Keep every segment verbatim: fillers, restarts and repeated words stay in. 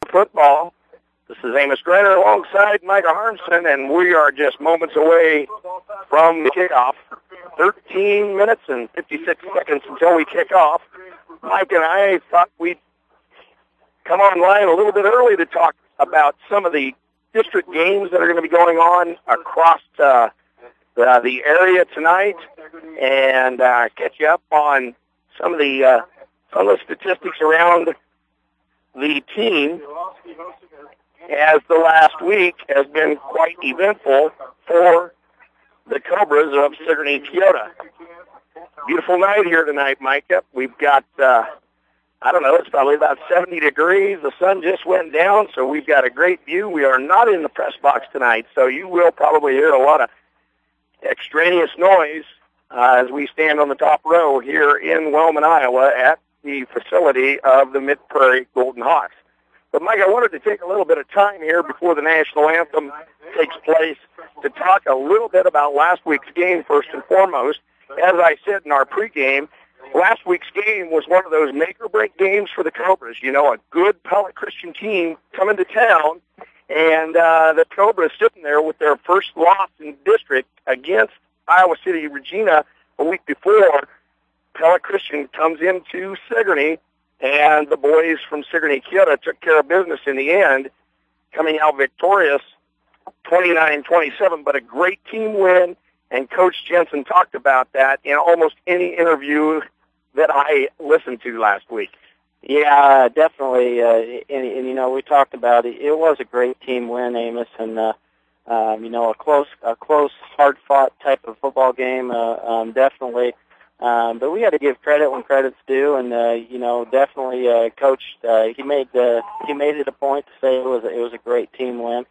Football. This is Amos Greiner alongside Micah Harmson, and we are just moments away from the kickoff. thirteen minutes and fifty-six seconds until we kick off. Mike and I thought we'd come online a little bit early to talk about some of the district games that are going to be going on across uh, the, the area tonight, and uh, catch you up on some of the uh, some of the statistics around the team, as the last week has been quite eventful for the Cobras of Sigourney Keota. Beautiful night here tonight, Micah. We've got, uh, I don't know, it's probably about seventy degrees. The sun just went down, so we've got a great view. We are not in the press box tonight, so you will probably hear a lot of extraneous noise uh, as we stand on the top row here in Wellman, Iowa at the facility of the Mid-Prairie Golden Hawks. But, Mike, I wanted to take a little bit of time here before the national anthem takes place to talk a little bit about last week's game first and foremost. As I said in our pregame, last week's game was one of those make-or-break games for the Cobras. You know, a good Pella Christian team coming to town, and uh, the Cobras sitting there with their first loss in district against Iowa City Regina a week before. Pella Christian comes into Sigourney, and the boys from Sigourney Keota took care of business in the end, coming out victorious twenty-nine twenty-seven, but a great team win. And Coach Jensen talked about that in almost any interview that I listened to last week. Yeah, definitely. Uh, and, and, you know, we talked about it. It was a great team win, Amos, and, uh, um, you know, a close, a close, hard-fought type of football game, uh, um, definitely. Um, but we had to give credit when credit's due, and, uh, you know, definitely uh, Coach, uh, he made uh, he made it a point to say it was a, it was a great team win.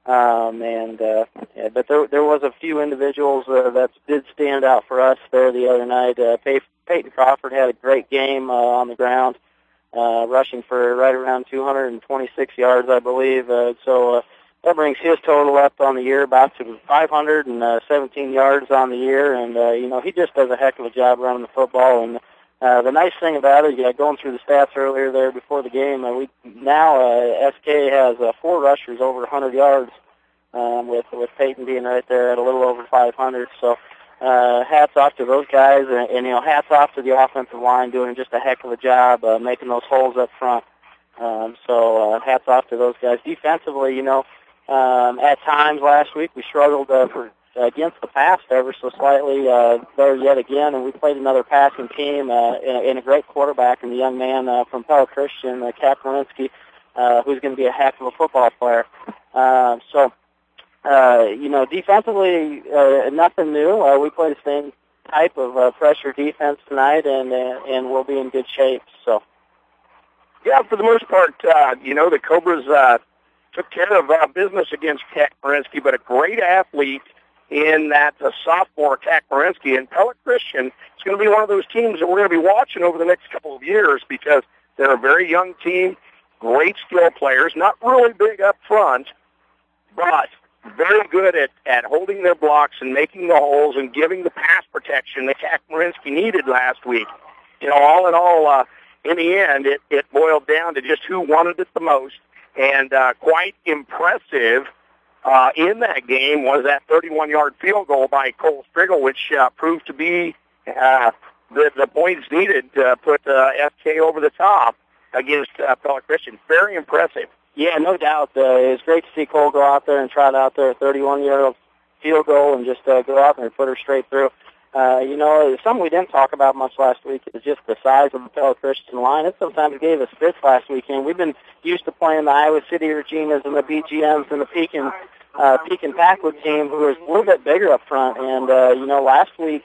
Um, and uh, yeah, but there there was a few individuals uh, that did stand out for us there the other night. Uh, Pey- Peyton Crawford had a great game uh, on the ground, uh, rushing for right around two hundred twenty-six yards, I believe. Uh, so uh, that brings his total up on the year about to five hundred seventeen yards on the year. And uh, you know, he just does a heck of a job running the football. And uh, the nice thing about it, yeah, going through the stats earlier there before the game, uh, we now uh, S K has uh, four rushers over one hundred yards, um, with with Peyton being right there at a little over five hundred. So uh, hats off to those guys, and, and you know, hats off to the offensive line doing just a heck of a job uh, making those holes up front. Um, so uh, hats off to those guys. Defensively, you know, um, at times last week we struggled uh, for. against the pass ever so slightly uh, there yet again, and we played another passing team uh, in, a, in a great quarterback and the young man uh, from Pella Christian, uh, Cap Marinsky, uh, who's going to be a heck of a football player. Uh, so, uh, you know, defensively, uh, nothing new. Uh, we played the same type of uh, pressure defense tonight, and uh, and we'll be in good shape. So, yeah, for the most part, uh, you know, the Cobras uh, took care of uh, business against Cap Marinsky, but a great athlete in that uh, sophomore Cat Marinsky, and Pella Christian is going to be one of those teams that we're going to be watching over the next couple of years because they're a very young team, great skill players, not really big up front, but very good at, at holding their blocks and making the holes and giving the pass protection that Cat Marinsky needed last week. You know, all in all, uh, in the end, it, it boiled down to just who wanted it the most, and uh, quite impressive Uh, in that game was that thirty-one-yard field goal by Cole Striggle, which uh, proved to be uh, the, the points needed to put uh, S K over the top against uh, Pella Christian. Very impressive. Yeah, no doubt. Uh, it's great to see Cole go out there and trot out there a thirty-one-yard field goal and just uh, go out there and put her straight through. Uh, you know, something we didn't talk about much last week is just the size of the Pella Christian line. It sometimes gave us fits last weekend. We've been used to playing the Iowa City Reginas and the B G Ms and the Pekin uh, Pekin Packwood team, who was a little bit bigger up front. And, uh, you know, last week,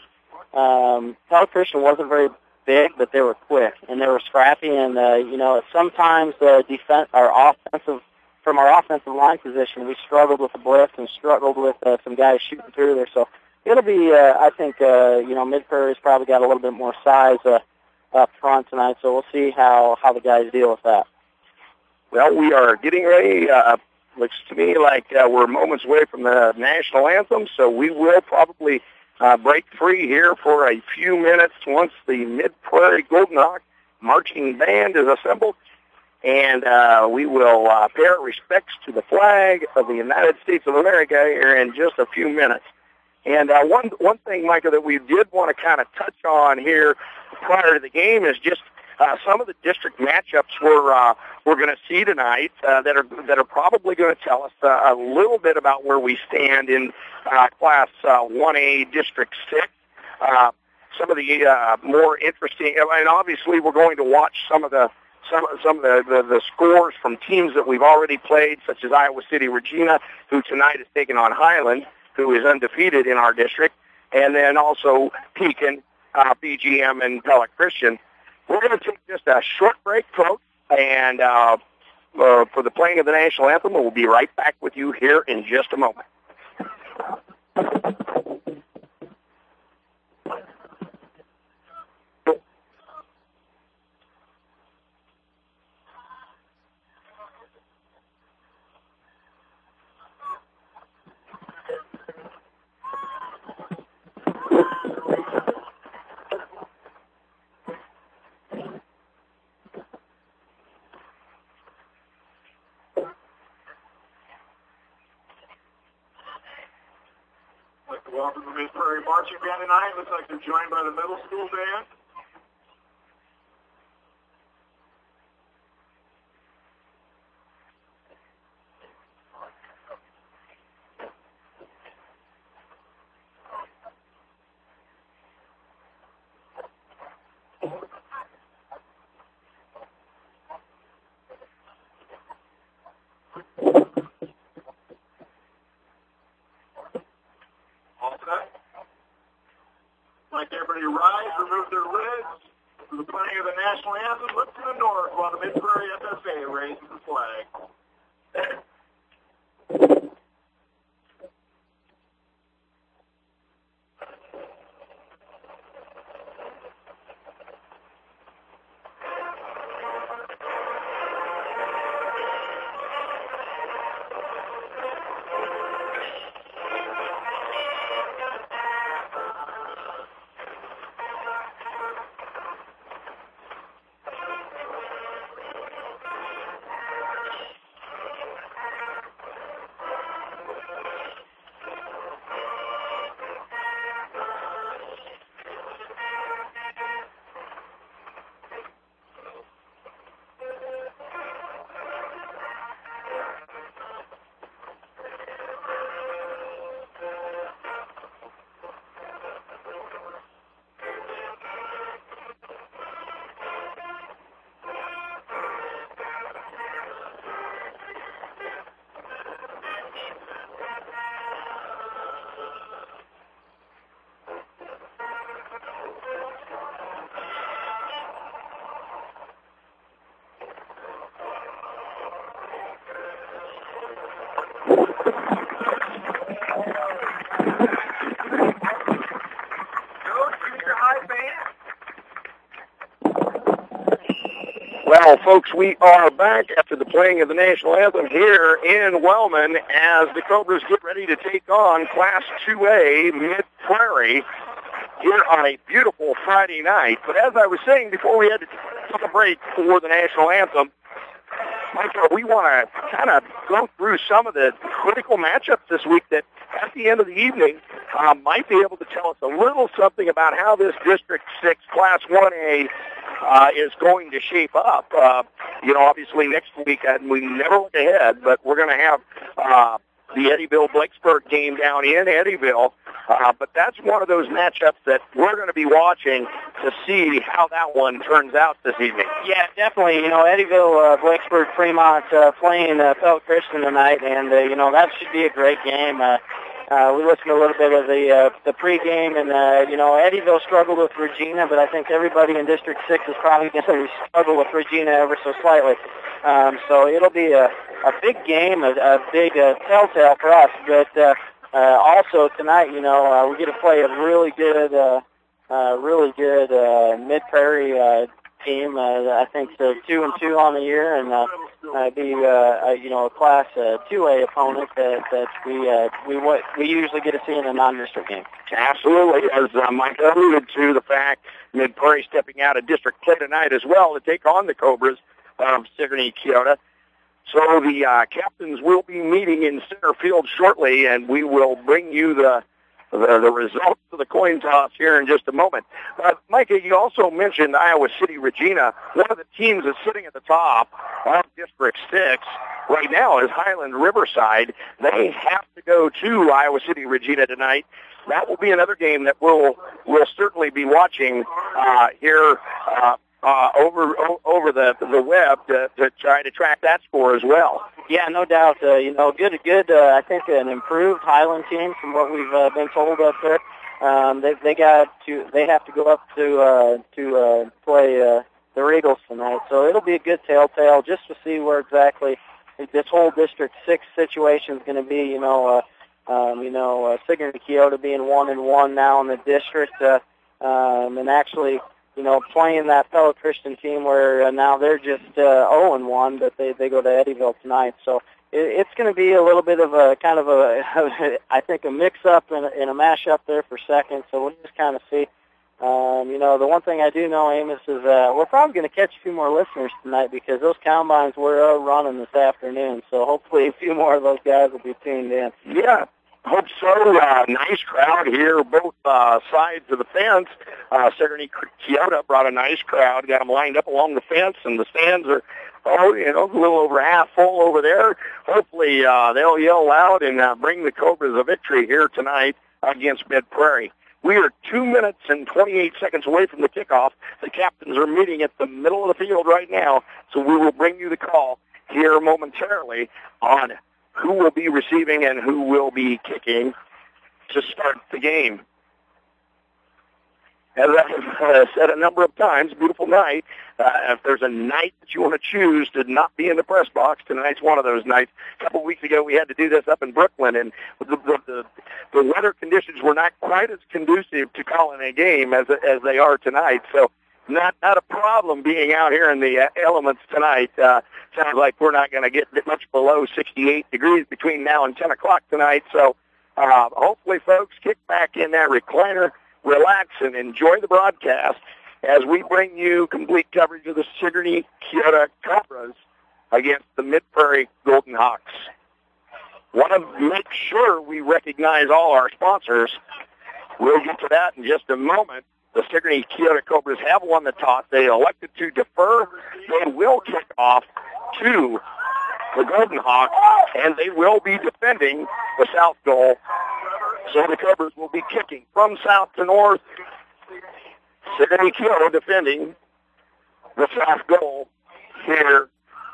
um, Pella Christian wasn't very big, but they were quick and they were scrappy. And, uh, you know, sometimes uh, defense, our offensive, from our offensive line position, we struggled with the blitz and struggled with uh, some guys shooting through there. So it'll be, uh, I think, uh, you know, Mid-Prairie's probably got a little bit more size uh, up front tonight, so we'll see how, how the guys deal with that. Well, we are getting ready. Uh, looks to me like uh, we're moments away from the national anthem, so we will probably uh, break free here for a few minutes once the Mid-Prairie Golden Hawk marching band is assembled. and uh, we will uh, pay our respects to the flag of the United States of America here in just a few minutes. And uh, one one thing, Micah, that we did want to kind of touch on here prior to the game is just uh, some of the district matchups we're uh, we're going to see tonight uh, that are that are probably going to tell us uh, a little bit about where we stand in uh, Class uh, one A District six. Uh, some of the uh, more interesting, and obviously we're going to watch some of the some some of the, the, the scores from teams that we've already played, such as Iowa City Regina, who tonight is taking on Highland, who is undefeated in our district, and then also Pekin, uh, B G M, and Pella Christian. We're going to take just a short break, folks, and uh, uh, for the playing of the national anthem, we'll be right back with you here in just a moment. Welcome to Mid Prairie Marching Band tonight. Looks like they're joined by the middle school band. Like everybody rise, remove their lids. For the playing of the national anthem, look to the north while the Mid Prairie F F A raises the flag. Well, folks, we are back after the playing of the national anthem here in Wellman as the Cobras get ready to take on Class two A Mid Prairie here on a beautiful Friday night. But as I was saying before we had to take a break for the national anthem, Michael, we want to kind of go through some of the critical matchups this week that at the end of the evening uh, might be able to tell us a little something about how this District six Class one A uh, is going to shape up. Uh, you know, obviously next week, and we never look ahead, but we're going to have uh, the Eddyville-Blakesburg game down in Eddyville. Uh, but that's one of those matchups that we're going to be watching to see how that one turns out this evening. Yeah, definitely. You know, Eddyville, uh, Blakesburg, Fremont uh, playing uh, Pella Christian tonight, and, uh, you know, that should be a great game. Uh, uh, we listened to a little bit of the uh, the pregame, and, uh, you know, Eddyville struggled with Regina, but I think everybody in District six is probably going to struggle with Regina ever so slightly. Um, so it'll be a, a big game, a, a big uh, telltale for us, but uh, Uh, also tonight, you know, uh, we get to play a really good, uh, uh, really good uh, Mid Prairie uh, team. Uh, I think so, two and two on the year, and uh, uh, be uh, uh, you know a Class uh, two A opponent that that we uh, we what we usually get to see in a non-district game. Absolutely, as uh, Mike alluded to, the fact Mid Prairie stepping out of District play tonight as well to take on the Cobras. of Sigourney Keota. So the uh, captains will be meeting in center field shortly, and we will bring you the the, the results of the coin toss here in just a moment. Uh, Micah, you also mentioned Iowa City Regina. One of the teams that's sitting at the top of District six right now is Highland Riverside. They have to go to Iowa City Regina tonight. That will be another game that we'll, we'll certainly be watching uh, here uh, uh, over o- over the the web to, to try to track that score as well. Yeah, no doubt. Uh, you know, good, good. Uh, I think an improved Highland team from what we've uh, been told up there. Um, they they got to they have to go up to uh, to uh, play uh, the Eagles tonight. So it'll be a good telltale just to see where exactly this whole District Six situation is going to be. You know, uh, um, you know, uh, Sigourney Keota being one and one now in the district, uh, um, and actually, you know, playing that fellow Christian team where uh, now they're just uh, zero and one, but they they go to Eddyville tonight. So it, it's going to be a little bit of a kind of a, I think, a mix-up and a, and a mash-up there for second. So we'll just kind of see. Um, you know, the one thing I do know, Amos, is uh, we're probably going to catch a few more listeners tonight because those combines were uh, running this afternoon. So hopefully a few more of those guys will be tuned in. Yeah. Hope so. Uh, nice crowd here, both uh, sides of the fence. Uh, Sigourney Keota brought a nice crowd, got them lined up along the fence, and the stands are, oh, you know, a little over half full over there. Hopefully uh, they'll yell loud and uh, bring the Cobras a victory here tonight against Mid Prairie. We are two minutes and twenty-eight seconds away from the kickoff. The captains are meeting at the middle of the field right now, so we will bring you the call here momentarily on who will be receiving and who will be kicking to start the game. As I've uh, said a number of times, beautiful night. Uh, if there's a night that you want to choose to not be in the press box, tonight's one of those nights. A couple of weeks ago, we had to do this up in Brooklyn, and the, the, the, the weather conditions were not quite as conducive to calling a game as as they are tonight. So not not a problem being out here in the uh, elements tonight. Uh, sounds like we're not going to get much below sixty-eight degrees between now and ten o'clock tonight. So uh, hopefully, folks, kick back in that recliner, relax, and enjoy the broadcast as we bring you complete coverage of the Sigourney Keota Cobras against the Mid-Prairie Golden Hawks. Want to make sure we recognize all our sponsors. We'll get to that in just a moment. The Sigourney Keota Cobras have won the toss. They elected to defer. They will kick off to the Golden Hawks, and they will be defending the south goal. So the Cobras will be kicking from south to north. Sigourney Keota defending the south goal here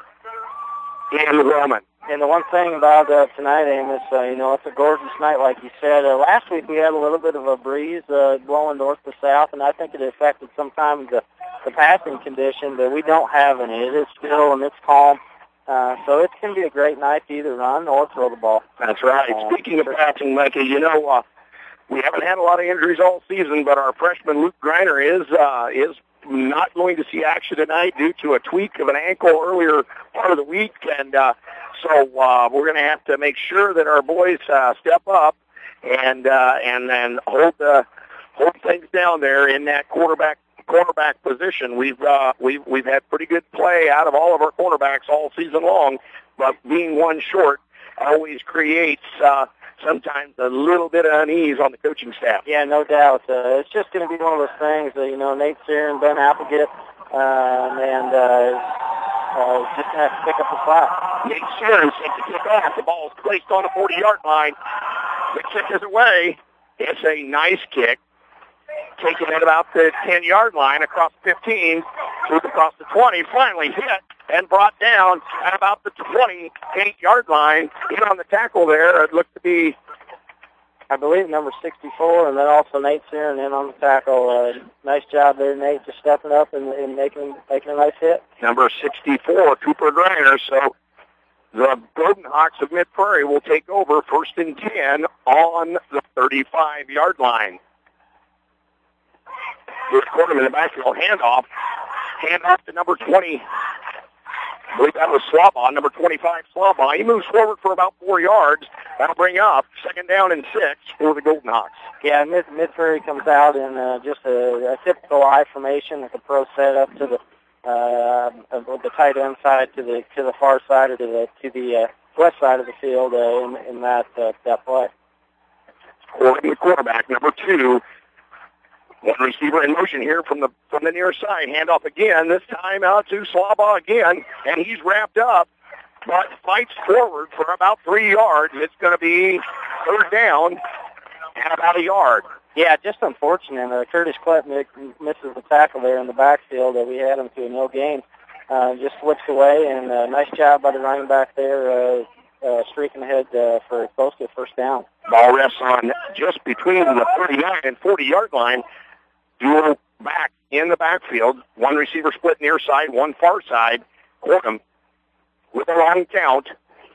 in Roman. And the one thing about uh, tonight, Amos, uh, you know, it's a gorgeous night, like you said. Uh, last week we had a little bit of a breeze uh, blowing north to south, and I think it affected sometimes the, the passing condition, but we don't have any. It is still and it's calm. Uh, so it's going to be a great night to either run or throw the ball. That's right. Uh, Speaking of passing, Micah, you know, uh, we haven't had a lot of injuries all season, but our freshman Luke Greiner is uh, is not going to see action tonight due to a tweak of an ankle earlier part of the week, and uh, so uh, we're going to have to make sure that our boys uh, step up and uh, and and hold uh, hold things down there in that quarterback cornerback position. We've uh, we've we've had pretty good play out of all of our cornerbacks all season long, but being one short always creates uh, sometimes a little bit of unease on the coaching staff. Yeah, no doubt. Uh, it's just going to be one of those things that, you know, Nate Sear and Ben Applegate, um, and uh, uh, just have to pick up the slack. Nate Sear takes the kick off. The ball is placed on the forty-yard line. The kick is away. It's a nice kick. Taking it about the ten-yard line across fifteen, moved across the twenty, finally hit and brought down at about the twenty-eight-yard line. In on the tackle there, it looked to be, I believe, number sixty-four, and then also Nate Searon in on the tackle. Uh, nice job there, Nate, just stepping up and, and making making a nice hit. Number sixty-four, Cooper Greiner. So the Golden Hawks of Mid-Prairie will take over first and ten on the thirty-five-yard line. Here's Corbin in the backfield. Handoff. Handoff to number twenty. I believe that was Slawbaugh, number twenty-five, Slawbaugh. He moves forward for about four yards. That'll bring up second down and six for the Golden Hawks. Yeah, Mid- Mid-Prairie comes out in uh, just a, a typical I formation with a pro set up to the uh, the tight end side to the to the far side or to the to the uh, west side of the field uh, in, in that uh, that play. Holding the quarterback, number two. One receiver in motion here from the from the near side. Handoff again, this time out to Slaba again, and he's wrapped up, but fights forward for about three yards. It's going to be third down and about a yard. Yeah, just unfortunate. Uh, Curtis Klett misses the tackle there in the backfield. Uh, we had him to a no gain. Uh, just slips away, and uh, nice job by the running back there, uh, uh, streaking ahead uh, for close to a first down. Ball rests on just between the thirty-nine and forty-yard line. Dual back in the backfield. One receiver split near side, one far side. Corkum with a long count.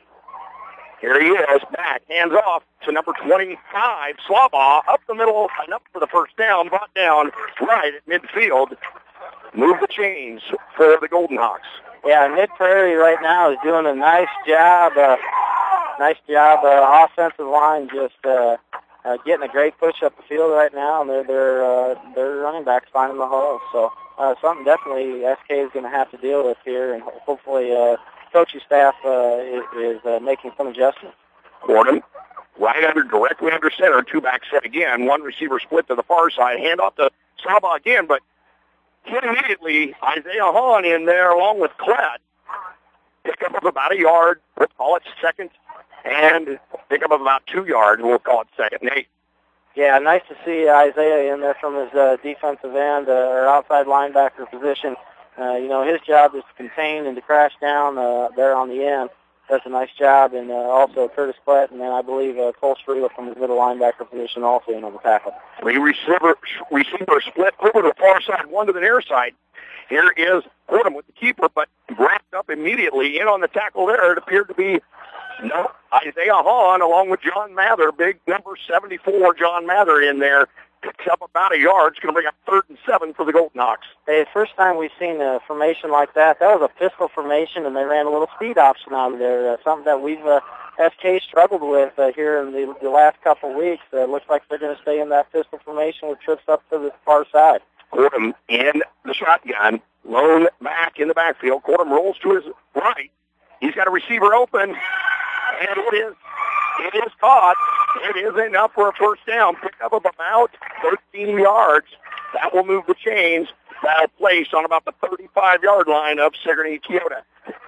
Here he is, back, hands off to number twenty-five, Slaba, up the middle, enough for the first down, brought down right at midfield. Move the chains for the Golden Hawks. Yeah, Mid Prairie right now is doing a nice job. Uh, nice job. Uh, offensive line just uh, uh, getting a great push up the field right now, and their their uh, their running backs finding the hole. So uh, something definitely S K is going to have to deal with here, and hopefully uh, coaching staff uh, is, is uh, making some adjustments. Gordon, right under, directly under center, two back set again. One receiver split to the far side, hand off to Saba again, but hit immediately. Isaiah Hahn in there along with Klett. Pick up of about a yard. We'll call it second. And pick up of about two yards. We'll call it second. Nate. Yeah, nice to see Isaiah in there from his uh, defensive end uh, or outside linebacker position. Uh, you know, his job is to contain and to crash down uh, there on the end. Does a nice job. And uh, also Curtis Klett, and then I believe uh, Cole Striegel from his middle linebacker position also in on the tackle. Three receiver, receiver split over to the far side, one to the near side. Here is Gordon with the keeper, but wrapped up immediately in on the tackle there. It appeared to be no Isaiah Hahn along with John Mather, big number seventy-four John Mather in there. Picks up about a yard. It's going to bring up third and seven for the Golden Hawks. Hey, first time we've seen a formation like that. That was a pistol formation, and they ran a little speed option out of there, uh, something that we've uh, S K struggled with uh, here in the, the last couple of weeks. Uh, looks like they're going to stay in that pistol formation with trips up to the far side. Gordon in the shotgun, lone back in the backfield. Gordon rolls to his right. He's got a receiver open, and it is it is caught. It is enough for a first down. Pick up of about thirteen yards. That will move the chains. That'll place on about the thirty-five-yard line of Sigourney Keota.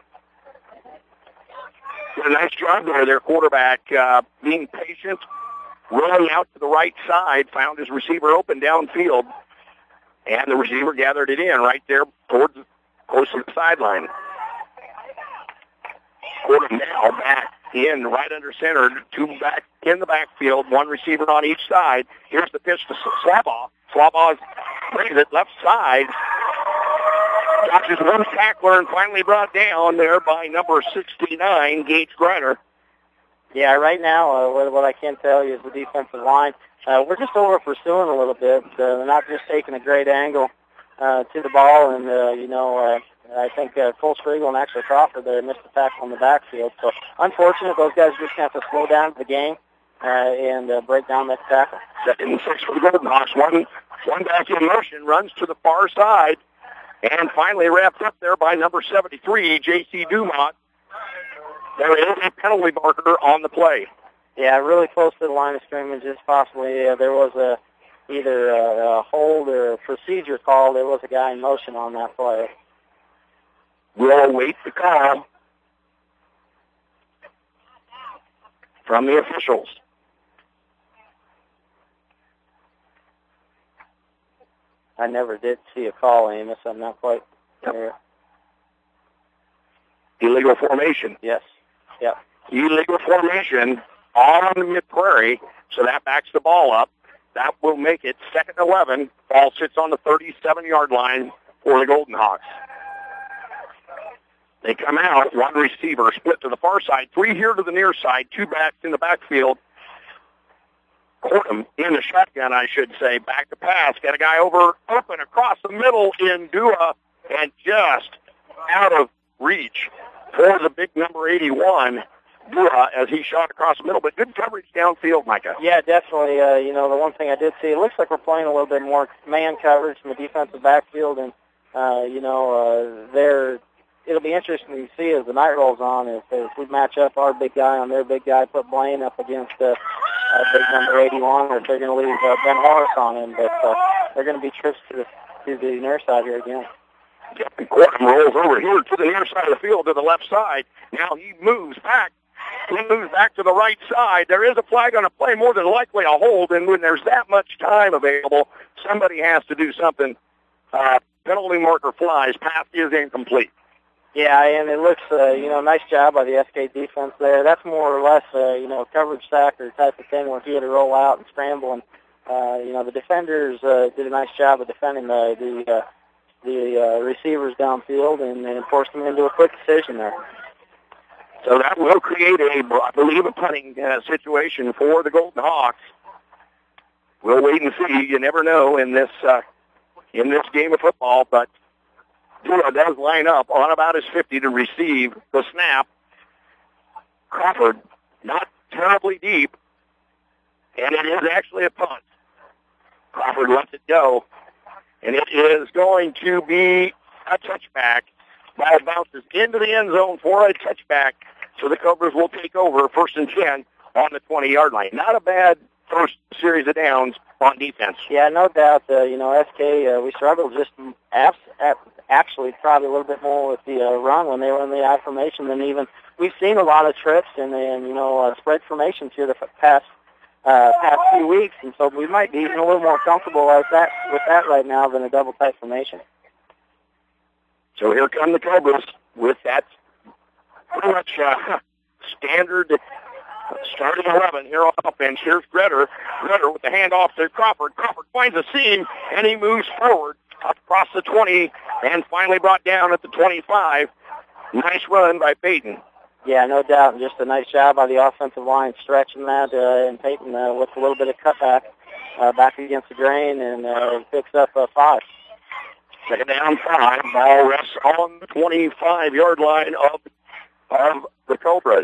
Did a nice job there. Their quarterback uh, being patient, rolling out to the right side, found his receiver open downfield, and the receiver gathered it in right there towards close to the sideline. Gordon now back in right under center, two back in the backfield, one receiver on each side. Here's the pitch to Slaba. Slaba brings it left side. Dodges one tackler and finally brought down there by number sixty-nine, Gage Greiner. Yeah, right now, uh, what, what I can tell you is the defensive line. Uh, we're just over pursuing a little bit. Uh, they're not just taking a great angle uh, to the ball, and, uh, you know, uh, I think uh, Cole Striegel and actually Crawford there missed the tackle in the backfield. So, unfortunate, those guys just have to slow down the game uh, and uh, break down that tackle. Second and six for the Golden Hawks. One, one back in motion, runs to the far side, and finally wrapped up there by number seventy-three, J C Dumont. There is a penalty marker on the play. Yeah, really close to the line of scrimmage. Just possibly uh, there was a either a, a hold or a procedure call. There was a guy in motion on that play. We'll await the call from the officials. I never did see a call, Amos. I'm not quite sure. Illegal formation. Yes. Yep. Illegal formation on Mid-Prairie, so that backs the ball up. That will make it second and eleven. Ball sits on the thirty-seven-yard line for the Golden Hawks. They come out, one receiver, split to the far side, three here to the near side, two backs in the backfield. Cortum in the shotgun, I should say, back to pass. Got a guy over, open across the middle in Dua, and just out of reach for the big number eighty-one, Dua, as he shot across the middle. But good coverage downfield, Micah. Yeah, definitely. Uh, you know, the one thing I did see, it looks like we're playing a little bit more man coverage from the defensive backfield, and uh, you know, uh, they're, it'll be interesting to see as the night rolls on if, if we match up our big guy on their big guy, put Blaine up against uh, uh, big number eighty-one, or if they're going to leave uh, Ben Horace on him. But uh, they're going to be trips to the, to the near side here again. Corbin rolls over here to the near side of the field to the left side. Now he moves back. He moves back to the right side. There is a flag on a play, more than likely a hold, and when there's that much time available, somebody has to do something. Uh, penalty marker flies. Pass is incomplete. Yeah, and it looks, uh, you know, nice job by the S K defense there. That's more or less, uh, you know, coverage sacker type of thing where he had to roll out and scramble. And, uh, you know, the defenders uh, did a nice job of defending the the, uh, the uh, receivers downfield and, and forced them into a quick decision there. So that will create a, I believe, a punting uh, situation for the Golden Hawks. We'll wait and see. You never know in this uh, in this game of football, but Dua does line up on about his fifty to receive the snap. Crawford, not terribly deep, and it is actually a punt. Crawford lets it go, and it is going to be a touchback. Ball bounces into the end zone for a touchback, so the Cobras will take over first and ten on the twenty-yard line. Not a bad first series of downs on defense. Yeah, no doubt. Uh, you know, S K, uh, we struggled just abs- actually probably a little bit more with the uh, run when they were in the I formation than even we've seen a lot of trips and, and you know, uh, spread formations here the past uh, past few weeks, and so we might be even a little more comfortable with that with that right now than a double tight formation. So here come the Cobras with that pretty much uh, standard starting eleven here on offense. Here's Gretter. Gretter with the handoff to Crawford. Crawford finds a seam, and he moves forward across the twenty and finally brought down at the twenty-five. Nice run by Peyton. Yeah, no doubt. Just a nice job by the offensive line stretching that, uh, and Peyton uh, with a little bit of cutback uh, back against the grain and uh, picks up uh, five. Second down, five. Ball rests on the twenty-five-yard line of, of the Cobras.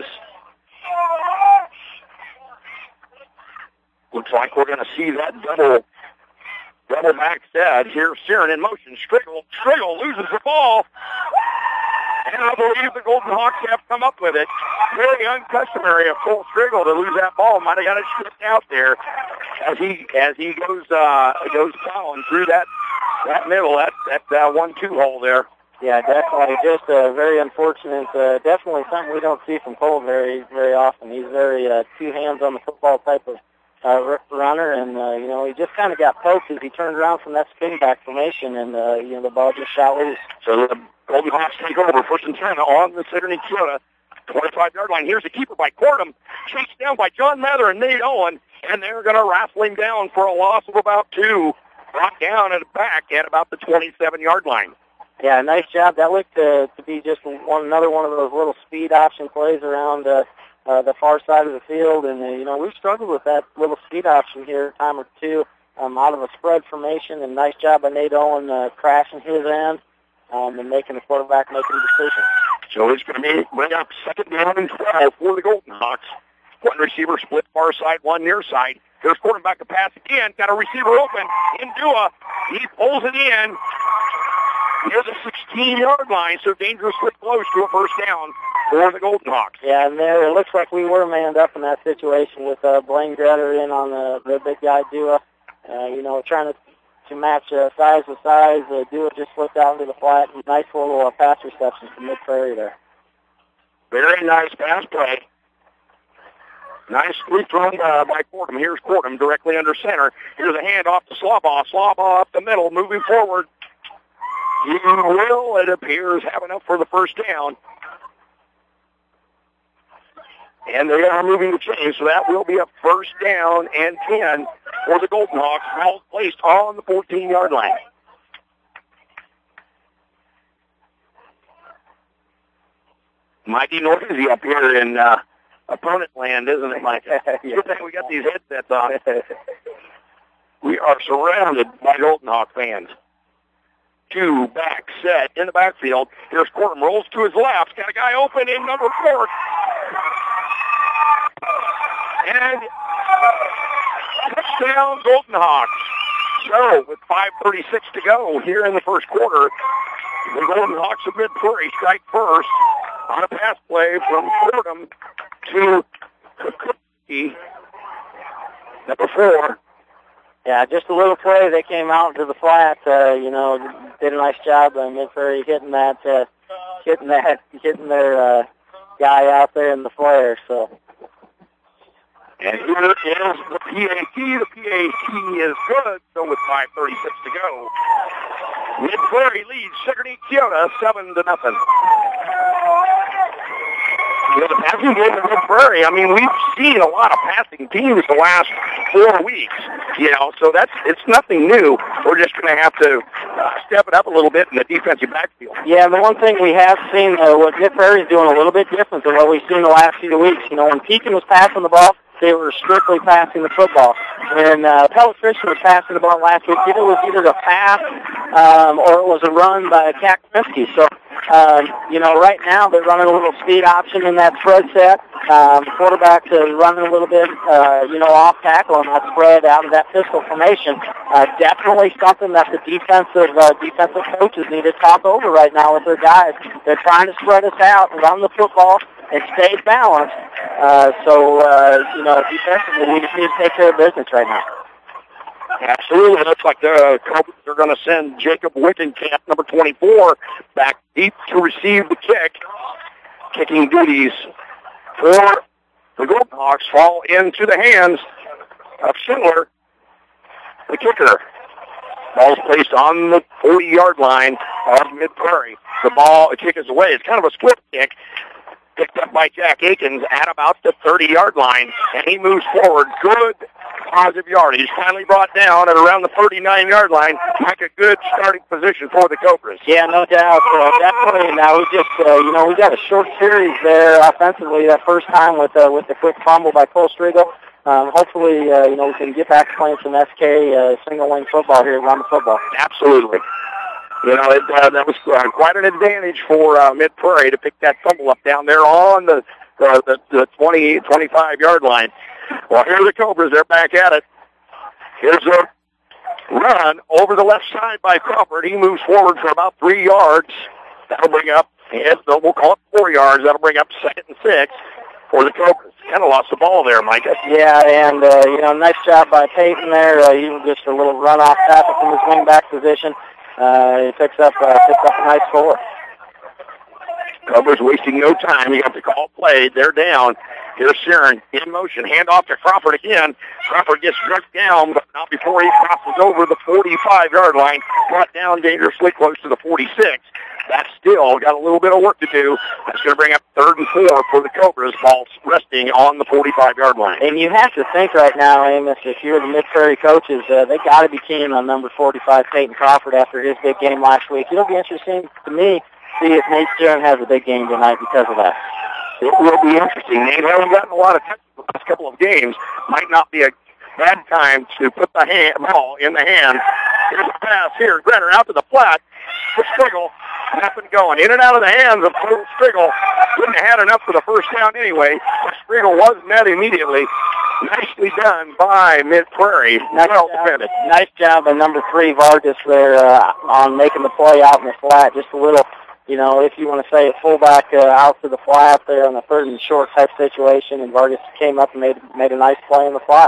Looks like we're going to see that double, double back set. Here's Sheeran in motion. Striggle, Striggle loses the ball. And I believe the Golden Hawks have come up with it. Very uncustomary of Cole Striggle to lose that ball. Might have got it stripped out there as he as he goes uh, goes plowing through that that middle, that that uh, one-two hole there. Yeah, definitely. Just uh, very unfortunate. Uh, definitely something we don't see from Cole very very often. He's very uh, two hands on the football type of uh, runner, and uh, you know he just kind of got poked as he turned around from that spin back formation, and uh, you know the ball just shot loose. So the Golden Hawks take over first and ten on the Sidney Chota twenty-five-yard line. Here's the keeper by Cordham, chased down by John Mather and Nate Owen, and they're going to wrestle him down for a loss of about two. Brought down at the back at about the twenty-seven-yard line. Yeah, nice job. That looked uh, to be just one another one of those little speed option plays around uh, uh, the far side of the field, and uh, you know we've struggled with that little speed option here a time or two um, out of a spread formation. And nice job by Nate Owen uh, crashing his end um, and making the quarterback making a decision. So it's going to be bring up second down and twelve for the Golden Hawks. One receiver split far side, one near side. Here's quarterback to pass again. Got a receiver open. Indua. He pulls it in near the sixteen-yard line, so dangerously close to a first down for the Golden Hawks. Yeah, and there it looks like we were manned up in that situation with uh, Blaine Gretter in on the, the big guy Dua. Uh, you know, trying to to match uh, size with size. Uh, Dua just slipped out into the flat. Nice little uh, pass reception from Mid-Prairie there. Very nice pass play. Nicely thrown uh, by Cordham. Here's Cordham directly under center. Here's a handoff to Slaubaugh. Slaubaugh up the middle, moving forward. He will, it appears, have enough for the first down. And they are moving the chains, so that will be a first down and ten for the Golden Hawks. Ball placed on the fourteen-yard line. Mighty noisy up here in uh, opponent land, isn't it, Mike? Good thing we got these headsets on. We are surrounded by Golden Hawk fans. Two back set in the backfield. Here's Cordham, rolls to his left. Got a guy open in number four. And touchdown Golden Hawks. So with five thirty-six to go here in the first quarter, The Golden Hawks of Mid-Prairie strike first on a pass play from Fordham to Cookie, number four. Yeah, just a little play. They came out to the flat. Uh, you know, did a nice job on Mid-Prairie hitting that, uh, hitting that, hitting their uh, guy out there in the flare. So. And here is the P A T. The P A T is good. So with five thirty-six to go, Mid-Prairie leads Sugarneat Keota seven to nothing. You know, the passing game of Mid-Prairie, I mean, we've seen a lot of passing teams the last four weeks, you know, so that's, it's nothing new. We're just going to have to uh, step it up a little bit in the defensive backfield. Yeah, the one thing we have seen, uh, what Mid-Prairie is doing a little bit different than what we've seen the last few weeks. You know, when Pekin was passing the ball, they were strictly passing the football. When uh, Pellett Christian was passing the ball last week, it was either a pass um, or it was a run by Cat Kaminsky. So, um, you know, right now they're running a little speed option in that spread set. Um, quarterback is running a little bit, uh, you know, off tackle on that spread out of that pistol formation. Uh, definitely something that the defensive uh, defensive coaches need to talk over right now with their guys. They're trying to spread us out and run the football and stay balanced. Uh, so, uh, you know, defensively, we just need to take care of business right now. Absolutely. It looks like the Cobras are going to send Jacob Wickenkamp, number twenty-four, back deep to receive the kick. Kicking duties for the Golden Hawks fall into the hands of Schindler, the kicker. Ball's placed on the forty-yard line of Mid-Prairie. The ball, the kick is away. It's kind of a split kick. Picked up by Jack Akins at about the thirty-yard line, and he moves forward. Good positive yardage. Finally brought down at around the thirty-nine-yard line. Like a good starting position for the Cobras. Yeah, no doubt. Uh, definitely. Now we just, uh, you know, we got a short series there offensively that first time with uh, with the quick fumble by Cole Striegel. Um, hopefully, uh, you know, we can get back to playing some S K uh, single wing football here around the football. Absolutely. You know, it, uh, that was uh, quite an advantage for uh, Mid-Prairie to pick that fumble up down there on the the, the, the twenty, twenty-five-yard line. Well, here are the Cobras. They're back at it. Here's a run over the left side by Crawford. He moves forward for about three yards. That'll bring up, yes, we'll call it four yards. That'll bring up second and six for the Cobras. Kind of lost the ball there, Micah. Yeah, and, uh, you know, nice job by Peyton there. Uh, he was just a little run-off tackle from his wing-back position. Uh, he picks up, uh, picks up a nice score. Cobras wasting no time. You have to call play. They're down. Here's Sharon in motion. Hand off to Crawford again. Crawford gets struck down, but not before he crosses over the forty-five-yard line. Brought down dangerously close to the forty-six. That's still got a little bit of work to do. That's going to bring up third and four for the Cobras. Ball resting on the forty-five-yard line. And you have to think right now, Amos, if you're the Mid-Prairie coaches, uh, they got to be keen on number forty-five, Peyton Crawford, after his big game last week. It'll be interesting to me to see if Nate Stern has a big game tonight because of that. It will be interesting. Nate hasn't gotten a lot of touch the last couple of games. Might not be a bad time to put the hand, ball in the hand. Here's a pass here. Grenner out to the flat. For Striegel. Up and going. In and out of the hands of Striegel. Couldn't have had enough for the first down anyway. Striegel was met immediately. Nicely done by Mid-Prairie. Nice well job, defended. nice job by number three, Vargas, there uh, on making the play out in the flat. Just a little, you know, if you want to say a fullback uh, out to the flat there on a third and short type situation, and Vargas came up and made made a nice play in the flat.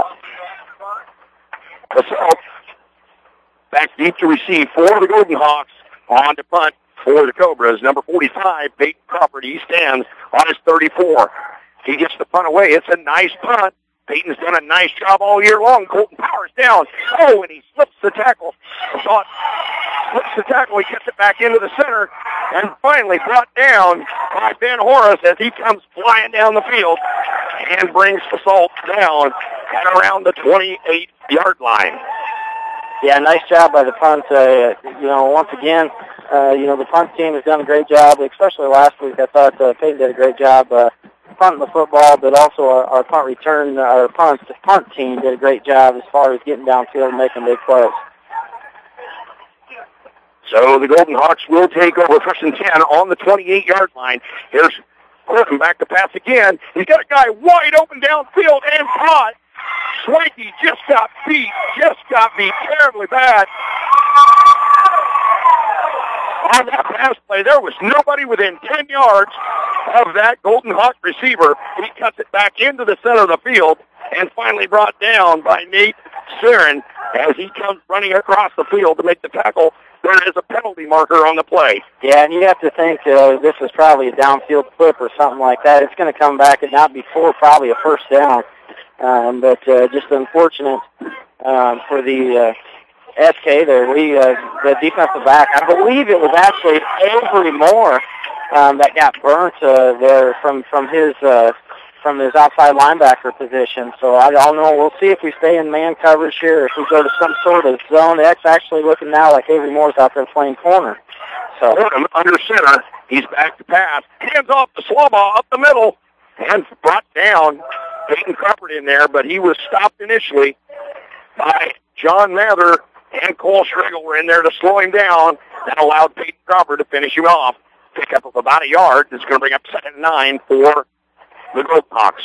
So, back deep to receive for the Golden Hawks. On to punt for the Cobras. Number forty-five, Peyton Crawford. He stands on his thirty-four. He gets the punt away. It's a nice punt. Peyton's done a nice job all year long. Colton Powers down. Oh, and he slips the tackle. Thought slips the tackle. He gets it back into the center. And finally brought down by Ben Horace as he comes flying down the field and brings Basalt down at around the twenty-eight-yard line. Yeah, nice job by the punt. Uh, you know, once again, uh, you know, the punt team has done a great job, especially last week. I thought uh, Peyton did a great job uh, punting the football, but also our, our punt return, our punt, punt team did a great job as far as getting downfield and making big plays. So the Golden Hawks will take over first and ten on the twenty-eight-yard line. Here's Horton back to pass again. He's got a guy wide open downfield and caught. Swanky just got beat, just got beat terribly bad. on that pass play. There was nobody within ten yards of that Golden Hawk receiver. He cuts it back into the center of the field and finally brought down by Nate Sarin as he comes running across the field to make the tackle. There is a penalty marker on the play. Yeah, and you have to think uh, this is probably a downfield clip or something like that. It's going to come back and not before probably a first down. Um, but uh, just unfortunate um, for the uh, S K there. We uh, the defensive back, I believe it was actually Avery Moore um, that got burnt uh, there from from his uh, from his outside linebacker position. So I don't know. We'll see if we stay in man coverage here, if we go to some sort of zone. It's actually looking now like Avery Moore's out there playing corner. So under center, he's back to pass. Hands off to Slaubaugh up the middle and brought down Peyton Crawford in there, but he was stopped initially by John Mather and Cole Schregel were in there to slow him down. That allowed Peyton Crawford to finish him off. Pick up of about a yard. It's going to bring up second and nine for the Golden Hawks.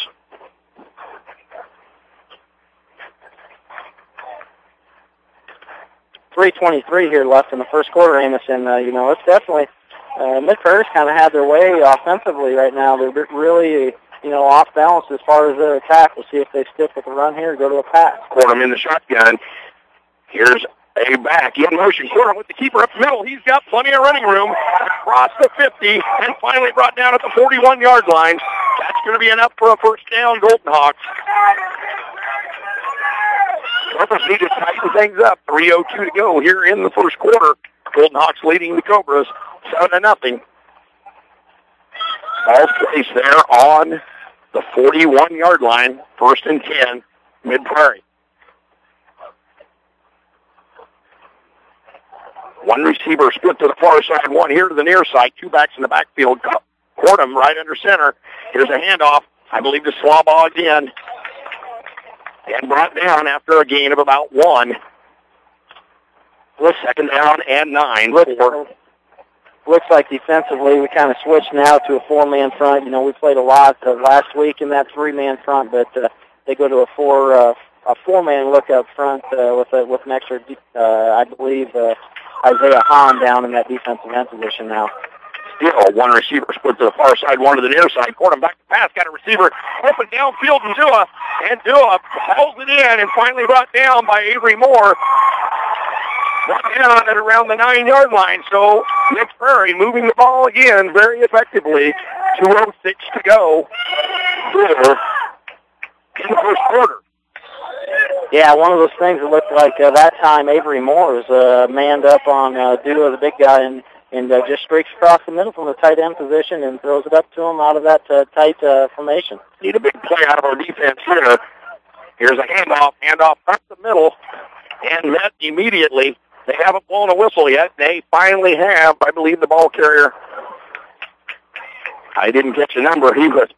three twenty-three here left in the first quarter, Amos, and, uh, you know, it's definitely, uh, Mid-Prairie's kind of had their way offensively right now. They're really, you know, off balance as far as their attack. We'll see if they stick with the run here or go to a pass. Courtney in the shotgun. Here's a back in motion. Courtney with the keeper up the middle. He's got plenty of running room across the fifty and finally brought down at the forty-one-yard line. That's going to be enough for a first down, Golden Hawks. Cobras need to tighten things up. three oh two to go here in the first quarter. Golden Hawks leading the Cobras seven to nothing. Ball placed there on the forty-one-yard line. First and ten, Mid-Prairie. One receiver split to the far side, one here to the near side. Two backs in the backfield. Courtney right under center. Here's a handoff, I believe, to Slaubaugh again. And brought down after a gain of about one. Second down and nine. Looks, looks like defensively we kind of switched now to a four-man front. You know, we played a lot uh, last week in that three-man front, but uh, they go to a four uh, a four-man look up front uh, with a, with an extra, uh, I believe, uh, Isaiah Hahn down in that defensive end position now. Still, one receiver split to the far side, one to the near side. Courtney back to pass, got a receiver open downfield to Dua, and Dua hauls it in and finally brought down by Avery Moore. Brought down at around the nine-yard line. So Mid-Prairie moving the ball again very effectively. two oh six to go here in the first quarter. Yeah, one of those things that looked like uh, that time Avery Moore was uh, manned up on uh, Dua, the big guy, and and uh, just streaks across the middle from the tight end position and throws it up to him out of that uh, tight uh, formation. Need a big play out of our defense here. Here's a handoff, handoff up the middle, and met immediately. They haven't blown a whistle yet. They finally have, I believe, the ball carrier. I didn't catch a number. He was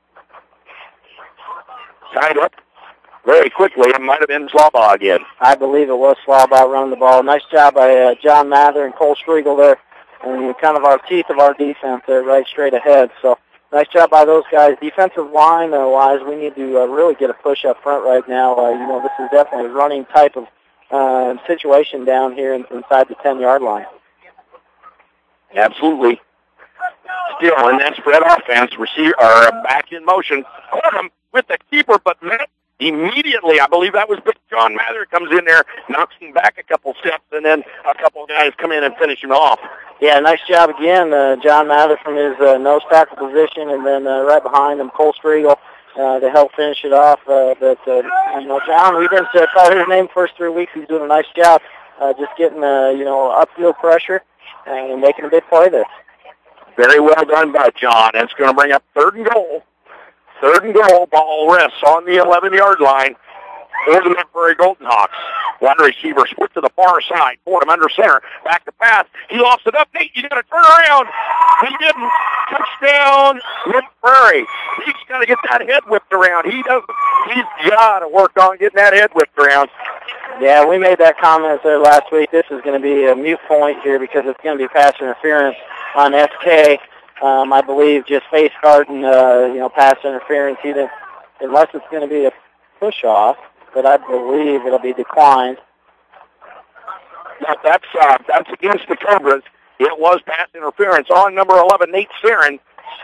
tied up very quickly. It might have been Slaubaugh again. I believe it was Slaubaugh running the ball. Nice job by uh, John Mather and Cole Striegel there. And kind of our teeth of our defense there, right straight ahead. So nice job by those guys. Defensive line uh, wise, we need to uh, really get a push up front right now. Uh, you know, this is definitely a running type of uh, situation down here in, inside the ten-yard line. Absolutely. Still in that spread offense, receiver are back in motion. Courtney with the keeper, but met immediately. I believe that was Big John Mather comes in there, knocks him back a couple steps, and then a couple of guys come in and finish him off. Yeah, nice job again, uh, John Mather from his uh, nose tackle position, and then uh, right behind him, Cole Striegel uh, to help finish it off. Uh, but, uh, you know, John, we didn't uh, call his name first three weeks. He's doing a nice job uh, just getting, uh, you know, upfield pressure and making a big play there. Very well done by John. That's going to bring up third and goal. Third and goal, ball rests on the eleven-yard line for the Mid-Prairie Golden Hawks. One receiver split to the far side. Fordham under center. Back to pass. He lofts it up. Nate, you got to turn around. He didn't. Touchdown, Mid-Prairie. He's got to get that head whipped around. He doesn't. He's got to work on getting that head whipped around. Yeah, we made that comment there last week. This is going to be a mute point here because it's going to be pass interference on S K. Um, I believe just face guarding, uh, you know, pass interference, either, unless it's going to be a push-off, but I believe it'll be declined. But that's uh, that's against the Cobras. It was pass interference on number eleven, Nate Farron.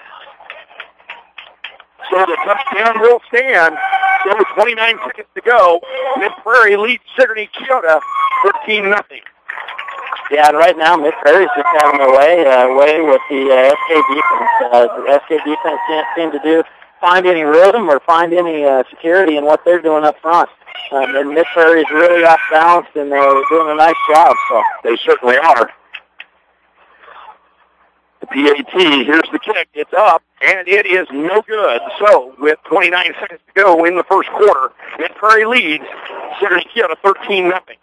So the touchdown will stand. So with twenty-nine seconds to go, Mid-Prairie leads Sigourney Keota thirteen nothing. Yeah, and right now Mid-Prairie's just having their way, uh, way with the uh, S K defense. Uh, the S K defense can't seem to do find any rhythm or find any uh, security in what they're doing up front. Um, and Mid-Prairie's really off balance, and they're doing a nice job. So they certainly are. The P A T, here's the kick. It's up, and it is no good. So with twenty-nine seconds to go in the first quarter, Mid-Prairie leads Sigourney Keota thirteen nothing.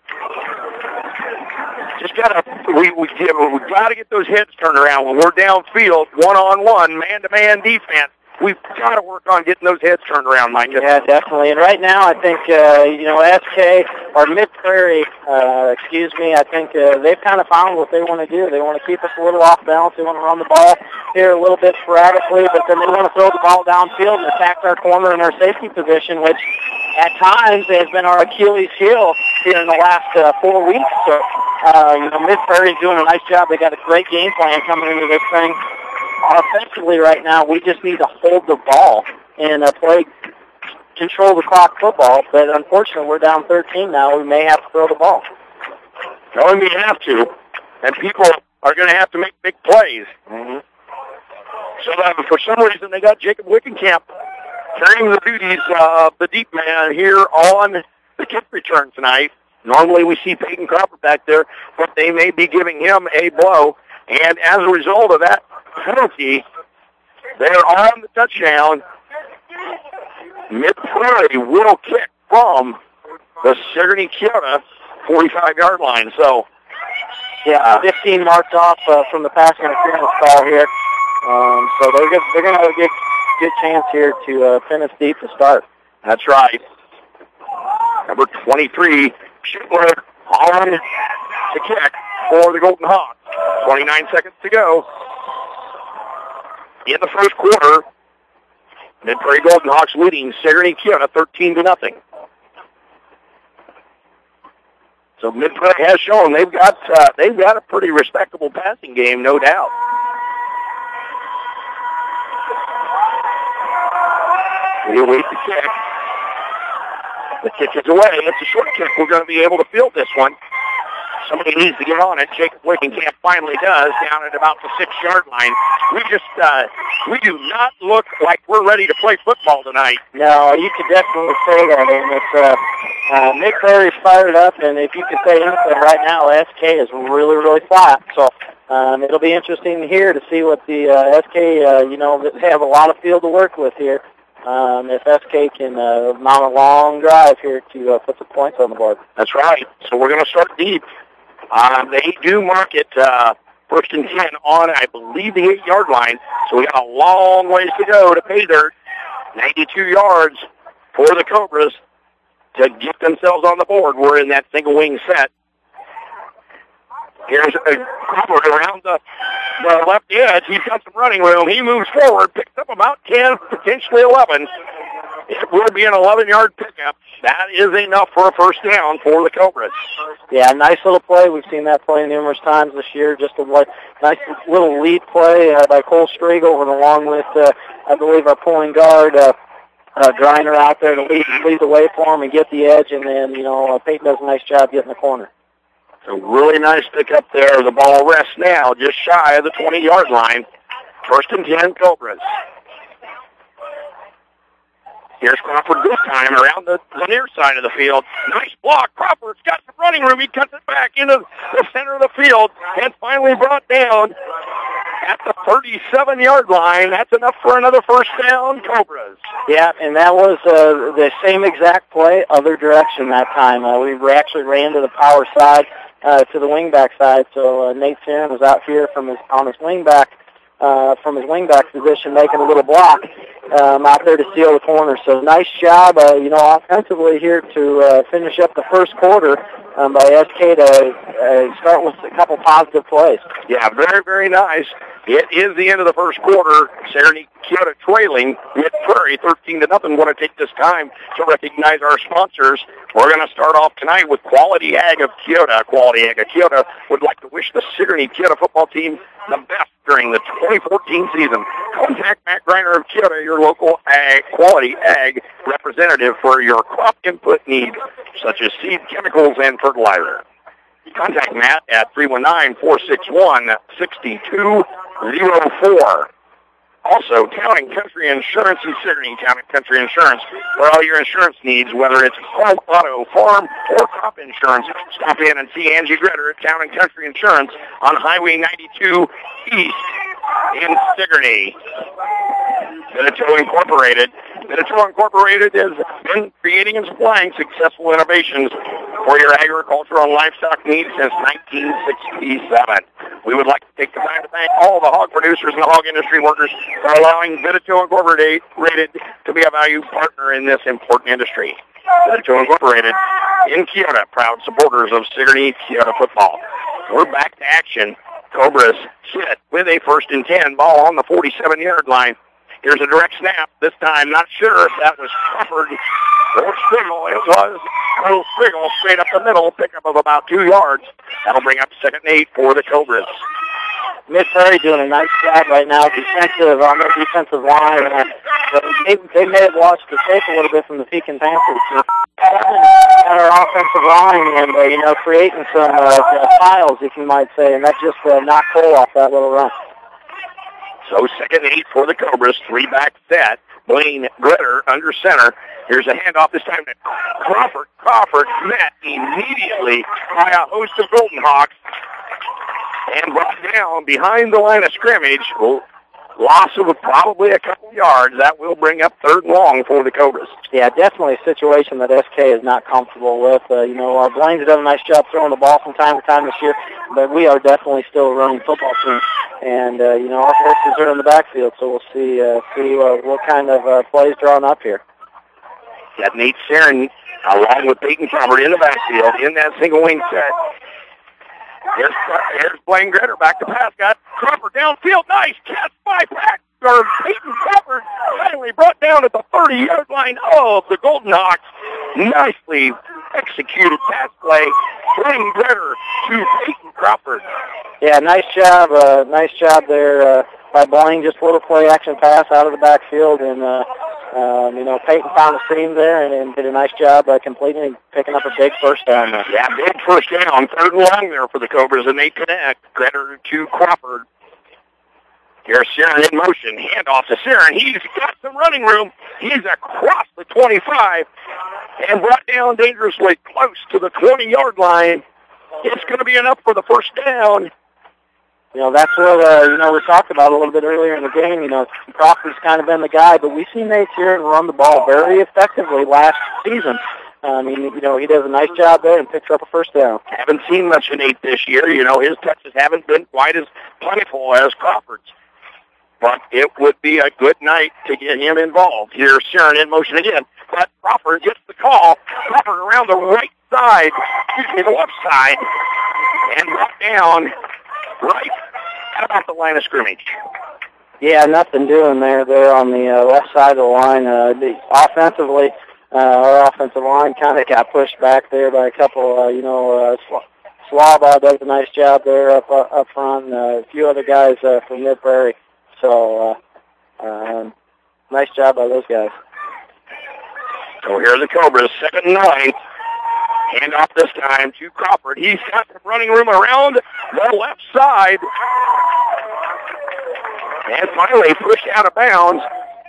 Just gotta we we give we gotta get those heads turned around when we're downfield, one on one, man to man defense. We've got to work on getting those heads turned around, Mike. Yeah, definitely. And right now, I think uh, you know S K or Mid-Prairie, uh, excuse me. I think uh, they've kind of found what they want to do. They want to keep us a little off balance. They want to run the ball here a little bit sporadically, but then they want to throw the ball downfield and attack our corner and our safety position, which at times has been our Achilles heel here in the last uh, four weeks. So, uh, you know, Mid-Prairie's doing a nice job. They got a great game plan coming into this thing. Offensively right now, we just need to hold the ball and uh, play control the clock football. But unfortunately, we're down thirteen now. We may have to throw the ball. No, we may have to, and people are going to have to make big plays. Mm-hmm. So that for some reason, they got Jacob Wickenkamp carrying the duties of the deep man here on the kick return tonight. Normally, we see Peyton Cropper back there, but they may be giving him a blow. And as a result of that penalty, they're on the touchdown. Mid-Prairie will kick from the Sigourney Keota forty-five-yard line. So, yeah, fifteen marked off uh, from the pass interference call here. Um, so they're good, they're going to have a good, good chance here to uh, finish deep to start. That's right. Number twenty-three, Schindler on the kick for the Golden Hawks. twenty-nine seconds to go. In the first quarter, Mid-Prairie Golden Hawks leading Sigourney Keota thirteen to nothing. So Mid-Prairie has shown they've got uh, they've got a pretty respectable passing game, no doubt. We await the kick. The kick is away. It's a short kick. We're going to be able to field this one. Somebody needs to get on it. Jacob Wickenkamp finally does, down at about the six-yard line. We just, uh, we do not look like we're ready to play football tonight. No, you could definitely say that. And it's, uh, uh, Mid-Prairie's fired up, and if you could say anything right now, S K is really, really flat. So um, it'll be interesting here to see what the uh, S K, uh, you know, they have a lot of field to work with here. Um, if S K can uh, mount a long drive here to uh, put some points on the board. That's right. So we're going to start deep. Uh, they do mark it uh, first and ten on, I believe, the eight-yard line. So we got a long ways to go to pay dirt. ninety-two yards for the Cobras to get themselves on the board. We're in that single-wing set. Here's a Cobra around the, the left edge. He's got some running room. He moves forward, picks up about ten, potentially eleven. It will be an eleven-yard pickup. That is enough for a first down for the Cobras. Yeah, nice little play. We've seen that play numerous times this year. Just a nice little lead play uh, by Cole Striegel, and along with, uh, I believe, our pulling guard, uh, uh, Griner out there to lead, lead the way for him and get the edge. And then, you know, uh, Peyton does a nice job getting the corner. So really nice pick up there. The ball rests now just shy of the twenty-yard line. First and ten, Cobras. Here's Crawford this time around the, the near side of the field. Nice block. Crawford's got some running room. He cuts it back into the center of the field and finally brought down at the thirty-seven-yard line. That's enough for another first down, Cobras. Yeah, and that was uh, the same exact play, other direction that time. Uh, we actually ran to the power side, uh, to the wingback side. So uh, Nate Farron was out here from his on his wingback uh, from his wingback position, making a little block um, out there to seal the corner. So nice job, uh, you know, offensively here to uh, finish up the first quarter um, by S K to uh, start with a couple positive plays. Yeah, very, very nice. It is the end of the first quarter. Serenity Keota trailing Mid Prairie thirteen to nothing. Want to take this time to recognize our sponsors. We're going to start off tonight with Quality Ag of Keota. Quality Ag of Keota would like to wish the Sigourney Keota football team the best during the twenty fourteen season. Contact Matt Greiner of Keota, your local ag, Quality Ag representative for your crop input needs, such as seed, chemicals, and fertilizer. Contact Matt at three one nine, four six one, six two zero four. Also, Town and Country Insurance in Sigourney, Town and Country Insurance, for all your insurance needs, whether it's home, auto, farm, or crop insurance. Stop in and see Angie Gretter at Town and Country Insurance on Highway ninety-two East in Sigourney. Beneteau Incorporated. Beneteau Incorporated has been creating and supplying successful innovations for your agricultural and livestock needs since nineteen sixty-seven. We would like to take the time to thank all the hog producers and the hog industry workers for allowing Beneteau Incorporated to be a valued partner in this important industry. Beneteau Incorporated in Keota, proud supporters of Sigourney Keota football. We're back to action. Cobras sit with a first and ten, ball on the forty-seven-yard line. Here's a direct snap. This time, not sure if that was Crawford or Striggle. It was Earl Striggle straight up the middle, pickup of about two yards. That'll bring up second and eight for the Cobras. Mid Prairie doing a nice job right now, defensive on their defensive line. Uh, they, they may have watched the tape a little bit from the Pekin Panthers uh, at our offensive line, and uh, you know, creating some uh, uh, piles, if you might say, and that just uh, knocked Cole off that little run. So second and eight for the Cobras, three-back set. Blaine Gretter under center. Here's a handoff this time to Crawford. Crawford met immediately by a host of Golden Hawks and brought down behind the line of scrimmage. Loss of probably a couple yards. That will bring up third and long for the Cobras. Yeah, definitely a situation that S K is not comfortable with. Uh, you know, our Blaine's done a nice job throwing the ball from time to time this year, but we are definitely still a running football team. And, uh, you know, our horses are in the backfield, so we'll see uh, see uh, what kind of uh, plays drawn up here. Got Nate Sarin along with Peyton Crawford in the backfield in that single wing set. Here's, here's Blaine Gretter back to pass. Got Crawford downfield. Nice catch by Pack. Or Peyton Crawford finally brought down at the thirty-yard line of the Golden Hawks. Nicely executed pass play. Blaine Gretter to Peyton Crawford. Yeah, nice job. Uh, nice job there uh, by Blaine. Just a little play action pass out of the backfield. And, uh, um, you know, Peyton found the seam there and, and did a nice job uh, completing and picking up a big first down. Yeah, big first down. Third and long there for the Cobras, and they connect. Gretter to Crawford. Here's Sarin in motion. Handoff to Sarin. He's got some running room. He's across the twenty-five and brought down dangerously close to the twenty-yard line. It's going to be enough for the first down. You know, that's what, uh, you know, we talked about a little bit earlier in the game. You know, Crawford's kind of been the guy, but we've seen Nate Sarin run the ball very effectively last season. I mean, you know, he does a nice job there and picks up a first down. Haven't seen much of Nate this year. You know, his touches haven't been quite as plentiful as Crawford's. But it would be a good night to get him involved. Here's Sarin in motion again. But Crawford gets the call. Crawford around the right side, excuse me, the left side, and brought down right at about the line of scrimmage. Yeah, nothing doing there there on the uh, left side of the line. Uh, the, offensively, uh, our offensive line kind of got pushed back there by a couple, uh, you know, uh, Slaba does a nice job there up uh, up front. Uh, a few other guys uh, from Mid Prairie. So, uh, um, nice job by those guys. So here are the Cobras, second and nine. Hand off this time to Crawford. He's got some running room around the left side. And finally pushed out of bounds.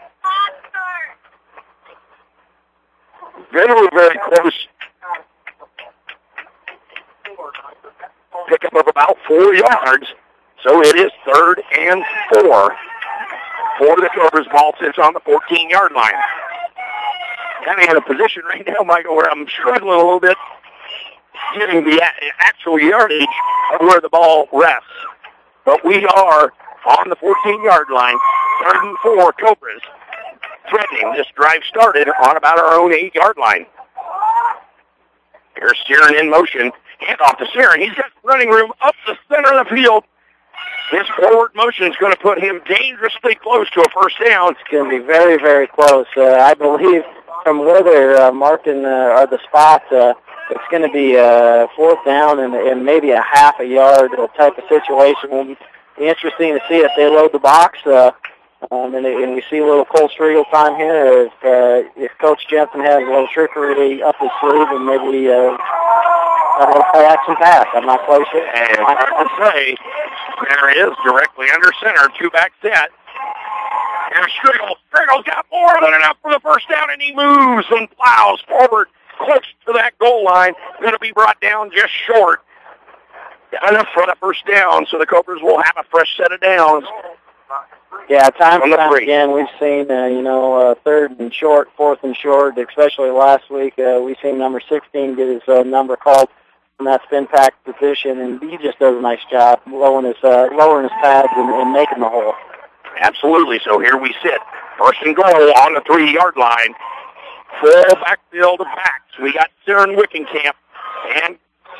Very, very close. Pickup of about four yards. So it is third and four for the Cobras. Ball sits on the fourteen-yard line. Kind of in a position right now, Michael, where I'm struggling a little bit getting the actual yardage of where the ball rests. But we are on the fourteen-yard line. Third and four, Cobras. Threatening. This drive started on about our own eight-yard line. Here's Siren in motion. Hand off to Siren. He's got running room up the center of the field. This forward motion is going to put him dangerously close to a first down. It's going to be very, very close. Uh, I believe from where they're uh, marking uh, are the spots, uh, it's going to be uh, fourth down and, and maybe a half a yard type of situation. Will be interesting to see if they load the box. Uh, um, and, and we see a little Cole Striegel time here. If, uh, if Coach Jensen has a little trickery up his sleeve and maybe uh, a little play action pass. I'm not quite sure. And I will say, there is directly under center, two-back set. And Striegel, Striegel's got more than enough for the first down, and he moves and plows forward close to that goal line. Going to be brought down just short. Enough for the first down, so the Cobras will have a fresh set of downs. Yeah, time and time again, we've seen, uh, you know, uh, third and short, fourth and short, especially last week. Uh, we've seen number sixteen get his uh, number called from that spin pack position, and he just does a nice job lowering his, uh, lowering his pads and, and making the hole. Absolutely. So here we sit. First and goal on the three-yard line. Full backfield of backs. We got Siren Wickenkamp, and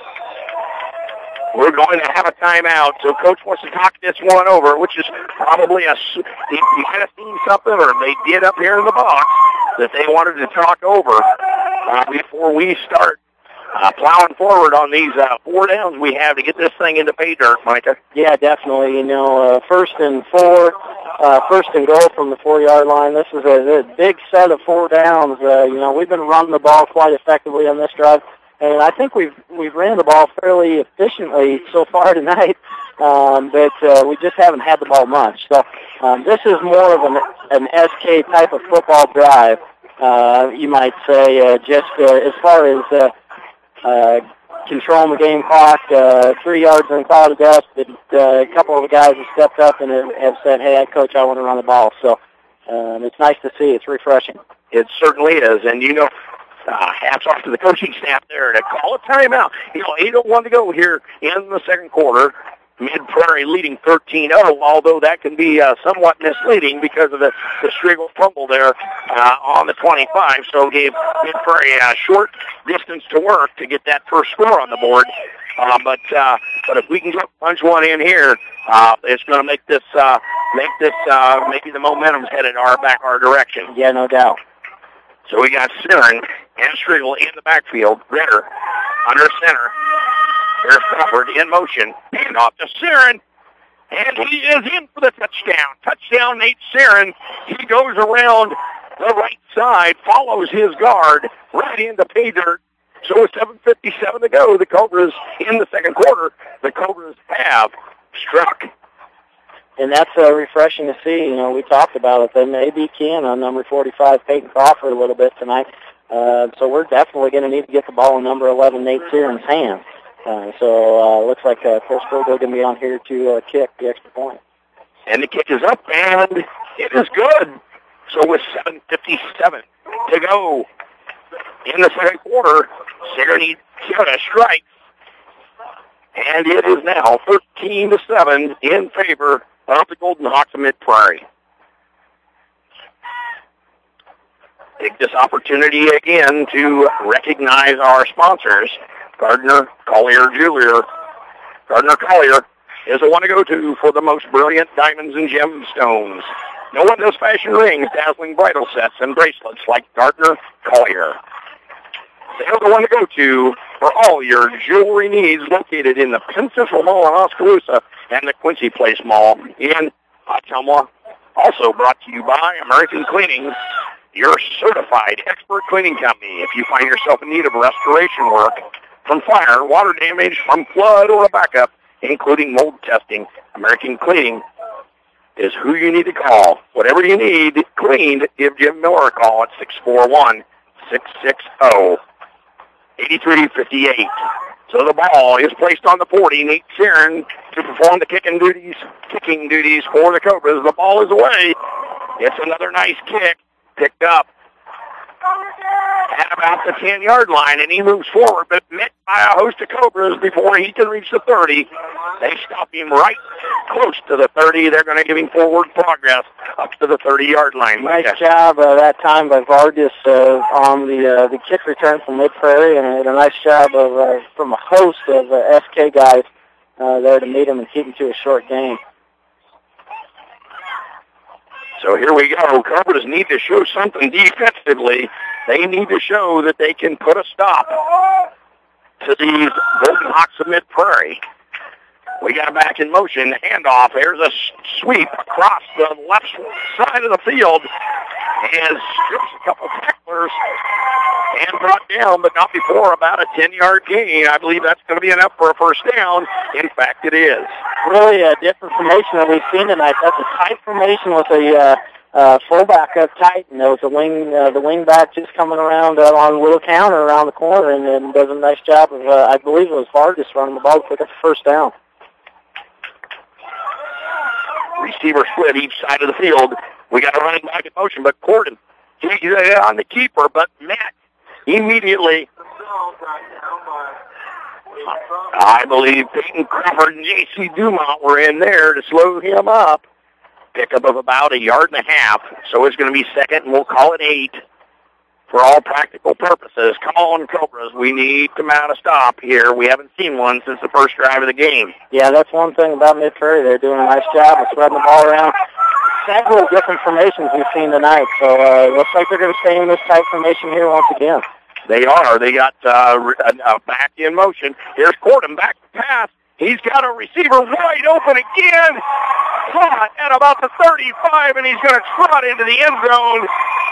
we're going to have a timeout. So Coach wants to talk this one over, which is probably a, you might have seen something, or they did up here in the box, that they wanted to talk over uh, before we start uh, plowing forward on these uh, four downs we have to get this thing into pay dirt, Micah. Yeah, definitely. You know, uh, first and four, uh, first and goal from the four-yard line. This is a, a big set of four downs. Uh, you know, we've been running the ball quite effectively on this drive. And I think we've we've ran the ball fairly efficiently so far tonight, um, but uh, we just haven't had the ball much. So um, this is more of an, an S K type of football drive, uh, you might say, uh, just uh, as far as uh, uh, controlling the game clock, uh, three yards in cloud of dust. But, uh, a couple of the guys have stepped up and have, have said, hey, Coach, I want to run the ball. So um, it's nice to see. It's refreshing. It certainly is. And, you know, Uh, hats off to the coaching staff there to call a timeout. You know, eight oh one to go here in the second quarter. Mid-Prairie leading thirteen oh, although that can be uh, somewhat misleading because of the, the Striegel fumble there uh, on the twenty-five. So gave Mid-Prairie a short distance to work to get that first score on the board. Uh, but uh, but if we can get punch one in here, uh, it's going to make this uh, make this uh, maybe the momentum's headed our back our direction. Yeah, no doubt. So we got Siren and Striegel in the backfield. Ritter under center. Here's Crawford in motion. Hand off to Siren. And he is in for the touchdown. Touchdown, Nate Siren. He goes around the right side, follows his guard right into pay dirt. So with seven fifty-seven to go, the Cobras in the second quarter, the Cobras have struck. And that's uh, refreshing to see. You know, we talked about it. They may be keying on number forty-five, Peyton Crawford, a little bit tonight. Uh, so we're definitely going to need to get the ball in number eleven, Nate Siren's hands. Uh, so uh, looks like uh, Cole Striegel going to be on here to uh, kick the extra point. And the kick is up, and it is good. So with seven fifty-seven to go in the second quarter, Sigourney Kyoto strikes. And it is now thirteen to seven in favor of the Golden Hawks of Mid-Prairie. Take this opportunity again to recognize our sponsors. Gardner Collier Jewelry. Gardner Collier is the one to go to for the most brilliant diamonds and gemstones. No one does fashion rings, dazzling bridal sets, and bracelets like Gardner Collier. They're the one to go to for all your jewelry needs, located in the Penn Central Mall in Oskaloosa and the Quincy Place Mall in Ottumwa. Also brought to you by American Cleaning, your certified expert cleaning company. If you find yourself in need of restoration work from fire, water damage, from flood, or a backup, including mold testing, American Cleaning is who you need to call. Whatever you need cleaned, give Jim Miller a call at six four one, six six zero, eight three five eight. So the ball is placed on the forty. Nate Siren to perform the kicking duties, kicking duties for the Cobras. The ball is away. It's another nice kick, picked up at about the ten-yard line, and he moves forward, but met by a host of Cobras before he can reach the thirty. They stop him right close to the thirty. They're going to give him forward progress up to the thirty-yard line. Nice Okay. job uh, that time by Vargas uh, on the uh, the kick return from Mid-Prairie, and a nice job of uh, from a host of uh, S K guys uh, there to meet him and keep him to a short game. So here we go. Cobras need to show something defensively. They need to show that they can put a stop to these Golden Hawks of Mid-Prairie. We got back in motion. Handoff. There's a sweep across the left side of the field. And strips a couple tacklers and brought down, but not before about a ten-yard gain. I believe that's going to be enough for a first down. In fact, it is. Really a different formation that we've seen tonight. That's a tight formation with a uh, uh, fullback up tight, and there was a wing, uh, the wing back just coming around uh, on a little counter around the corner, and, and does a nice job of, uh, I believe it was Vargas running the ball to pick up the first down. Receiver split each side of the field. We got a running back in motion, but Corden, he's on the keeper, but Matt immediately, I believe Peyton Crawford and J C Dumont were in there to slow him up. Pickup of about a yard and a half, so it's going to be second, and we'll call it eight for all practical purposes. Come on, Cobras. We need to mount a stop here. We haven't seen one since the first drive of the game. Yeah, that's one thing about Mid-Prairie. They're doing a nice job of spreading the ball around. Several different formations we've seen tonight, so uh, looks like they're going to stay in this type formation here once again. They are. They got uh, a, a back in motion. Here's Corden back to pass. He's got a receiver wide open again. Caught at about the thirty-five, and he's going to trot into the end zone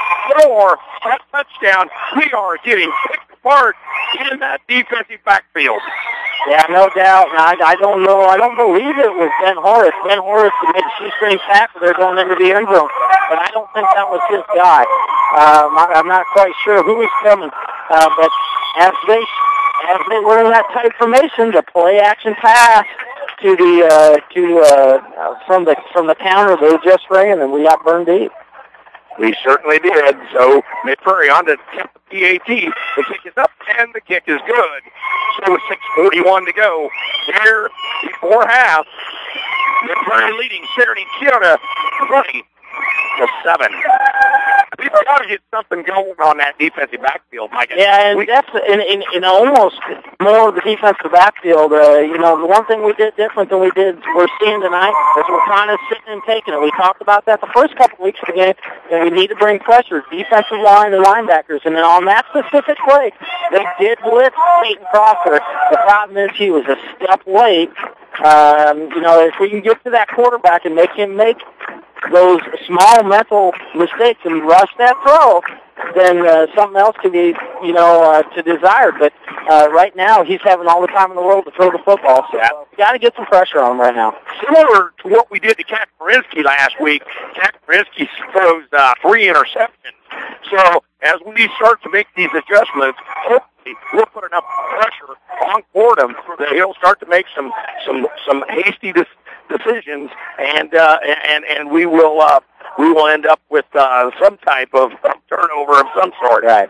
for a touchdown. We are getting picked apart in that defensive backfield. Yeah, no doubt. I, I don't know. I don't believe it was Ben Horace. Ben Horace made a shoestring tackle there going into the end zone, but I don't think that was his guy. Um, I, I'm not quite sure who was coming, uh, but as they as they were in that tight formation, the play action pass to the uh, to uh, from the from the counter they just ran, and we got burned deep. We certainly did. So Mid-Prairie on to the P A T. The kick is up, and the kick is good. So with six forty-one to go here before half, Mid-Prairie leading Saturday Chiota twenty to seven. We've got to get something going on that defensive backfield, Mike. Yeah, and we, that's in, in, in almost more of the defensive backfield. Uh, you know, the one thing we did different than we did we're seeing tonight is we're kind of sitting and taking it. We talked about that the first couple weeks of the game, and we need to bring pressure, defensive line and linebackers. And then on that specific play, they did blitz Peyton Crawford. The problem is he was a step late. Um, you know, if we can get to that quarterback and make him make those small mental mistakes and rush that throw, then uh, something else can be, you know, uh, to desire. But uh, right now, he's having all the time in the world to throw the football. So uh, we got to get some pressure on him right now. Similar to what we did to Cat Marinsky last week, Cat Marinsky throws uh, three interceptions. So as we start to make these adjustments, hopefully we'll put enough pressure on Fordham that he'll start to make some some some hasty decisions. decisions, and uh, and and we will uh, we will end up with uh, some type of, of turnover of some sort. Right.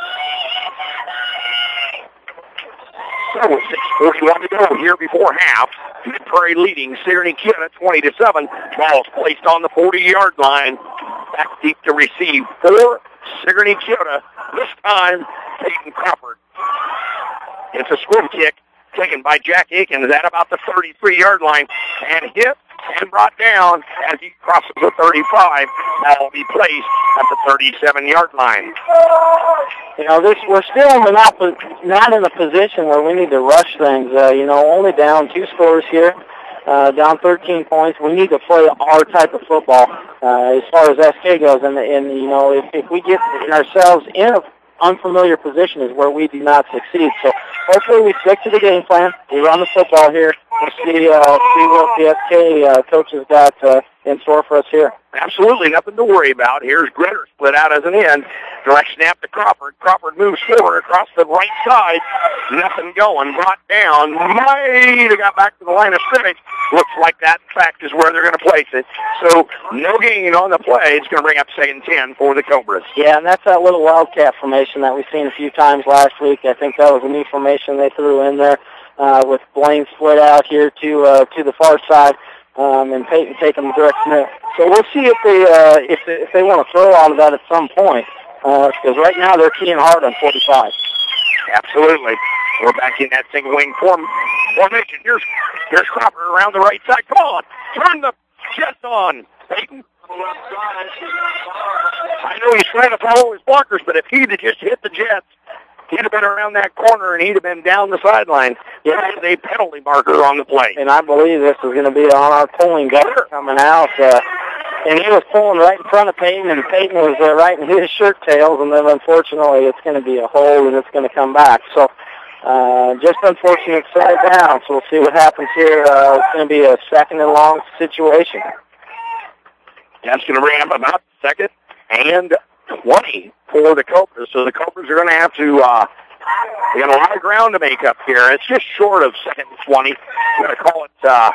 So with six forty-one to go here before half, Mid-Prairie leading Sigourney Chiota twenty to seven. Ball's placed on the forty-yard line, back deep to receive for Sigourney Chiota. This time, Peyton Crawford. It's a squib kick taken by Jack Akins at about the thirty-three-yard line and hit and brought down as he crosses the thirty-five. That will be placed at the thirty-seven-yard line. You know, this we're still not not in a position where we need to rush things. Uh, you know, only down two scores here, uh, down thirteen points. We need to play our type of football uh, as far as S K goes. And, and you know, if, if we get ourselves in a unfamiliar position is where we do not succeed. So hopefully we stick to the game plan. We run the football here. We'll see, uh, see what the S K uh, coaches got uh, in store for us here. Absolutely nothing to worry about. Here's Gritter split out as an end. Direct snap to Crawford. Crawford moves forward across the right side. Nothing going. Brought down. Might have got back to the line of scrimmage. Looks like that, in fact, is where they're going to place it. So no gain on the play. It's going to bring up second ten for the Cobras. Yeah, and that's that little wildcat formation that we've seen a few times last week. I think that was a new formation they threw in there uh, with Blaine split out here to uh, to the far side. um, and Peyton taking the direct snap. So we'll see if they uh, if they, if they want to throw out of that at some point, because uh, right now they're keying hard on forty-five. Absolutely. We're back in that single wing form formation. Here's here's Cropper around the right side. Come on, turn the Jets on, Peyton. I know he's trying to follow his blockers, but if he'd have just hit the Jets, he'd have been around that corner and he'd have been down the sideline. Yeah, a penalty marker on the play. And I believe this is going to be on our pulling guard coming out. Uh, and he was pulling right in front of Peyton, and Peyton was uh, right in his shirt tails, and then unfortunately it's going to be a hold and it's going to come back. So uh, just unfortunate side down. So we'll see what happens here. Uh, it's going to be a second and long situation. That's going to bring up about second and twenty for the Cobras. So the Cobras are going to have to, uh, they got a lot of ground to make up here. It's just short of second and twenty. We're going to call it uh,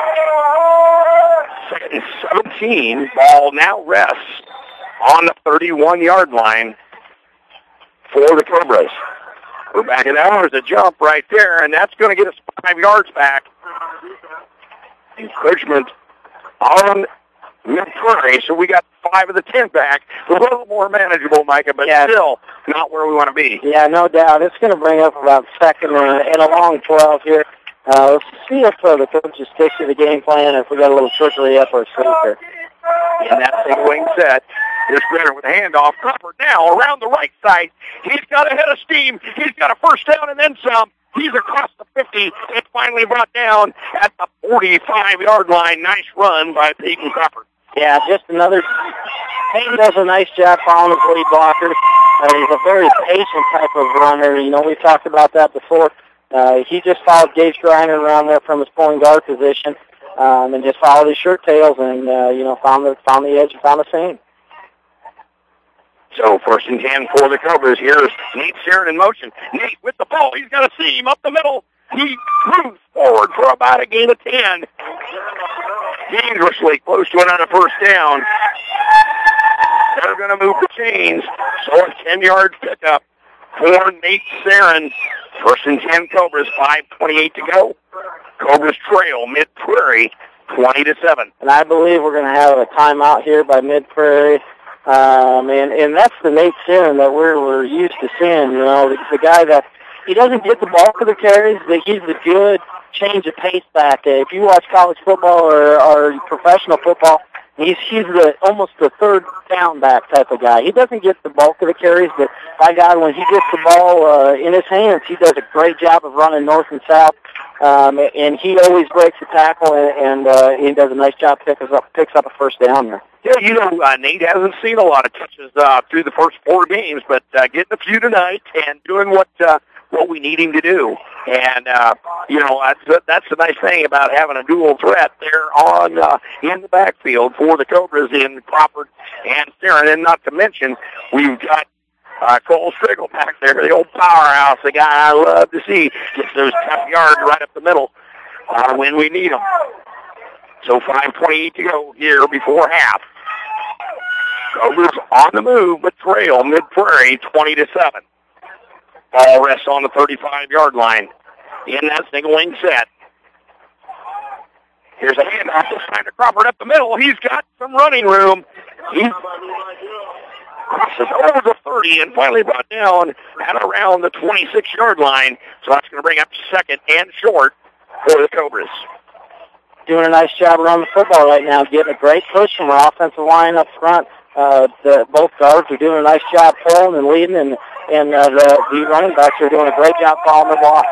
second and seventeen. Ball now rests on the thirty-one-yard line for the Cobras. We're backing down. There's a jump right there, and that's going to get us five yards back. Encouragement on mid-prairie, so we got five of the ten back. A little more manageable, Micah, but yeah, still not where we want to be. Yeah, no doubt. It's going to bring up about second and, and a long twelve here. Uh, let's see if uh, the coaches stick to the game plan, if we got a little trickery up our sleeve here. In that single wing set, here's Brenner with a handoff. Cropper now around the right side. He's got a head of steam. He's got a first down and then some. He's across the fifty. It's finally brought down at the forty-five-yard line. Nice run by Peyton Cropper. Yeah, just another. Peyton does a nice job following his lead blocker. Uh, he's a very patient type of runner. You know, we've talked about that before. Uh, he just followed Gage Griner around there from his pulling guard position, um, and just followed his shirt tails, and uh, you know, found the found the edge and found the seam. So first and ten for the Cobras. Here's Nate Sharon in motion. Nate with the ball. He's got a seam up the middle. He moves forward for about a gain of ten. Dangerously close to another first down. They're going to move the chains. So a ten-yard pickup for Nate Sharon. First and ten Cobras. five twenty-eight to go. Cobras trail Mid-Prairie twenty to seven. And I believe we're going to have a timeout here by Mid-Prairie. Um, and, and that's the Nate Sharon that we're, we're used to seeing, you know, the, the guy that he doesn't get the bulk of the carries, but he's the good change of pace back. If you watch college football or, or professional football, he's he's the almost the third down back type of guy. He doesn't get the bulk of the carries, but by God, when he gets the ball uh, in his hands, he does a great job of running north and south. Um, and he always breaks the tackle, and, and uh, he does a nice job picks up picks up a first down there. Yeah, you know, uh, Nate hasn't seen a lot of touches uh, through the first four games, but uh, getting a few tonight and doing what uh, what we need him to do. And, uh, you know, that's, that's the nice thing about having a dual threat there on uh, in the backfield for the Cobras in Crawford and Sharon. And not to mention, we've got uh, Cole Strickle back there, the old powerhouse, the guy I love to see gets those tough yards right up the middle uh, when we need them. So five twenty-eight to go here before half. Cobras on the move, but trail Mid-Prairie twenty to seven. Ball rests on the thirty-five-yard line in that single wing set. Here's a handoff this time to Crawford up the middle. He's got some running room. He crosses over the thirty and finally brought down at around the twenty-six-yard line. So that's going to bring up second and short for the Cobras. Doing a nice job around the football right now, getting a great push from our offensive line up front. Uh, the, both guards are doing a nice job pulling and leading, and, and uh, the, the running backs are doing a great job following their blocks.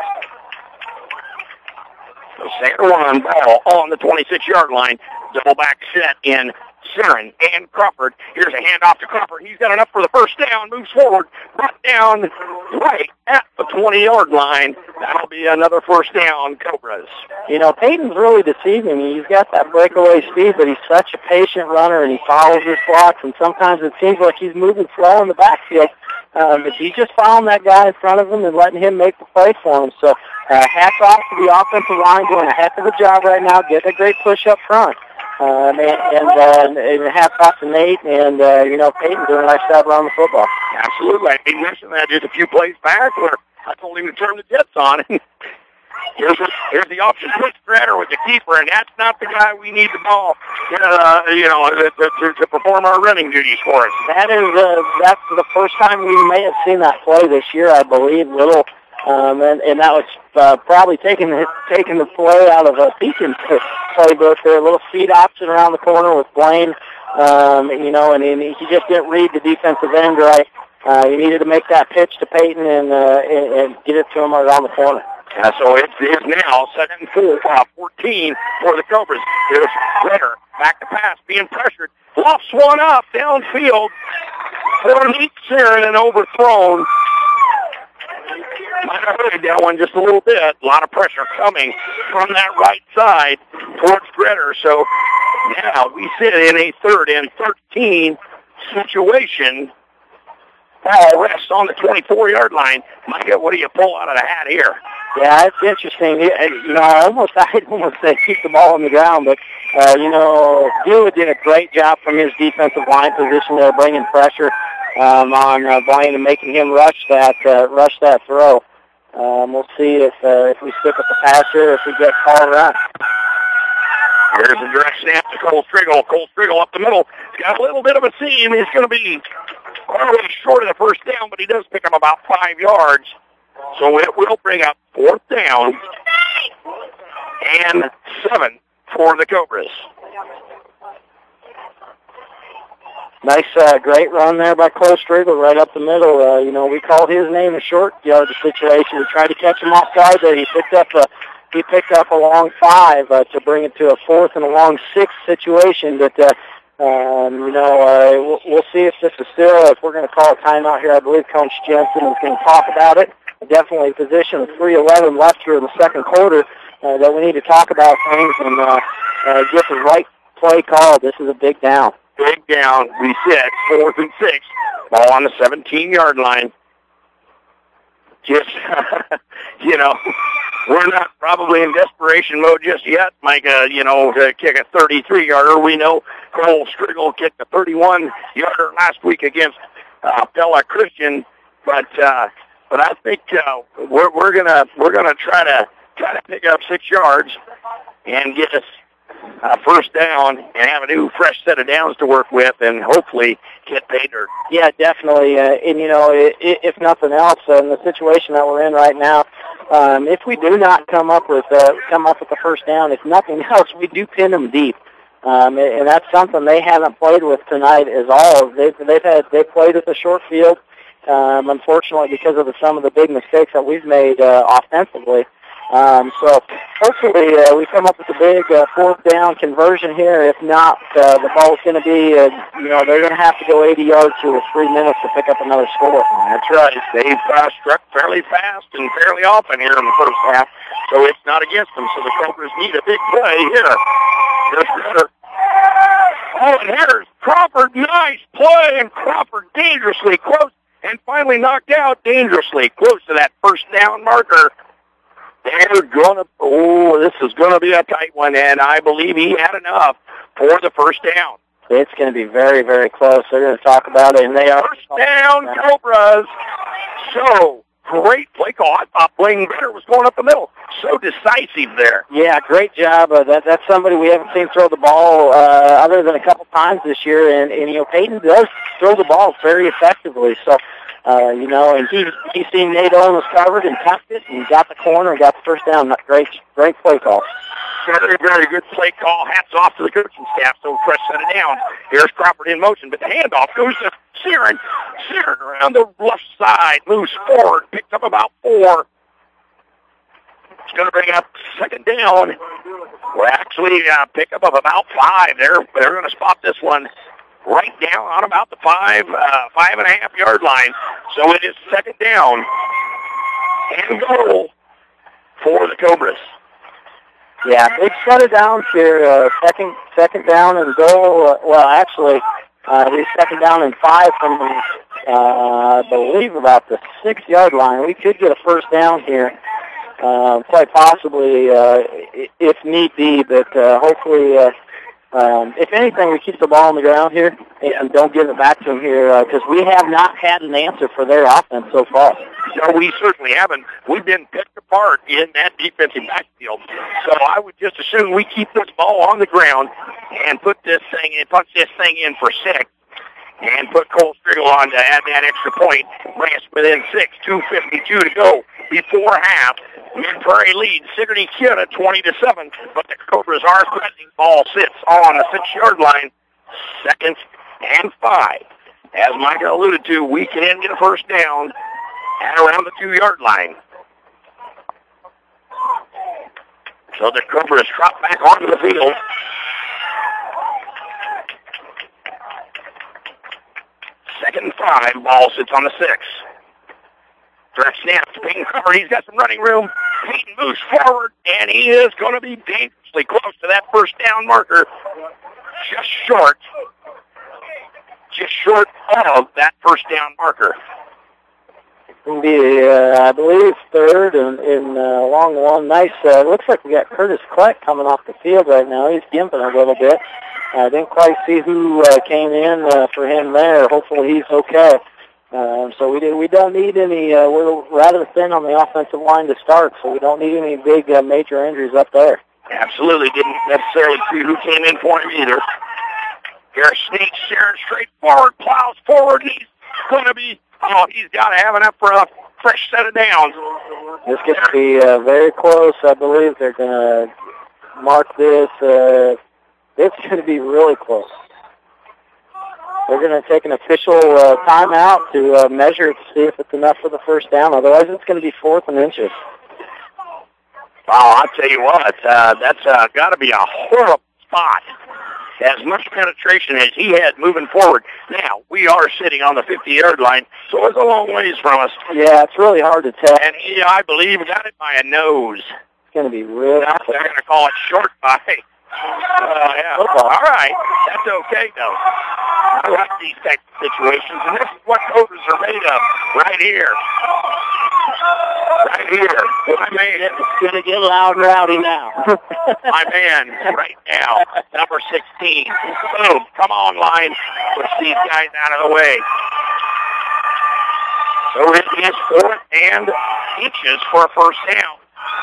So second one, ball on the twenty-six-yard line. Double back set in Sharon and Crawford. Here's a handoff to Crawford. He's got enough for the first down, moves forward, brought down right at the twenty-yard line. That'll be another first down, Cobras. You know, Peyton's really deceiving me. He's got that breakaway speed, but he's such a patient runner, and he follows his blocks, and sometimes it seems like he's moving slow in the backfield. Um, but he's just following that guy in front of him and letting him make the play for him. So uh, hats off to the offensive line, doing a heck of a job right now, getting a great push up front. Um, and and, uh, and hats off to Nate and, uh, you know, Peyton doing a nice job around the football. Absolutely. I mentioned that just a few plays back where I told him to turn the Jets on. Here's, here's the option. Quick Stratter with the keeper, and that's not the guy we need the ball, uh, you know, to, to, to perform our running duties for us. That is, uh, that's the first time we may have seen that play this year, I believe. Little, um, and, and that was uh, probably taking the, taking the play out of a Beacon's playbook there. A little feed option around the corner with Blaine, um, you know, and, and he just didn't read the defensive end right. Uh, he needed to make that pitch to Peyton and, uh, and, and get it to him around the corner. Uh, so it's, it's now second and four, uh, fourteen for the Cobras. Here's Ritter, back to pass, being pressured. Lofts one up downfield for Nate Siren and overthrown. Might have hurried that one just a little bit. A lot of pressure coming from that right side towards Ritter. So now we sit in a third and thirteen situation. Ball rests on the twenty-four-yard line. Micah, what do you pull out of the hat here? Yeah, it's interesting. You know, I almost, I'd almost say keep the ball on the ground, but, uh, you know, Dewey did a great job from his defensive line position there, bringing pressure um, on uh, Blaine and making him rush that uh, rush that throw. Um, we'll see if uh, if we stick with the pass here, if we get called around. Here's a direct snap to Cole Striggle. Cole Striggle up the middle. He's got a little bit of a seam. He's going to be quite a way short of the first down, but he does pick up about five yards. So it will bring up fourth down and seven for the Cobras. Nice, uh, great run there by Cole Striggle right up the middle. Uh, you know, we called his name a short yard situation. We tried to catch him off guard there. He picked up a he picked up a long five uh, to bring it to a fourth and a long six situation. But uh, um, you know, uh, we'll, we'll see if this is still if we're going to call a timeout here. I believe Coach Jensen is going to talk about it. Definitely position of three eleven left here in the second quarter uh, that we need to talk about things and uh, uh, get the right play called. This is a big down. Big down. We sit fourth and six. Ball on the seventeen-yard line. Just, you know, we're not probably in desperation mode just yet, Micah, you know, to kick a thirty-three-yarder. We know Cole Striggle kicked a thirty-one-yarder last week against uh, Pella Christian, but uh, but I think uh, we're we're gonna we're gonna try to try to pick up six yards and get us uh, first down and have a new fresh set of downs to work with, and hopefully get paid dirt. Yeah, definitely. Uh, and you know, i- if nothing else, uh, in the situation that we're in right now, um, if we do not come up with uh, come up with the first down, if nothing else, we do pin them deep. Um, and that's something they haven't played with tonight. Is all they've they've had they played with the short field. Um, unfortunately, because of the, some of the big mistakes that we've made uh, offensively. Um, so hopefully uh, we come up with a big uh, fourth down conversion here. If not, uh, the ball's going to be, uh, you know, they're going to have to go eighty yards to with three minutes to pick up another score. That's right. They've uh, struck fairly fast and fairly often here in the first half, so it's not against them. So the Cobras need a big play here. Here's Ritter. Oh, and here's Crawford. Nice play, and Crawford dangerously close. And finally knocked out dangerously close to that first down marker. They're going to, oh, this is going to be a tight one, and I believe he had enough for the first down. It's going to be very, very close. They're going to talk about it, and they are. First down, Cobras. So, great play call. I thought Blaine Ritter was going up the middle. So decisive there. Yeah, great job. Uh, that That's somebody we haven't seen throw the ball uh, other than a couple times this year, and, and, you know, Peyton does throw the ball very effectively. So, Uh, you know, and he he seen Nate Owens covered and tucked it and got the corner and got the first down. Great, great play call. Very, very good play call. Hats off to the coaching staff. So fresh set it down. Here's Crawford in motion, but the handoff goes to Siren. Siren around the left side, moves forward, picks up about four. It's going to bring up second down. Well, actually, uh, pick up of about five. They're they're going to spot this one right down on about the five, uh, five and a half yard line. So it is second down and goal for the Cobras. Yeah, big set of downs here. Uh, second, second down and goal. Uh, well, actually, uh, we second down and five from, uh, I believe, about the six yard line. We could get a first down here, uh, quite possibly, uh, if need be. But uh, hopefully, uh, um, if anything, we keep the ball on the ground here and don't give it back to them here because uh, we have not had an answer for their offense so far. No, we certainly haven't. We've been picked apart in that defensive backfield. So I would just assume we keep this ball on the ground and put this thing in, punch this thing in for six, and put Cole Striggle on to add that extra point. Bring us within six, two fifty-two to go before half. Mid-Prairie leads Sigourney Kid at twenty to seven, but the Cobras are threatening. Ball sits on the six-yard line, second and five. As Micah alluded to, we can get a first down at around the two-yard line. So the Cobras drop back onto the field. Second and five, ball sits on the six. Direct snap to Peyton Cover. He's got some running room. Peyton moves forward, and he is going to be dangerously close to that first down marker. Just short. Just short of that first down marker. It'll be, uh, I believe, third and in uh, along the one. Nice. Uh, looks like we got Curtis Kleck coming off the field right now. He's gimping a little bit. I uh, didn't quite see who uh, came in uh, for him there. Hopefully he's okay. Uh, so we do, we don't need any. Uh, we're rather thin on the offensive line to start, so we don't need any big uh, major injuries up there. Absolutely. Didn't necessarily see who came in for him either. Garrett sneaks Sharon straight forward, plows forward. He's going to be. Oh, he's got to have enough for a fresh set of downs. This gets to be uh, very close. I believe they're going to mark this. Uh, it's going to be really close. They're going to take an official uh, timeout to uh, measure it to see if it's enough for the first down. Otherwise, it's going to be fourth and inches. Wow, I'll tell you what, uh, that's uh, got to be a horrible spot. As much penetration as he had moving forward. Now, we are sitting on the fifty-yard line, so it's a long ways from us. Yeah, it's really hard to tell. And he, I believe, got it by a nose. It's going to be really Now, they're going to call it short by. Uh, yeah. Football. All right. That's okay, though. I like these types of situations, and this is what Cobras are made of right here. Right here. My man. It's going to get loud and rowdy now. My man right now, number sixteen. Boom. Come on, line. Push these guys out of the way. So it is fourth and inches for a first down.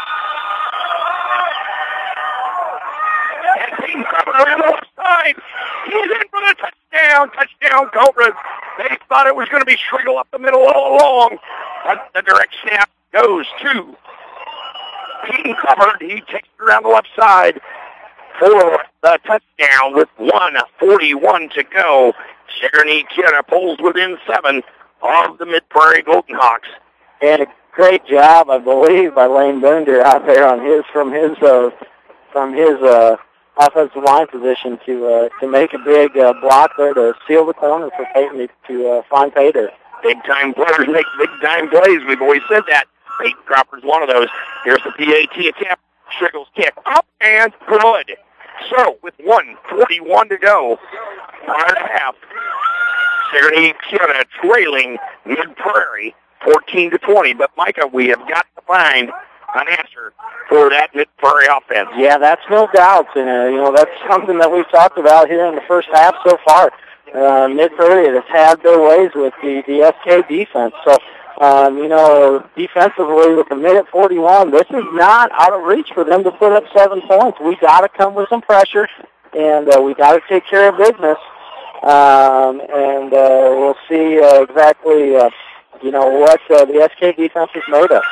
And Peyton Cover on the left side. He's in for the touchdown. Touchdown, Cobras. They thought it was going to be Striggle up the middle all along. But the direct snap goes to Peyton Covered. He takes it around the left side for the touchdown with one forty-one to go. Sigourney Kid pulls within seven of the Mid-Prairie Golden Hawks. And a great job, I believe, by Lane Bender out there on his from his uh, from his uh, offensive line position to uh, to make a big uh, block there to seal the corner for Peyton to, to uh, find Payter. Big-time players make big-time plays. We've always said that. Peyton Cropper's one of those. Here's the P A T attempt. Striggle's kick up and good. So, with one forty-one to go, one and a half, Sigourney Kid trailing Mid-Prairie fourteen to twenty. But, Micah, we have got to find an answer for that Mid-Prairie offense. Yeah, that's no doubt. And, uh, you know, that's something that we've talked about here in the first half so far. Uh, Mid-Prairie has had their ways with the, the S K defense. So, um, you know, defensively with a minute forty-one, this is not out of reach for them to put up seven points. We got to come with some pressure, and uh, we got to take care of business. Um, and uh, we'll see uh, exactly, uh, you know, what uh, the S K defense is made of.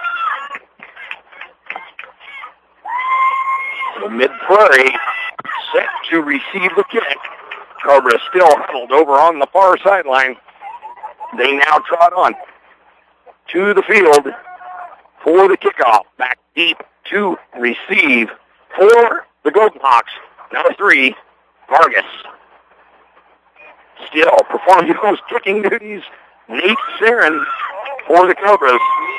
So Mid-Prairie set to receive the kick. Cobra still huddled over on the far sideline. They now trot on to the field for the kickoff. Back deep to receive for the Golden Hawks. Number three, Vargas. Still performing those kicking duties, Nate Sarin for the Cobras.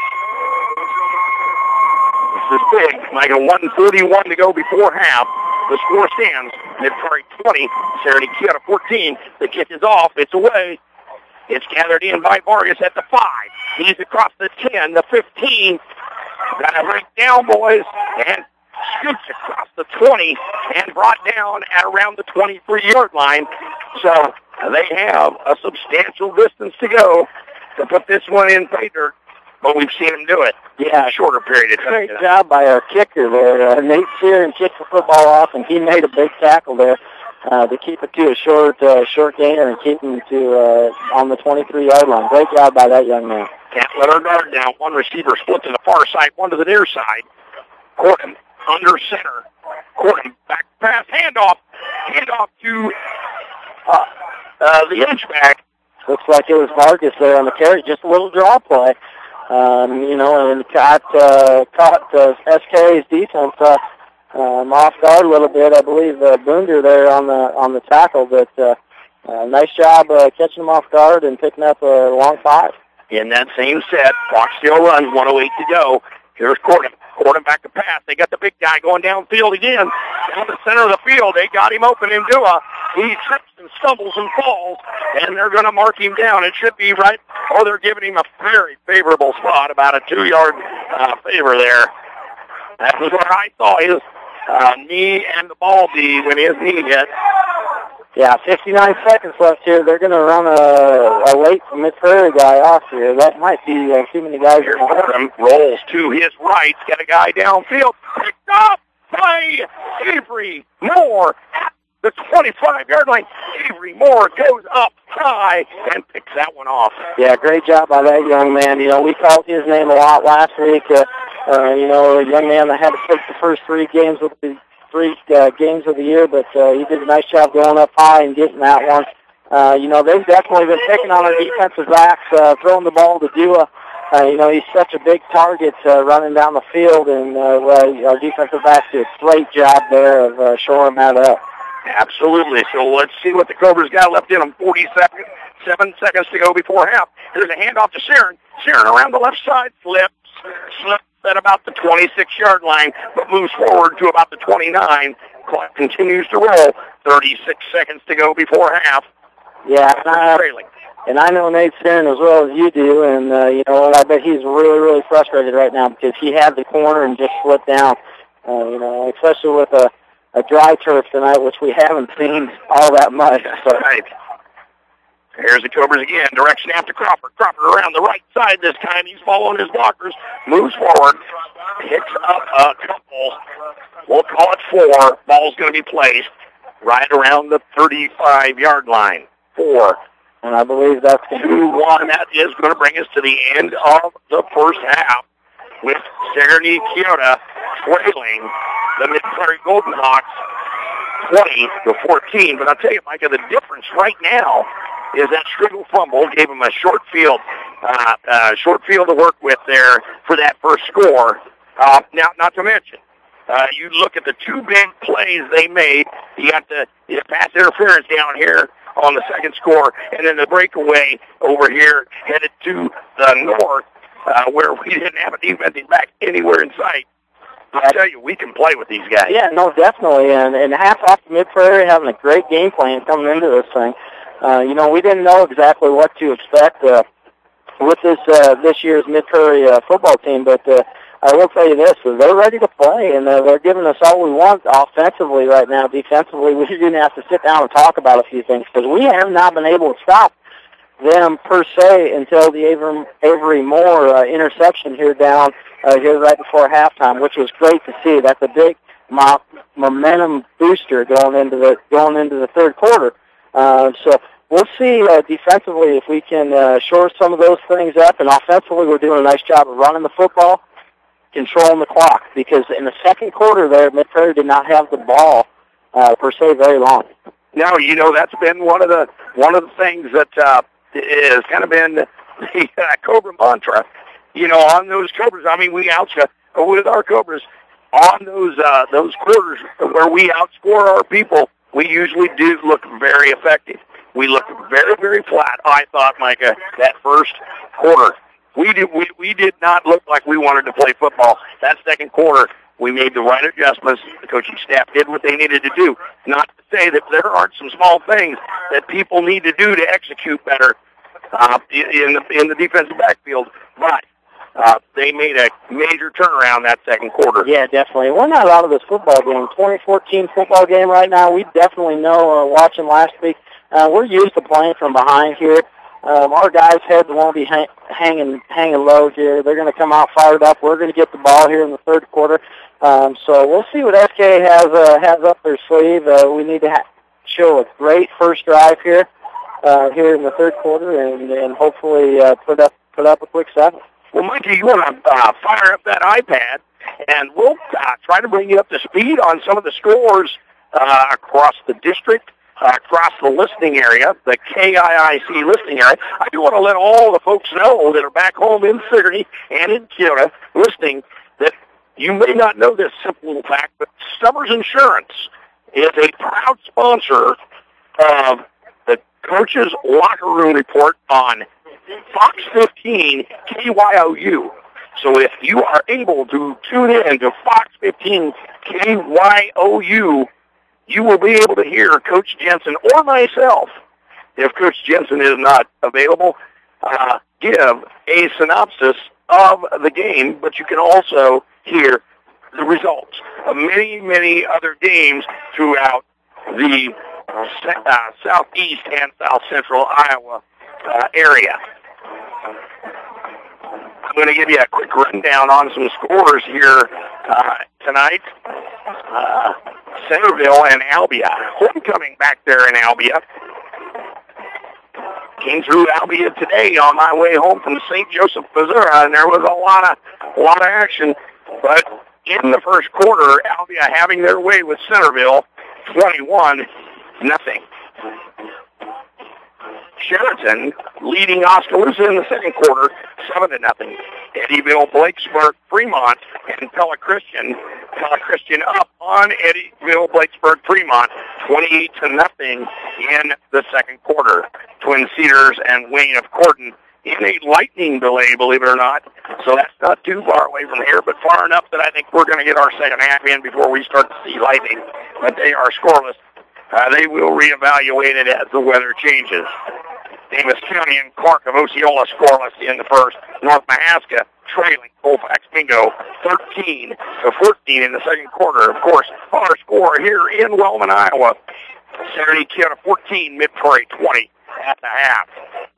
This is big, like a one forty-one to go before half. The score stands, Mid-Prairie twenty, Sigourney Kid fourteen. The kick is off. It's away. It's gathered in by Vargas at the five. He's across the ten, the fifteen. Got to break down, boys, and scoots across the twenty and brought down at around the twenty-three-yard line. So they have a substantial distance to go to put this one in pay dirt, but we've seen them do it yeah, in a shorter period of time. Great job by our kicker there. Uh, Nate Sheeran kicked the football off, and he made a big tackle there uh, to keep it to a short uh, short gain and keep him to uh, on the twenty-three-yard line. Great job by that young man. Can't let our guard down. One receiver split to the far side, one to the near side. Corton under center. Corton back pass, handoff. Handoff to uh, uh, the inchback. Looks like it was Vargas there on the carry. Just a little draw play. Um, you know, and caught, uh, caught uh, S K's defense uh, um, off guard a little bit. I believe uh, Boonder there on the on the tackle. But uh, uh, nice job uh, catching him off guard and picking up a long five. In that same set, clock still runs, one oh eight to go. Here's Corton. Corton back to pass. They got the big guy going downfield again. Down the center of the field, they got him open in Dua. He trips and stumbles and falls, and they're going to mark him down. It should be right, or they're giving him a very favorable spot, about a two-yard uh, favor there. That was where I saw his uh, knee and the ball be when his knee hit. Yeah, fifty-nine seconds left here. They're going to run a, a late Mid-Prairie guy off here. That might be uh, too many guys. Here's Fordham, rolls to his right. Got a guy downfield. Picked up by Avery Moore at the twenty-five-yard line. Avery Moore goes up high and picks that one off. Yeah, great job by that young man. You know, we called his name a lot last week. Uh, uh, you know, a young man that had to take the first three games of the three uh, games of the year, but uh, he did a nice job going up high and getting that one. Uh, you know, they've definitely been picking on our defensive backs, uh, throwing the ball to Dua. Uh, you know, he's such a big target uh, running down the field, and uh, well, our defensive backs do a great job there of uh, shoring that up. Absolutely. So let's see what the Cobras got left in them. forty seconds, seven seconds to go before half. Here's a handoff to Sharon. Sharon around the left side, flips, slips at about the twenty-six-yard line, but moves forward to about the twenty-nine. Clock continues to roll. thirty-six seconds to go before half. Yeah, uh, trailing. And I know Nate Sharon as well as you do, and, uh, you know, I bet he's really, really frustrated right now because he had the corner and just slipped down, uh, you know, especially with a, a dry turf tonight, which we haven't seen all that much. So. Right. Here's the Cobras again. Direct snap to Crawford. Crawford around the right side this time. He's following his blockers. Moves forward. Picks up a couple. We'll call it four. Ball's going to be placed right around the thirty-five-yard line. Four. And I believe that's going to two one. That is going to bring us to the end of the first half with Sigourney Keota trailing the Mid-Prairie Golden Hawks twenty to fourteen. But I'll tell you, Micah, the difference right now is that Striegel fumble gave him a short field, uh, uh, short field to work with there for that first score. Uh, now, not to mention, uh, you look at the two big plays they made. You got the, the pass interference down here on the second score, and then the breakaway over here headed to the north, uh, where we didn't have a defensive back anywhere in sight. I'll tell you, we can play with these guys. Yeah, no, definitely. And, and hats off to Mid-Prairie having a great game plan coming into this thing. Uh, you know, we didn't know exactly what to expect uh, with this uh, this year's Mid-Prairie uh, football team, but uh, I will tell you this, they're ready to play, and uh, they're giving us all we want offensively right now. Defensively, we're going to have to sit down and talk about a few things, because we have not been able to stop them per se until the Avery, Avery Moore uh, interception here down uh, here right before halftime, which was great to see. That's a big mo- momentum booster going into the going into the third quarter. Uh, so we'll see uh, defensively if we can uh, shore some of those things up, and offensively we're doing a nice job of running the football, controlling the clock, because in the second quarter there, Mid-Prairie did not have the ball uh, per se very long. No, you know, that's been one of the one of the things that uh, has kind of been the uh, Cobra mantra. You know, on those Cobras, I mean, we out with our Cobras on those uh, those quarters where we outscore our people. We usually do look very effective. We look very, very flat. I thought, Micah, that first quarter, we did we, we did not look like we wanted to play football. That second quarter, we made the right adjustments. The coaching staff did what they needed to do. Not to say that there aren't some small things that people need to do to execute better uh, in the in the defensive backfield, but uh, uh, they made a major turnaround that second quarter. Yeah, definitely. We're not out of this football game. twenty fourteen football game right now. We definitely know, uh, watching last week, uh, we're used to playing from behind here. Um, our guys' heads won't be hang, hanging hanging low here. They're going to come out fired up. We're going to get the ball here in the third quarter. Um, so we'll see what S K has uh, has up their sleeve. Uh, we need to ha- show a great first drive here uh, here in the third quarter, and, and hopefully uh, put up put up a quick seven. Well, Mikey, you want to uh, fire up that iPad, and we'll uh, try to bring you up to speed on some of the scores uh, across the district. Uh, across the listening area, the K I I C listening area. I do want to let all the folks know that are back home in Sigourney and in Kyoto listening that you may not know this simple little fact, but Summers Insurance is a proud sponsor of the Coach's Locker Room Report on Fox fifteen K Y O U. So if you are able to tune in to Fox fifteen K Y O U, you will be able to hear Coach Jensen or myself, if Coach Jensen is not available, uh, give a synopsis of the game, but you can also hear the results of many, many other games throughout the uh, southeast and south central Iowa uh, area. I'm going to give you a quick rundown on some scores here uh, tonight. Uh, Centerville and Albia. Homecoming back there in Albia. Came through Albia today on my way home from Saint Joseph, Missouri, and there was a lot of a lot of action. But in the first quarter, Albia having their way with Centerville, twenty-one nothing. Sheraton leading Oskaloosa in the second quarter, seven to nothing. Eddyville, Blakesburg, Fremont, and Pella Christian. Pella Christian up on Eddyville, Blakesburg, Fremont, twenty-eight to nothing in the second quarter. Twin Cedars and Wayne of Cordon in a lightning delay, believe it or not. So that's not too far away from here, but far enough that I think we're going to get our second half in before we start to see lightning. But they are scoreless. Uh, they will reevaluate it as the weather changes. Davis County and Clark of Osceola scoreless in the first. North Mahaska trailing Colfax Bingo thirteen to fourteen in the second quarter. Of course, our score here in Wellman, Iowa. Saturday, Kyoto fourteen, Mid-Prairie twenty at the half.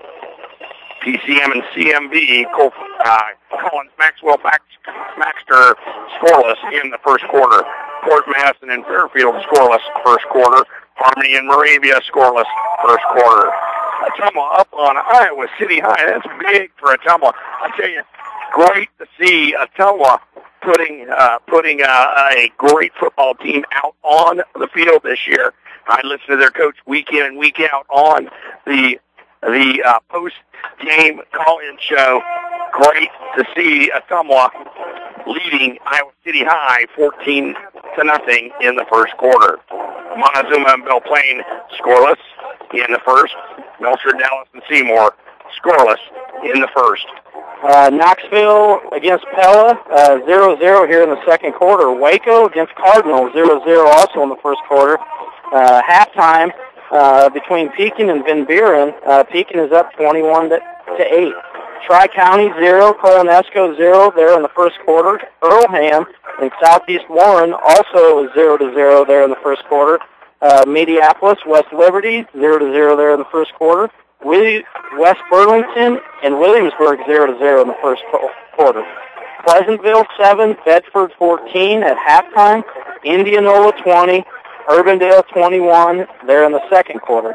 P C M and C M B, uh, Collins, Maxwell, Maxter scoreless in the first quarter. Port Madison and Fairfield scoreless first quarter. Harmony and Moravia scoreless first quarter. Ottumwa up on Iowa City High. That's big for Ottumwa. I tell you, great to see Ottumwa putting uh, putting uh, a great football team out on the field this year. I listen to their coach week in and week out on the the uh, post-game call-in show. Great to see Ottumwa leading Iowa City High fourteen to nothing in the first quarter. Montezuma and Belle Plaine scoreless in the first. Melcher, Dallas, and Seymour scoreless in the first. Uh, Knoxville against Pella, uh, zero zero here in the second quarter. Waco against Cardinal, zero zero also in the first quarter. Uh, halftime uh, between Pekin and Van Buren. Uh, Pekin is up twenty-one to eight. Tri-County, zero. Colonesco, zero there in the first quarter. Earlham and Southeast Warren also zero to zero there in the first quarter. Uh, Mediapolis, West Liberty, zero to zero there in the first quarter. West Burlington and Williamsburg, zero to zero in the first quarter. Pleasantville, seven. Bedford, fourteen at halftime. Indianola, twenty. Urbandale, twenty-one there in the second quarter.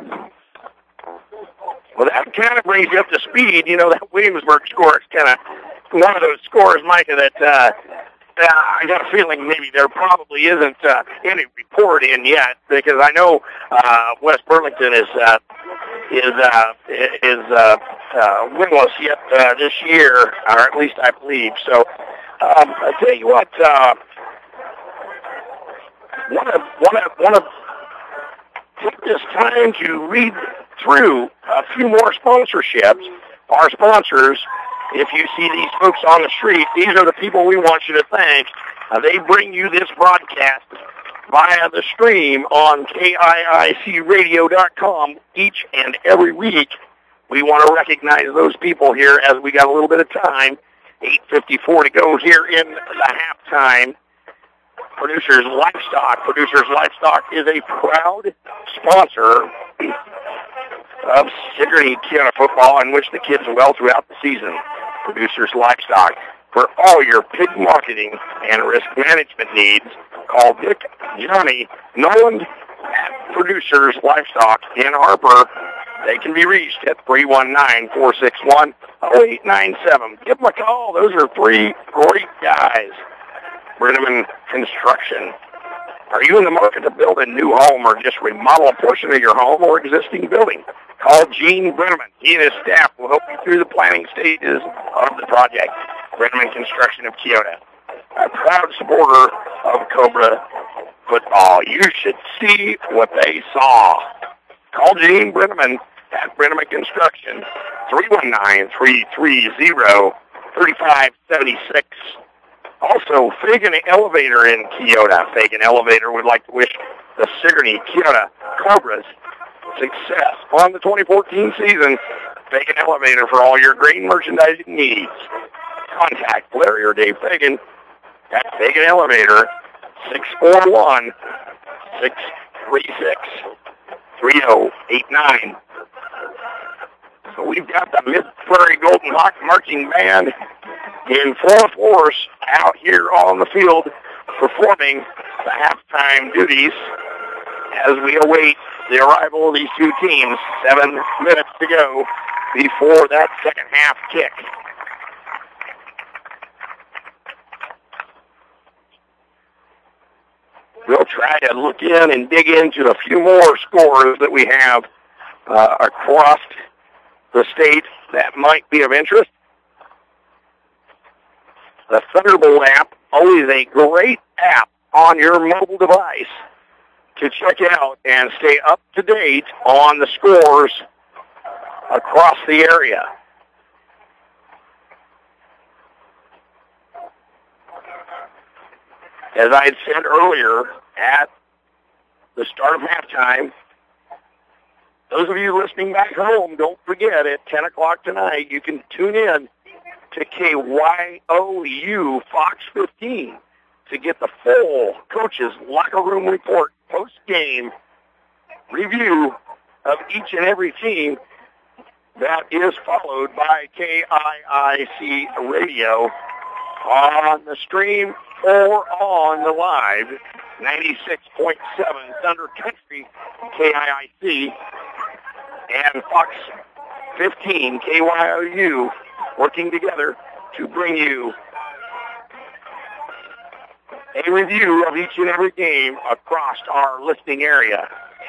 Well, that kind of brings you up to speed. You know, that Williamsburg score is kind of one of those scores, Micah, that uh, uh, I got a feeling maybe there probably isn't uh, any report in yet, because I know uh, West Burlington is uh, is uh, is uh, uh, winless yet uh, this year, or at least I believe. So um, I tell you what, uh, want to want to want to take this time to read through a few more sponsorships. Our sponsors, if you see these folks on the street, these are the people we want you to thank. Uh, they bring you this broadcast via the stream on K I I C radio dot com each and every week. We want to recognize those people here as we got a little bit of time eight fifty-four to go here in the halftime. Producers Livestock. Producers Livestock is a proud sponsor of Sigourney Keota football, and wish the kids well throughout the season. Producers Livestock. For all your pig marketing and risk management needs, call Dick, Johnny, Noland at Producers Livestock in Harper. They can be reached at three one nine, four six one, zero eight nine seven. Give them a call. Those are three great guys. Brenneman Construction. Are you in the market to build a new home or just remodel a portion of your home or existing building? Call Gene Brenneman. He and his staff will help you through the planning stages of the project. Brenneman Construction of Keota, a proud supporter of Cobra football. You should see what they saw. Call Gene Brenneman at Brenneman Construction, three one nine, three three zero, three five seven six. Also, Fagan Elevator in Keota. Fagan Elevator would like to wish the Sigourney Keota Cobras success on the twenty fourteen season. Fagan Elevator for all your grain merchandising needs. Contact Larry or Dave Fagan at Fagan Elevator, six four one, six three six, three zero eight nine. So we've got the Mid-Prairie Golden Hawk Marching Band in full force out here on the field performing the halftime duties as we await the arrival of these two teams. Seven minutes to go before that second half kick. We'll try to look in and dig into a few more scores that we have uh, across the state that might be of interest. The Thunderbolt app, always a great app on your mobile device to check out and stay up to date on the scores across the area. As I had said earlier at the start of halftime, those of you listening back home, don't forget at ten o'clock tonight, you can tune in to K Y O U Fox fifteen to get the full coach's locker room report, post-game review of each and every team. That is followed by K I I C Radio on the stream or on the live, ninety-six point seven Thunder Country, K I I C, and Fox fifteen, K Y O U, working together to bring you a review of each and every game across our listening area.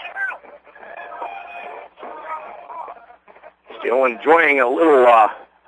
Still enjoying a little, uh,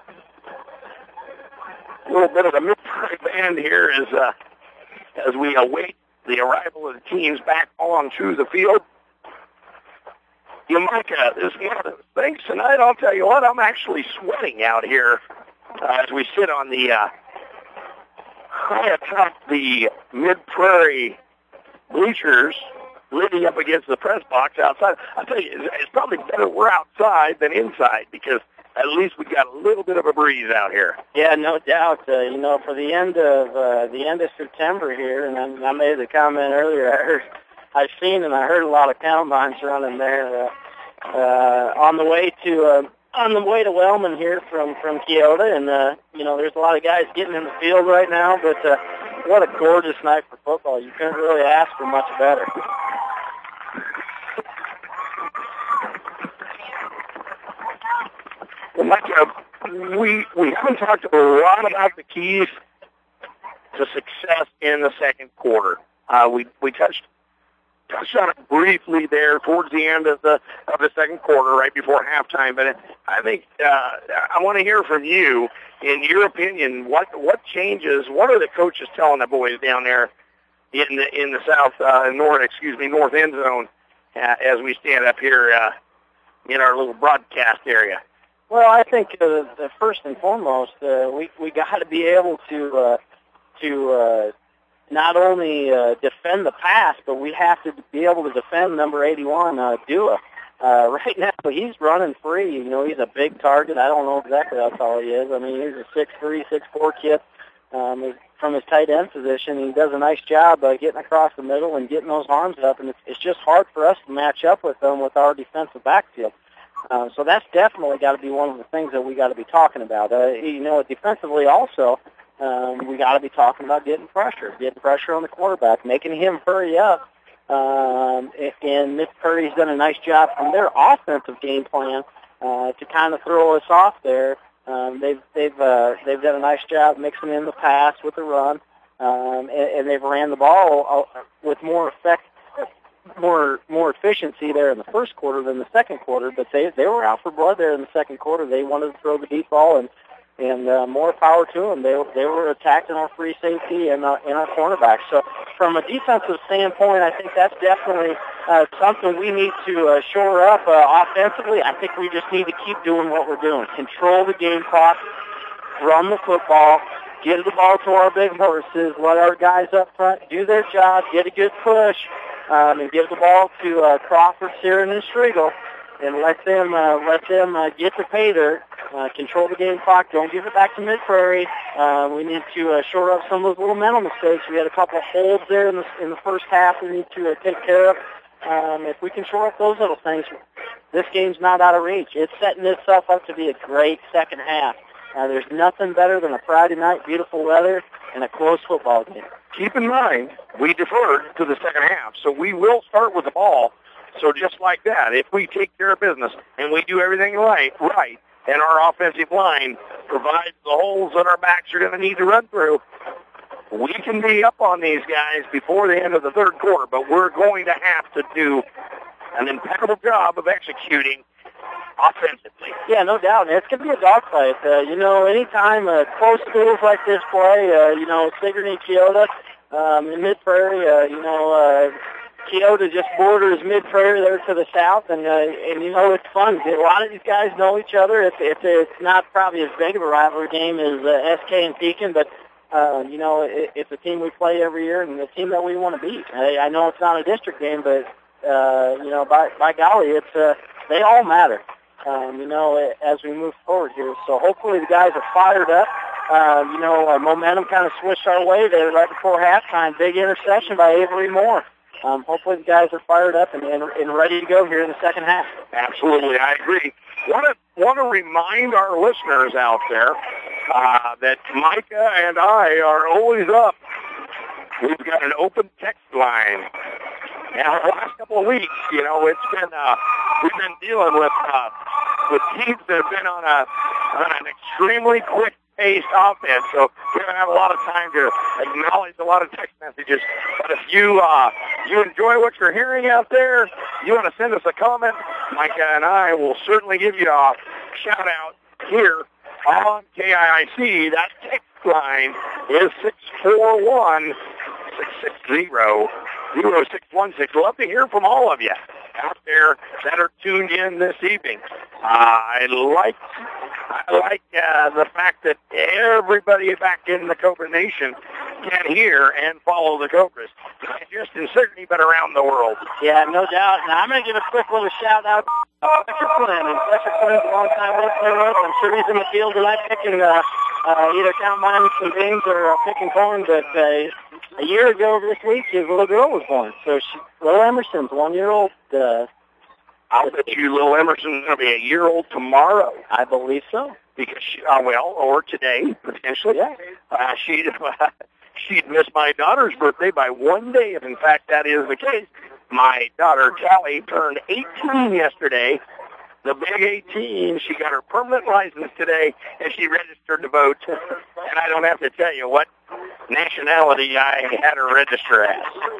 little bit of the Mid-Prairie Band here as, uh, as we await the arrival of the teams back onto the field. You know, Micah, this is one of the things tonight. I'll tell you what, I'm actually sweating out here uh, as we sit on the uh, high atop the Mid-Prairie bleachers leaning up against the press box outside. I'll tell you, it's, it's probably better we're outside than inside because at least we got a little bit of a breeze out here. Yeah, no doubt. Uh, you know, for the end of uh, the end of September here, and I, I made the comment earlier. I heard, I've seen and I heard a lot of combines running there uh, uh, on the way to uh, on the way to Wellman here from from Keota, and uh, you know, there's a lot of guys getting in the field right now. But uh, what a gorgeous night for football! You couldn't really ask for much better. Well, Mike, uh, we we haven't talked a lot about the keys to success in the second quarter. Uh, we we touched touched on it briefly there towards the end of the of the second quarter, right before halftime. But I think uh, I want to hear from you. In your opinion, what what changes? What are the coaches telling the boys down there in the in the south uh, north? Excuse me, north end zone uh, as we stand up here uh, in our little broadcast area? Well, I think uh, the first and foremost, uh, we we got to be able to uh, to uh, not only uh, defend the pass, but we have to be able to defend number eighty-one, uh, Dua. uh, right now he's running free. You know, he's a big target. I don't know exactly how tall he is. I mean, he's a six three, six four kid um, from his tight end position. He does a nice job uh, getting across the middle and getting those arms up, and it's, it's just hard for us to match up with them with our defensive backfield. Uh, so that's definitely got to be one of the things that we got to be talking about. Uh, you know, defensively also, um, we got to be talking about getting pressure, getting pressure on the quarterback, making him hurry up. Um, and Miss Curry's done a nice job from their offensive game plan uh, to kind of throw us off there. Um, they've they've uh, they've done a nice job mixing in the pass with the run, um, and, and they've ran the ball with more effect. more more efficiency there in the first quarter than the second quarter, but they they were out for blood there in the second quarter. They wanted to throw the deep ball, and and uh, more power to them. They they were attacking our free safety and uh, and our cornerbacks. So from a defensive standpoint, I think that's definitely uh, something we need to uh, shore up uh, offensively. I think we just need to keep doing what we're doing, control the game clock, run the football, get the ball to our big horses, let our guys up front do their job, get a good push. Um, and give the ball to uh, Crawford, Siren, and Striegel, and let them uh, let them uh, get the pay dirt, uh, control the game clock. Don't give it back to Mid-Prairie. Uh, we need to uh, shore up some of those little mental mistakes. We had a couple of holds there in the in the first half. We need to uh, take care of. Um, if we can shore up those little things, this game's not out of reach. It's setting itself up to be a great second half. Uh, there's nothing better than a Friday night, beautiful weather, and a close football game. Keep in mind, we deferred to the second half, so we will start with the ball. So just like that, if we take care of business and we do everything right, right, and our offensive line provides the holes that our backs are going to need to run through, we can be up on these guys before the end of the third quarter, but we're going to have to do an impeccable job of executing offensively. Yeah, no doubt. It's going to be a dogfight. Uh, you know, anytime uh, close schools like this play, uh, you know, Sigourney, Keota, um, in Mid-Prairie, uh, you know, uh, Keota just borders Mid-Prairie there to the south, and, uh, and you know, it's fun. A lot of these guys know each other. It's, it's, it's not probably as big of a rivalry game as uh, S K and Pekin, but, uh, you know, it, it's a team we play every year and a team that we want to beat. I, I know it's not a district game, but, uh, you know, by, by golly, it's uh, they all matter. Um, you know, as we move forward here. So hopefully the guys are fired up. Uh, you know, our momentum kind of switched our way there right before halftime. Big interception by Avery Moore. Um, hopefully the guys are fired up and, and, and ready to go here in the second half. Absolutely, I agree. Want to want to remind our listeners out there uh, that Micah and I are always up. We've got an open text line. Now, the last couple of weeks, you know, it's been uh, we've been dealing with uh, with teams that have been on a on an extremely quick-paced offense, so we don't have a lot of time to acknowledge a lot of text messages. But if you uh, you enjoy what you're hearing out there, you want to send us a comment, Micah and I will certainly give you a shout-out here on K I I C. That text line is six four one, six six zero, zero six one six. Love to hear from all of you out there that are tuned in this evening. Uh, I like I like uh, the fact that everybody back in the Cobra Nation can hear and follow the Cobras. Not just in Sigourney, but around the world. Yeah, no doubt. Now, I'm going to give a quick little shout-out to Fletcher Flynn. And Fletcher Flynn's a long-time listener of us. I'm sure he's in the field tonight picking uh, uh, either count mine some beans or uh, picking corn, but uh, a year ago this week, his little girl was born. So she, little Emerson's one-year-old. Uh, I'll bet you little Emerson's going to be a year old tomorrow. I believe so. Because, she, uh, well, or today, potentially. Yeah. Uh, she'd, uh, she'd miss my daughter's birthday by one day, if in fact that is the case. My daughter, Callie, turned eighteen yesterday. The big eighteen. She got her permanent license today, and she registered to vote. And I don't have to tell you what nationality I had her register as.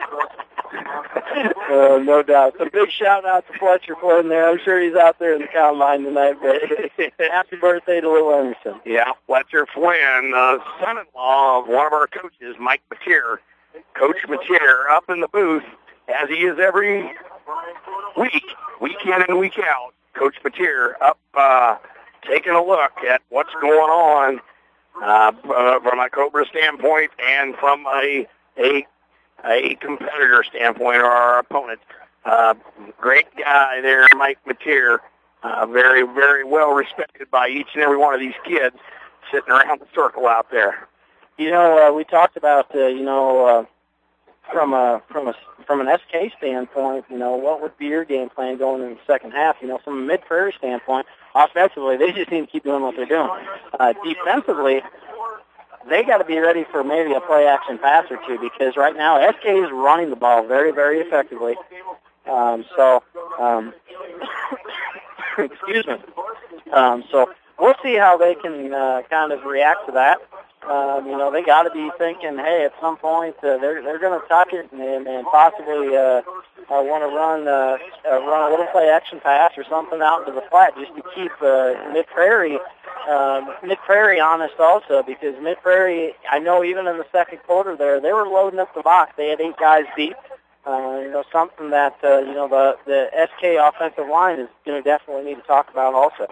uh, no doubt. So big shout-out to Fletcher Flynn there. I'm sure he's out there in the combine tonight, but happy birthday to little Emerson. Yeah, Fletcher Flynn, uh, son-in-law of one of our coaches, Mike Mateer. Coach Mateer up in the booth, as he is every week, week in and week out. Coach Mateer up uh, taking a look at what's going on uh, uh, from a Cobra standpoint and from a a a competitor standpoint or our opponent. Uh, great guy there, Mike Mateer. Uh, very, very well respected by each and every one of these kids sitting around the circle out there. You know, uh, we talked about, uh, you know, uh, from a from a from an S K standpoint, you know, what would be your game plan going in the second half? You know, from a Mid-Prairie standpoint, offensively, they just need to keep doing what they're doing. Uh, defensively, they got to be ready for maybe a play-action pass or two, because right now S K is running the ball very, very effectively. Um, so, um, excuse me. Um, so we'll see how they can uh, kind of react to that. Um, you know, they got to be thinking, hey, at some point uh, they're they're going to tuck it and, and possibly uh, uh, want to run uh, uh, run a little play action pass or something out into the flat just to keep uh, Mid Prairie um, Mid Prairie honest also, because Mid Prairie, I know even in the second quarter there they were loading up the box. They had eight guys deep. Uh, you know, something that uh, you know the the S K offensive line is going to definitely need to talk about also.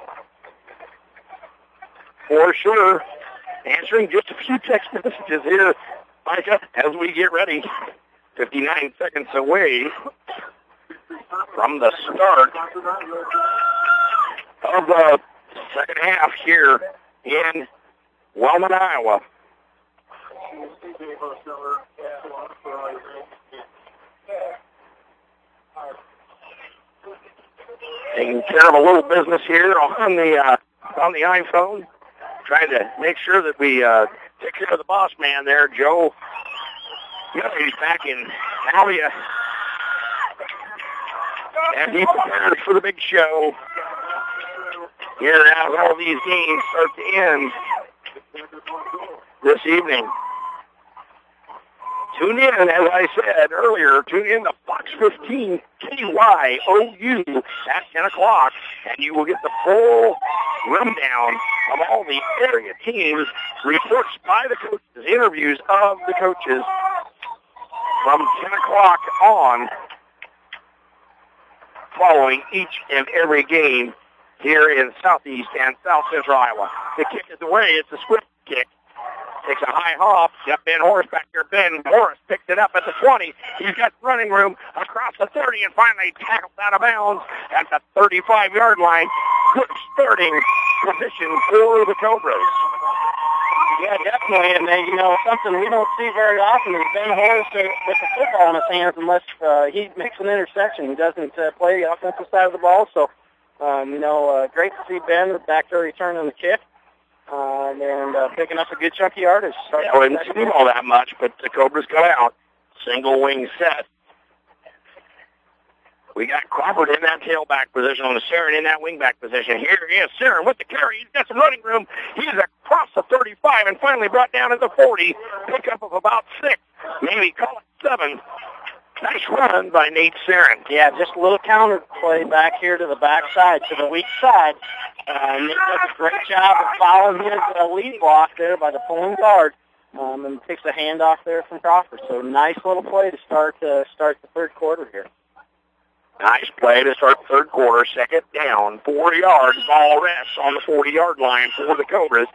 For sure. Answering just a few text messages here, Micah, as we get ready. fifty-nine seconds away from the start of the second half here in Wellman, Iowa. Taking care of a little business here on the uh, on the iPhone. Trying to make sure that we uh, take care of the boss man there, Joe. Yeah, he's back in Alia. And he prepares for the big show. Here as all these games start to end this evening. Tune in, as I said earlier, tune in to Fox fifteen K Y O U at ten o'clock, and you will get the full rundown of all the area teams, reports by the coaches, interviews of the coaches from ten o'clock on, following each and every game here in southeast and south central Iowa. The kick is away. It's a swift kick. Takes a high hop. Got Ben Horace back there. Ben Horace picked it up at the twenty. He's got running room across the thirty and finally tackled out of bounds at the thirty-five-yard line. Good starting position for the Cobras. Yeah, definitely. And, uh, you know, something we don't see very often is Ben Horace uh, with the football in his hands unless uh, he makes an interception. He doesn't uh, play the offensive side of the ball. So, um, you know, uh, great to see Ben back there returning the kick. Uh, and uh, picking up a good chunk of yardage. Yeah, I didn't see all that much, but the Cobras come out. Single wing set. We got Crawford in that tailback position on the Saren in that wingback position. Here he is, Saren with the carry. He's got some running room. He's across the thirty-five and finally brought down at the forty. Pickup of about six, maybe call it seven. Nice run by Nate Saren. Yeah, just a little counter play back here to the backside, to the weak side. Uh, Nate does a great job of following his uh, lead block there by the pulling guard, um, and takes a handoff there from Crawford. So nice little play to start uh, start the third quarter here. Nice play to start the third quarter. Second down, four yards. Ball rests on the forty-yard line for the Cobras.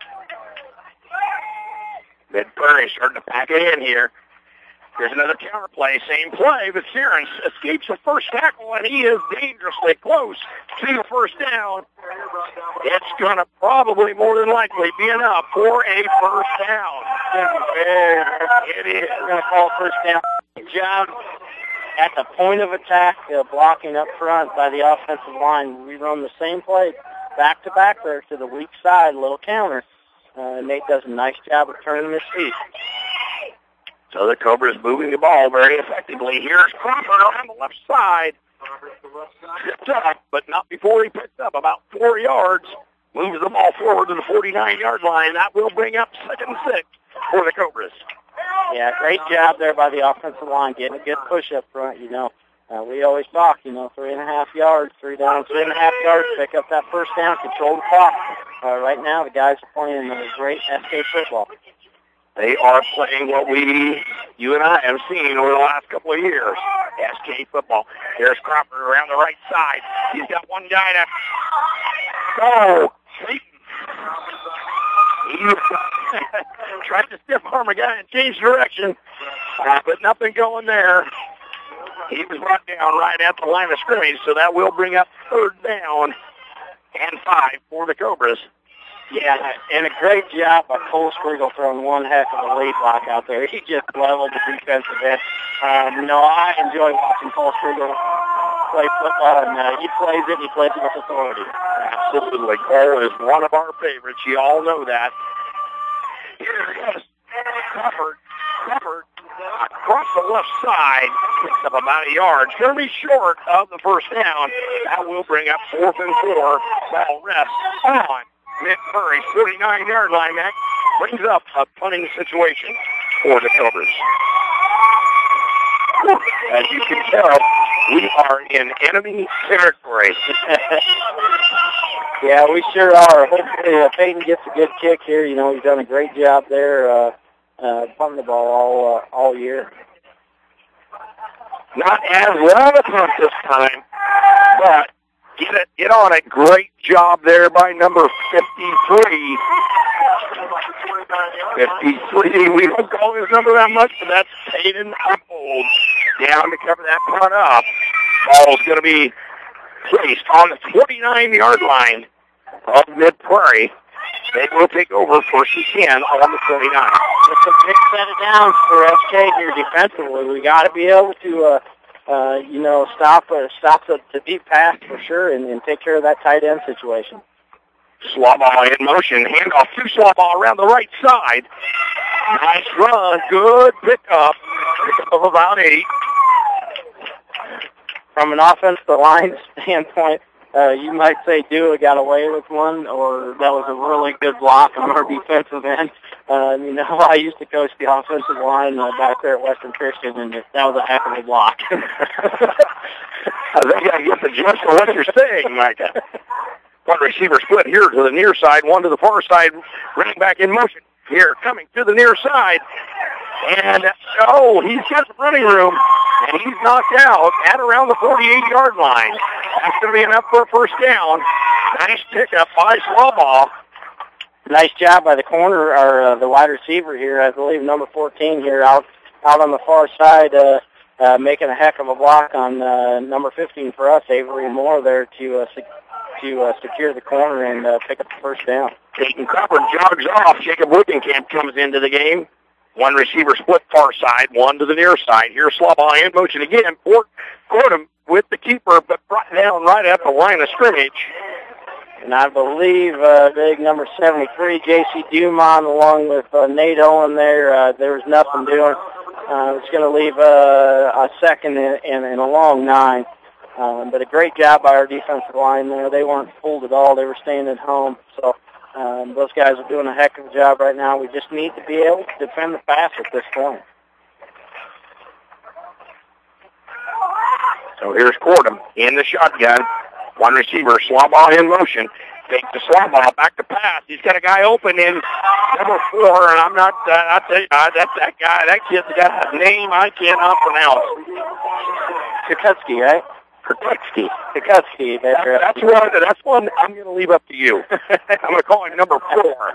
Mid-Prairie starting to pack it in here. Here's another counter play, same play, but Saren escapes the first tackle, and he is dangerously close to the first down. It's going to probably more than likely be enough for a first down. It is. We're going to call first down. Good job at the point of attack, uh, blocking up front by the offensive line. We run the same play back-to-back there to the weak side, little counter. Uh, Nate does a nice job of turning his feet. So the Cobra is moving the ball very effectively. Here's Crawford around the left side. Picked up, but not before he picked up about four yards. Moves the ball forward to the forty-nine-yard line. That will bring up second and six for the Cobras. Yeah, great job there by the offensive line, getting a good push up front, you know. Uh, we always talk, you know, three and a half yards, three down, three and a half yards, pick up that first down, control the clock. Uh, right now, the guys are playing uh, great S K football. They are playing what we, you and I, have seen over the last couple of years. S K football. Here's Crawford around the right side. He's got one guy to go. He tried to stiff arm a guy and change direction, uh, but nothing going there. He was brought down right at the line of scrimmage, so that will bring up third down and five for the Cobras. Yeah, and a great job by Cole Spriggle throwing one heck of a lead block out there. He just leveled the defensive end. Um, you know, I enjoy watching Cole Spriggle play football, and uh, he plays it, and he plays it with authority. Absolutely. Cole is one of our favorites. You all know that. Here he is. Crawford. Crawford across the left side. Picks up about a yard. It's going to be short of the first down. That will bring up fourth and four. Ball rests on Mid-Prairie, thirty-nine-yard line. That brings up a punting situation for the Cobras. As you can tell, we are in enemy territory. Yeah, we sure are. Hopefully uh, Peyton gets a good kick here. You know, he's done a great job there, uh, uh, punting the ball all uh, all year. Not as well a punt this time, but get it, get on it. Great job there by number fifty-three. fifty-three. We don't call his number that much, but that's Peyton Uphold down to cover that punt up. Ball's going to be placed on the twenty-nine-yard line of Mid-Prairie. They will take over first and ten on the twenty-nine. It's a big set of downs for S K here defensively. We got to be able to, uh, uh, you know, stop uh, stop the, the deep pass for sure, and, and take care of that tight end situation. Slawbaugh in motion. Handoff to Slawbaugh around the right side. Nice run. Good pickup. Pickup of about eight. From an offensive line standpoint, uh, you might say Dua got away with one, or that was a really good block on our defensive end. Uh, you know, I used to coach the offensive line uh, back there at Western Christian, and that was a heck of a block. I think I get the gist of what you're saying, Micah. One receiver split here to the near side, one to the far side, running back in motion. Here, coming to the near side. And, oh, he's got some running room, and he's knocked out at around the forty-eight-yard line. That's going to be enough for a first down. Nice pickup by Slawbaugh. Nice job by the corner, or uh, the wide receiver here, I believe, number fourteen here, out out on the far side, uh, uh, making a heck of a block on uh, number fifteen for us, Avery Moore, there to uh, sec- to uh, secure the corner and uh, pick up the first down. Peyton Crawford jogs off. Jacob Wickenkamp comes into the game. One receiver split far side, one to the near side. Here's Slawbaugh in motion again. Fort Gordon with the keeper, but brought down right at the line of scrimmage. And I believe uh, big number seventy-three, J C Dumont, along with uh, Nate Owen there. Uh, there was nothing doing. Uh, it's going to leave uh, a second and, and, and a long nine. Um, but a great job by our defensive line there. They weren't fooled at all. They were staying at home. So um, those guys are doing a heck of a job right now. We just need to be able to defend the pass at this point. So here's Cordham in the shotgun. One receiver, Slawbaugh in motion. Fake to Slawbaugh, back to pass. He's got a guy open in number four, and I'm not, uh, I tell you, uh, that's that guy. That kid's got a name I cannot pronounce. Kukutsky, right? Kukutsky. Kukutsky. That's, that's one. That's one I'm going to leave up to you. I'm going to call him number four.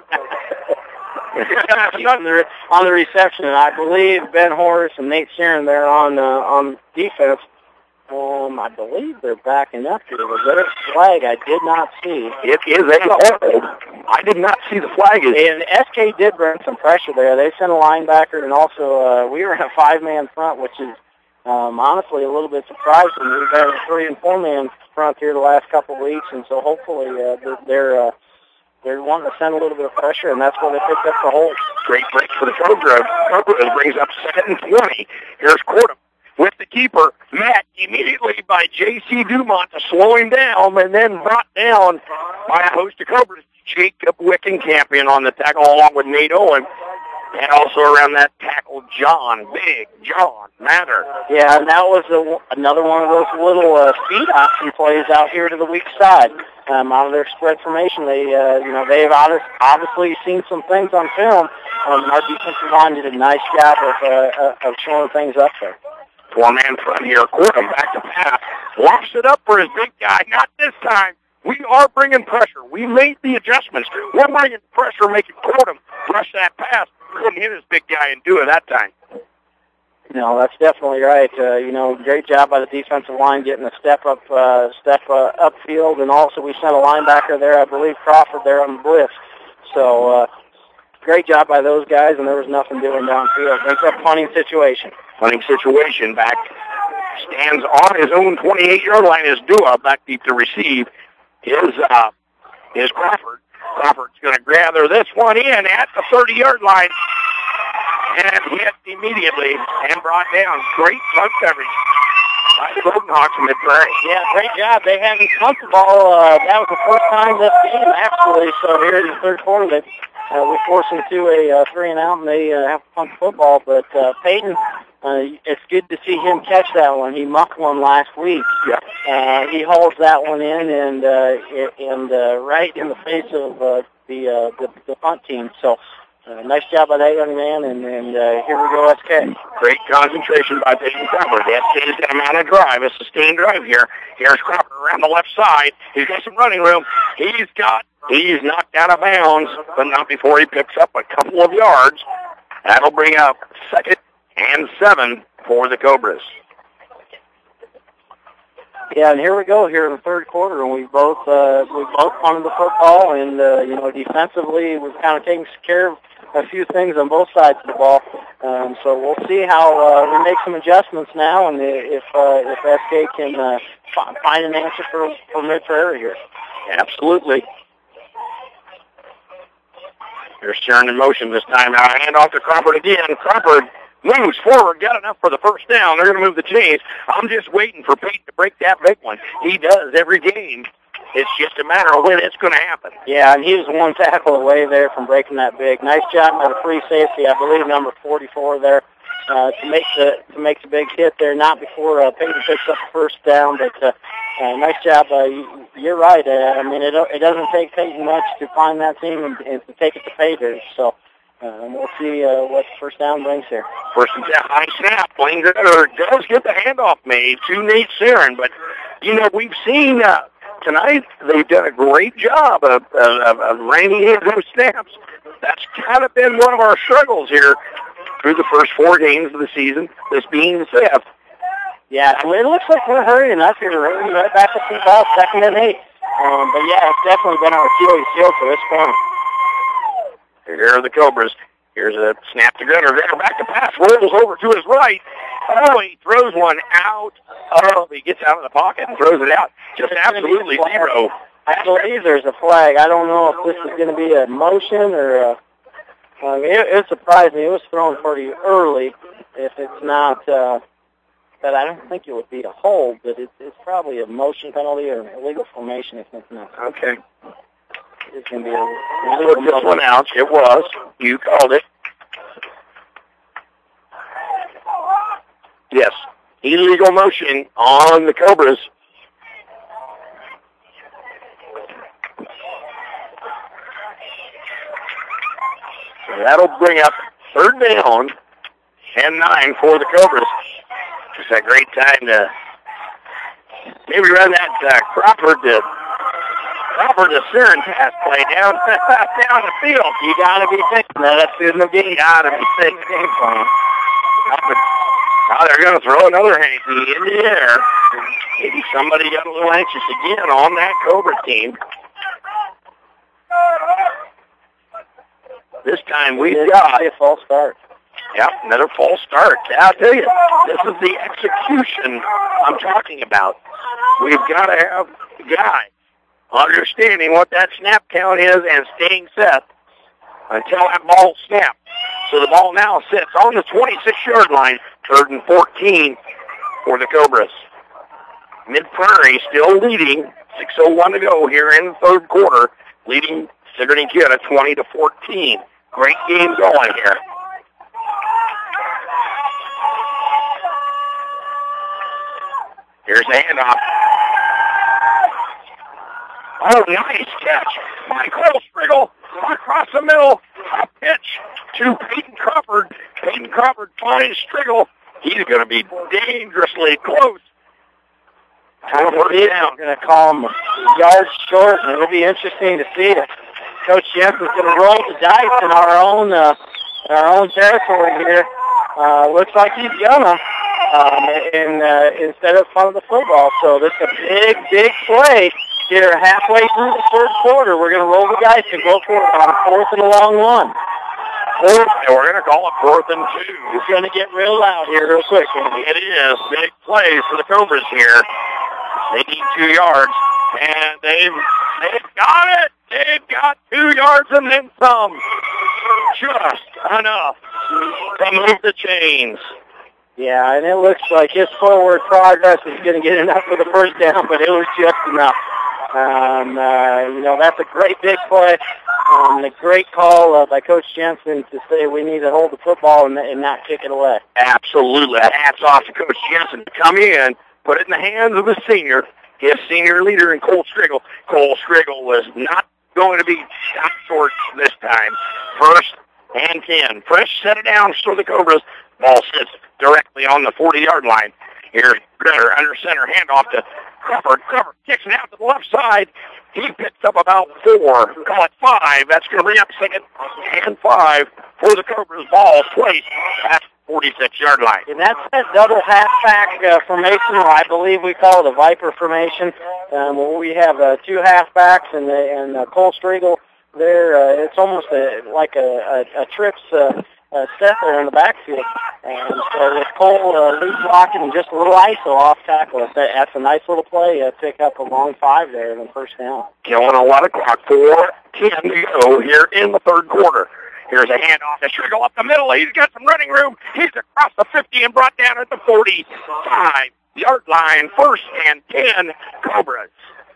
on, the, on the reception, I believe Ben Horace and Nate Sharon there on uh, on defense. Um, I believe they're backing up here. Was there a flag I did not see? It is a hold. I did not see the flag. And S K did bring some pressure there. They sent a linebacker, and also uh, we were in a five-man front, which is um, honestly a little bit surprising. We've been a three- and four-man front here the last couple of weeks, and so hopefully uh, they're uh, they're wanting to send a little bit of pressure, and that's where they picked up the hold. Great break for the Cobras. Cobras brings up second and twenty. Here's Cordham with the keeper, met immediately by J C Dumont to slow him down, and then brought down by a host of Cobras. Jacob Wickenkamp in on the tackle along with Nate Owen, and also around that tackle, John, big John Mather. Yeah, and that was a, another one of those little uh, speed option plays out here to the weak side. Um, out of their spread formation, they, uh, you know, they've obviously seen some things on film. Um, our defensive line did a nice job of, uh, of showing things up there. Four-man front here. Cordham back to pass. Lofts it up for his big guy. Not this time. We are bringing pressure. We made the adjustments. We're bringing pressure, making Cordham rush that pass. Couldn't hit his big guy and do it that time. No, that's definitely right. Uh, you know, great job by the defensive line getting a step up, uh, step uh, upfield, and also we sent a linebacker there, I believe Crawford there on the blitz. So uh, great job by those guys, and there was nothing doing downfield. Brings up punting situation. Punting situation. Back stands on his own twenty-eight-yard line is Dua back deep to receive. Is uh, is Crawford. Crawford's going to gather this one in at the thirty-yard line. And hit immediately and brought down. Great front coverage by the Golden Hawks from Mid-Prairie. Yeah, great job. They hadn't pumped the ball. Uh, that was the first time this game, actually. So here in the third quarter, they, uh, we forced them to a uh, three and out, and they uh, have to pump the football. But uh, Peyton, uh, it's good to see him catch that one. He mucked one last week. Yeah. Uh, he holds that one in, and uh, and uh, right in the face of uh, the, uh, the the punt team. So. Uh, nice job by that young man, and, and uh, here we go, S K. Great concentration by Peyton Crawford. The S K is going to mount a drive, a sustained drive here. Here's Crawford around the left side. He's got some running room. He's got, he's knocked out of bounds, but not before he picks up a couple of yards. That'll bring up second and seven for the Cobras. Yeah, and here we go here in the third quarter, and we both uh, we both punted the football, and uh, you know defensively we've kind of taken care of a few things on both sides of the ball. Um, so we'll see how uh, we make some adjustments now, and if uh, if S K can uh, f- find an answer for for Mid-Prairie here. Absolutely. Here's Sharon in motion this time. Now hand off to Crawford again. Crawford moves forward, got enough for the first down. They're going to move the chains. I'm just waiting for Peyton to break that big one. He does every game. It's just a matter of when it's going to happen. Yeah, and he was one tackle away there from breaking that big. Nice job by the free safety, I believe number forty-four there, uh, to make the to make the big hit there. Not before uh, Peyton picks up the first down, but uh, uh, nice job. Uh, you, you're right. Uh, I mean, it it doesn't take Peyton much to find that team and, and to take it to pay dirt. So. Uh, we'll see uh, what the first down brings here. First and ten, high snap. Blaine Gretter does get the handoff made to Nate Sarin, but, you know, we've seen uh, tonight they've done a great job of, of, of reining in those snaps. That's kind of been one of our struggles here through the first four games of the season, this being the fifth. Yeah, I mean, it looks like we're hurrying up here, right, right back to the ball, second and eight. Um, but, yeah, it's definitely been our Achilles heel for this point. Here are the Cobras. Here's a snap to Gunner. Gunner back to pass. Rolls over to his right. Oh, he throws one out. Oh, he gets out of the pocket and throws it out. Just absolutely zero. I believe there's a flag. I don't know if this is going to be a motion or a... I mean, it, it surprised me. It was thrown pretty early. If it's not... Uh, but I don't think it would be a hold, but it's, it's probably a motion penalty or illegal formation if it's not. Okay. It's going to be a... I looked this one out. It was. You called it. Yes. Illegal motion on the Cobras. So that'll bring up third down and nine for the Cobras. Just a great time to maybe run that uh, Crawford to Crawford to Sarin pass play down down the field. You got to be thinking that. That's in the game. You got to be thinking game plan. Now they're going to throw another hanky in the air. Maybe somebody got a little anxious again on that Cobra team. This time we've it's got a false start. Yep, another false start. I'll tell you, this is the execution I'm talking about. We've got to have the guy understanding what that snap count is and staying set until that ball snaps. So the ball now sits on the twenty-six-yard line, third and fourteen for the Cobras. Mid-Prairie still leading, six oh one to go here in the third quarter, leading Sigourney Kid at twenty to fourteen. Great game going here. Here's the handoff. Oh, nice catch by Cole Spriggle across the middle. A pitch to Peyton Crawford. Peyton Crawford finds Striggle. He's going to be dangerously close. We're going to call him yards short, and it'll be interesting to see if Coach Jensen's going to roll the dice in our own uh, our own territory here. uh, looks like he's gonna, um, in, uh, instead of front of the football. So this is a big, big play here halfway through the third quarter. We're going to roll the dice and go for it on fourth and a long one. Fourth, and we're going to call it fourth and two. It's going to get real loud here real quick. It is. Big play for the Cobras here. They need two yards, and they've, they've got it. They've got two yards and then some. Just enough to move the chains. Yeah, and it looks like his forward progress is going to get enough for the first down, but it was just enough. Um, uh, you know, that's a great big play. Um, a great call uh, by Coach Jensen to say we need to hold the football and, and not kick it away. Absolutely. Hats off to Coach Jensen to come in, put it in the hands of the senior, his senior leader in Cole Striggle. Cole Striggle was not going to be shot short this time. First and ten. Fresh set it down for the Cobras. Ball sits directly on the forty-yard line. Here's Gritter under center, handoff to Crawford. Crawford kicks it out to the left side. He picks up about four. Call it five. That's going to bring up second and five for the Cobras. Ball placed at forty-six-yard line. And that's that double halfback uh, formation, or I believe we call it a Viper formation, um, where we have uh, two halfbacks and, uh, and uh, Cole Striggle there. Uh, it's almost a, like a, a, a trips uh, uh, set there in the backfield. And so with Cole uh, lead blocking and just a little I S O off tackle, that, that's a nice little play. Uh, pick up a long five there and the first down. Killing a lot of clock. four ten to go here in the third quarter. Here's a handoff to Striggle up the middle. He's got some running room. He's across the fifty and brought down at the forty-five-yard line. First and ten, Cobras.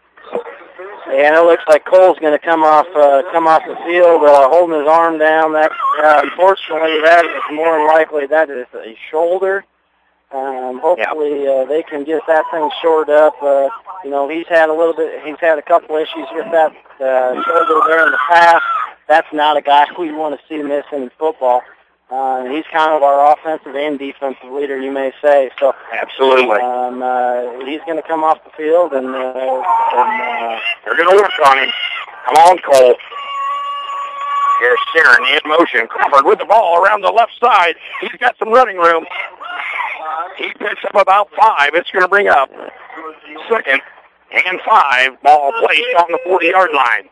And it looks like Cole's going to come off uh, come off the field, uh, holding his arm down. That uh, unfortunately, that is more than likely that is a shoulder. Um, hopefully, uh, they can get that thing shored up. Uh, you know, he's had a little bit. He's had a couple issues with that uh, shoulder there in the past. That's not a guy we want to see missing in football. Uh, he's kind of our offensive and defensive leader, you may say. So absolutely, um, uh, he's going to come off the field, and, uh, and uh, they're going to work on him. Come on, Cole. Here's Sharon in motion. Crawford with the ball around the left side. He's got some running room. He picks up about five. It's going to bring up second and five. Ball placed on the forty-yard line.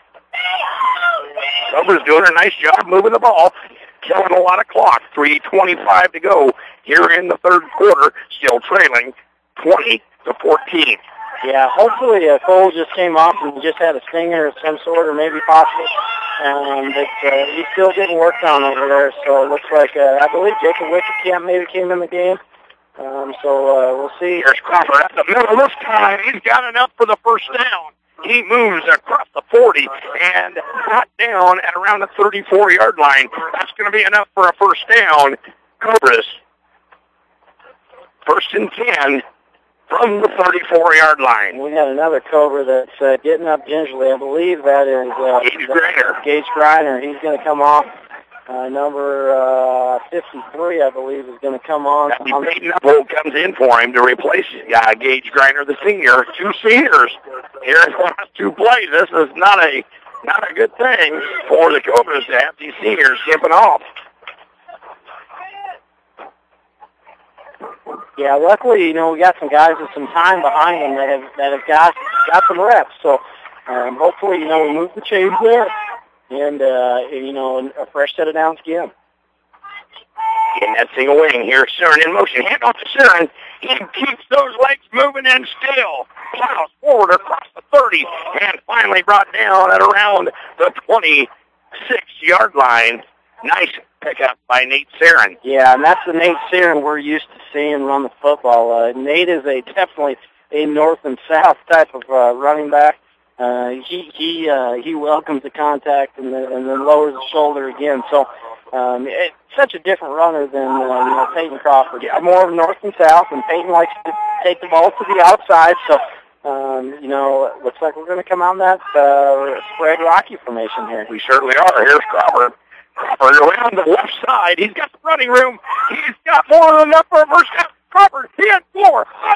Cobras doing a nice job moving the ball, killing a lot of clock. three twenty-five to go here in the third quarter, still trailing twenty to fourteen. Yeah, hopefully uh, Cole just came off and just had a stinger of some sort, or maybe possible. Um, but uh, he's still getting worked on over there, so it looks like, uh, I believe Jacob Wickerkamp maybe came in the game. Um, so uh, we'll see. Here's Crawford at the middle this time. He's got enough for the first down. He moves across the forty and got down at around the thirty-four-yard line. That's going to be enough for a first down. Cobras, first and ten from the thirty-four-yard line. We got another Cobra that's uh, getting up gingerly. I believe that is uh, Gage Griner. Gage Griner. He's going to come off. Uh, number uh, fifty-three, I believe, is going to come on. That'll be Peyton Uphold comes in for him to replace uh, Gage Griner, the senior. Two seniors here in the last two plays. This is not a not a good thing for the Cobras to have these seniors skipping off. Yeah, luckily, you know, we got some guys with some time behind them that have that have got got some reps. So um, hopefully, you know, we move the chains there. And, uh, you know, a fresh set of downs again. In that single wing, here's Siren in motion. Hand off to Siren. He keeps those legs moving and still plows forward across the thirty and finally brought down at around the twenty-six-yard line. Nice pickup by Nate Siren. Yeah, and that's the Nate Siren we're used to seeing run the football. Uh, Nate is a definitely a north and south type of uh, running back. Uh, he he uh, he welcomes the contact and then, and then lowers the shoulder again. So um, it's such a different runner than uh, you know Peyton Crawford. Yeah, more of north and south, and Peyton likes to take the ball to the outside. So um, you know, it looks like we're going to come out in that uh, spread Rocky formation here. We certainly are. Here's Crawford. Crawford around the left side. He's got the running room. He's got more than enough for a first down. Crawford, he had four. A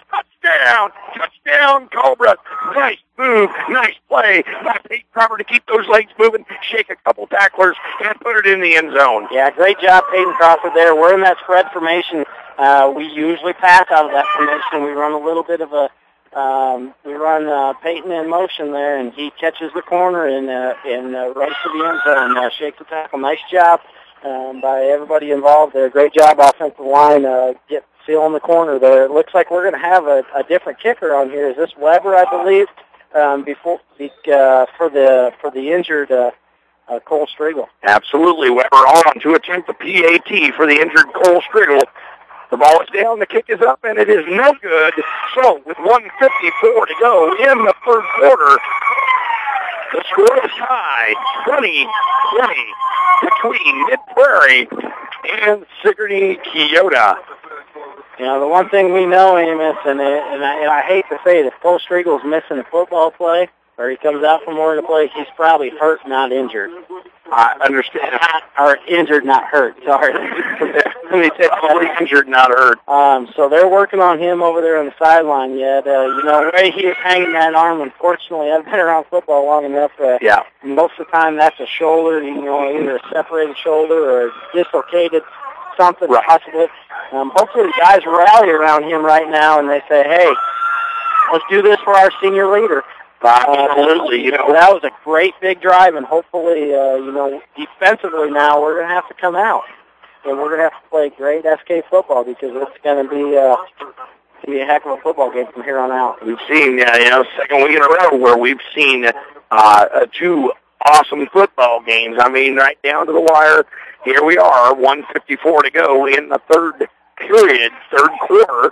touchdown, touchdown, Cobras. Nice move, nice play by Peyton Crawford to keep those legs moving, shake a couple tacklers, and put it in the end zone. Yeah, great job, Peyton Crawford there. We're in that spread formation. Uh, we usually pass out of that formation. We run a little bit of a, um, we run uh, Peyton in motion there, and he catches the corner and, uh, and uh, runs to the end zone, uh, shakes the tackle. Nice job um, by everybody involved there. Great job, offensive line, uh, get sealing the corner there. It looks like we're going to have a, a different kicker on here. Is this Weber, I believe, um, before uh, for the for the injured uh, uh, Cole Striegel? Absolutely, Weber on to attempt the P A T for the injured Cole Striegel. The ball is down, the kick is up, and it is no good. So, with one fifty-four to go in the third quarter, the score is high, twenty twenty, between Mid-Prairie and Sigourney Keota. You know, the one thing we know, Amos, and, and, I, and I hate to say it, if Cole Striegel's missing a football play, or he comes out from Oregon to play, he's probably hurt, not injured. I understand. Not, or injured, not hurt. Sorry. Let me say probably injured, not hurt. Um, so they're working on him over there on the sideline yet. Uh, you know, the way he is hanging that arm, unfortunately, I've been around football long enough. Uh, yeah. Most of the time that's a shoulder, you know, either a separated shoulder or a dislocated something right. possibly. Um, hopefully the guys rally around him right now and they say, hey, let's do this for our senior leader. Absolutely. Uh, you know, that was a great big drive, and hopefully, uh, you know, defensively now we're going to have to come out, and we're going to have to play great S K football because it's going to be uh, to be a heck of a football game from here on out. We've seen, uh, you know, second week in a row where we've seen uh, two awesome football games. I mean, right down to the wire. Here we are, one fifty-four to go in the third period, third quarter,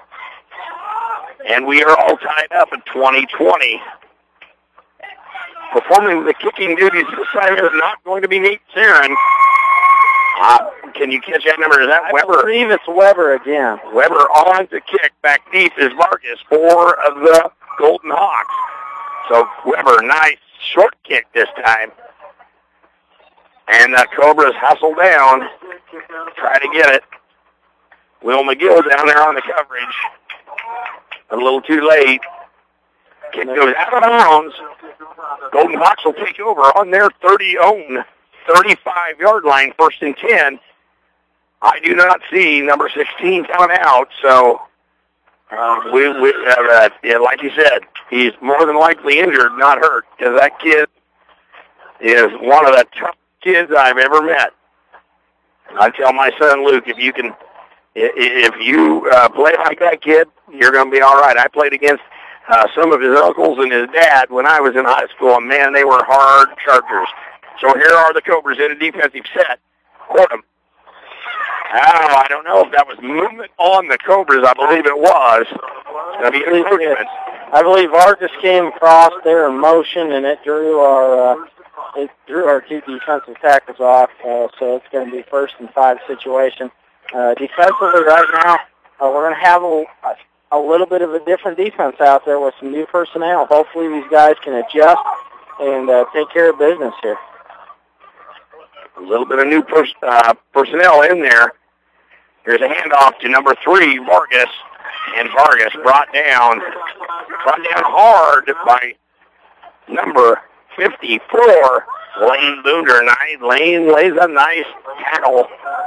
and we are all tied up at twenty twenty. Performing the kicking duties this time is not going to be Nate Sarin. Uh, can you catch that number? Is that I Weber? I believe it's Weber again. Weber on to kick. Back deep is Vargas for the Golden Hawks. So Weber, nice short kick this time. And the Cobras hustle down, try to get it. Will McGill down there on the coverage. A little too late. Kick goes out of bounds. Golden Hawks will take over on their thirty-own thirty-five-yard line, first and ten. I do not see number sixteen coming out, so uh, we, we uh, yeah, like you said, he's more than likely injured, not hurt, because that kid is one of the toughest kids I've ever met. I tell my son Luke, if you can, if you uh, play like that kid, you're going to be all right. I played against Uh, some of his uncles and his dad when I was in high school, and man, they were hard chargers. So here are the Cobras in a defensive set. Court them. Oh, I don't know if that was movement on the Cobras. I believe it was. It's going to be an encroachment. I believe Vargas came across there in motion, and it drew our uh, it drew our two defensive tackles off. Uh, so it's going to be first and five situation. Uh, defensively, right now, uh, we're going to have a, a a little bit of a different defense out there with some new personnel. Hopefully these guys can adjust and uh, take care of business here. A little bit of new pers- uh, personnel in there. Here's a handoff to number three, Vargas. And Vargas brought down, brought down hard by number fifty-four, Lane Booner. Nice. Lane lays a nice tackle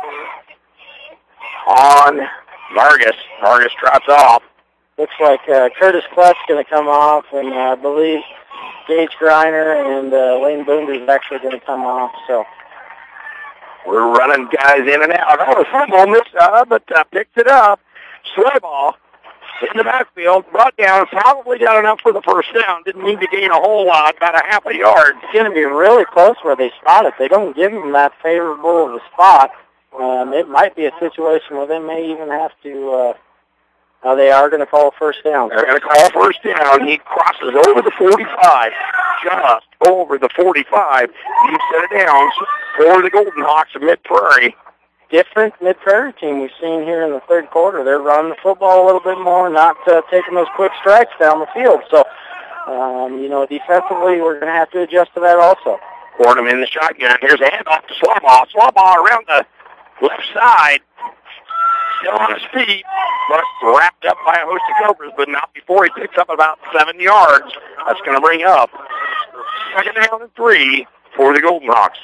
on Vargas. Vargas trots off. Looks like uh, Curtis Klett's going to come off, and uh, I believe Gage Greiner and uh, Lane Booner is actually going to come off. So we're running guys in and out. Oh, a fumble on this, uh, but uh, picked it up. Sway ball in the backfield, brought down, probably got enough for the first down. Didn't need to gain a whole lot, about a half a yard. It's going to be really close where they spot it. They don't give them that favorable of a spot. Um, it might be a situation where they may even have to, uh, uh, they are going to call first down. They're going to call first down. He crosses over the forty-five, just over the forty-five. He set it down for the Golden Hawks of Mid-Prairie. Different Mid-Prairie team we've seen here in the third quarter. They're running the football a little bit more, not uh, taking those quick strikes down the field. So, um, you know, defensively, we're going to have to adjust to that also. Fordham in the shotgun. Here's a handoff to Slabaugh. Slabaugh around the left side. still on his feet, but wrapped up by a host of Cobras, but not before he picks up about seven yards. That's going to bring up second down and three for the Golden Hawks.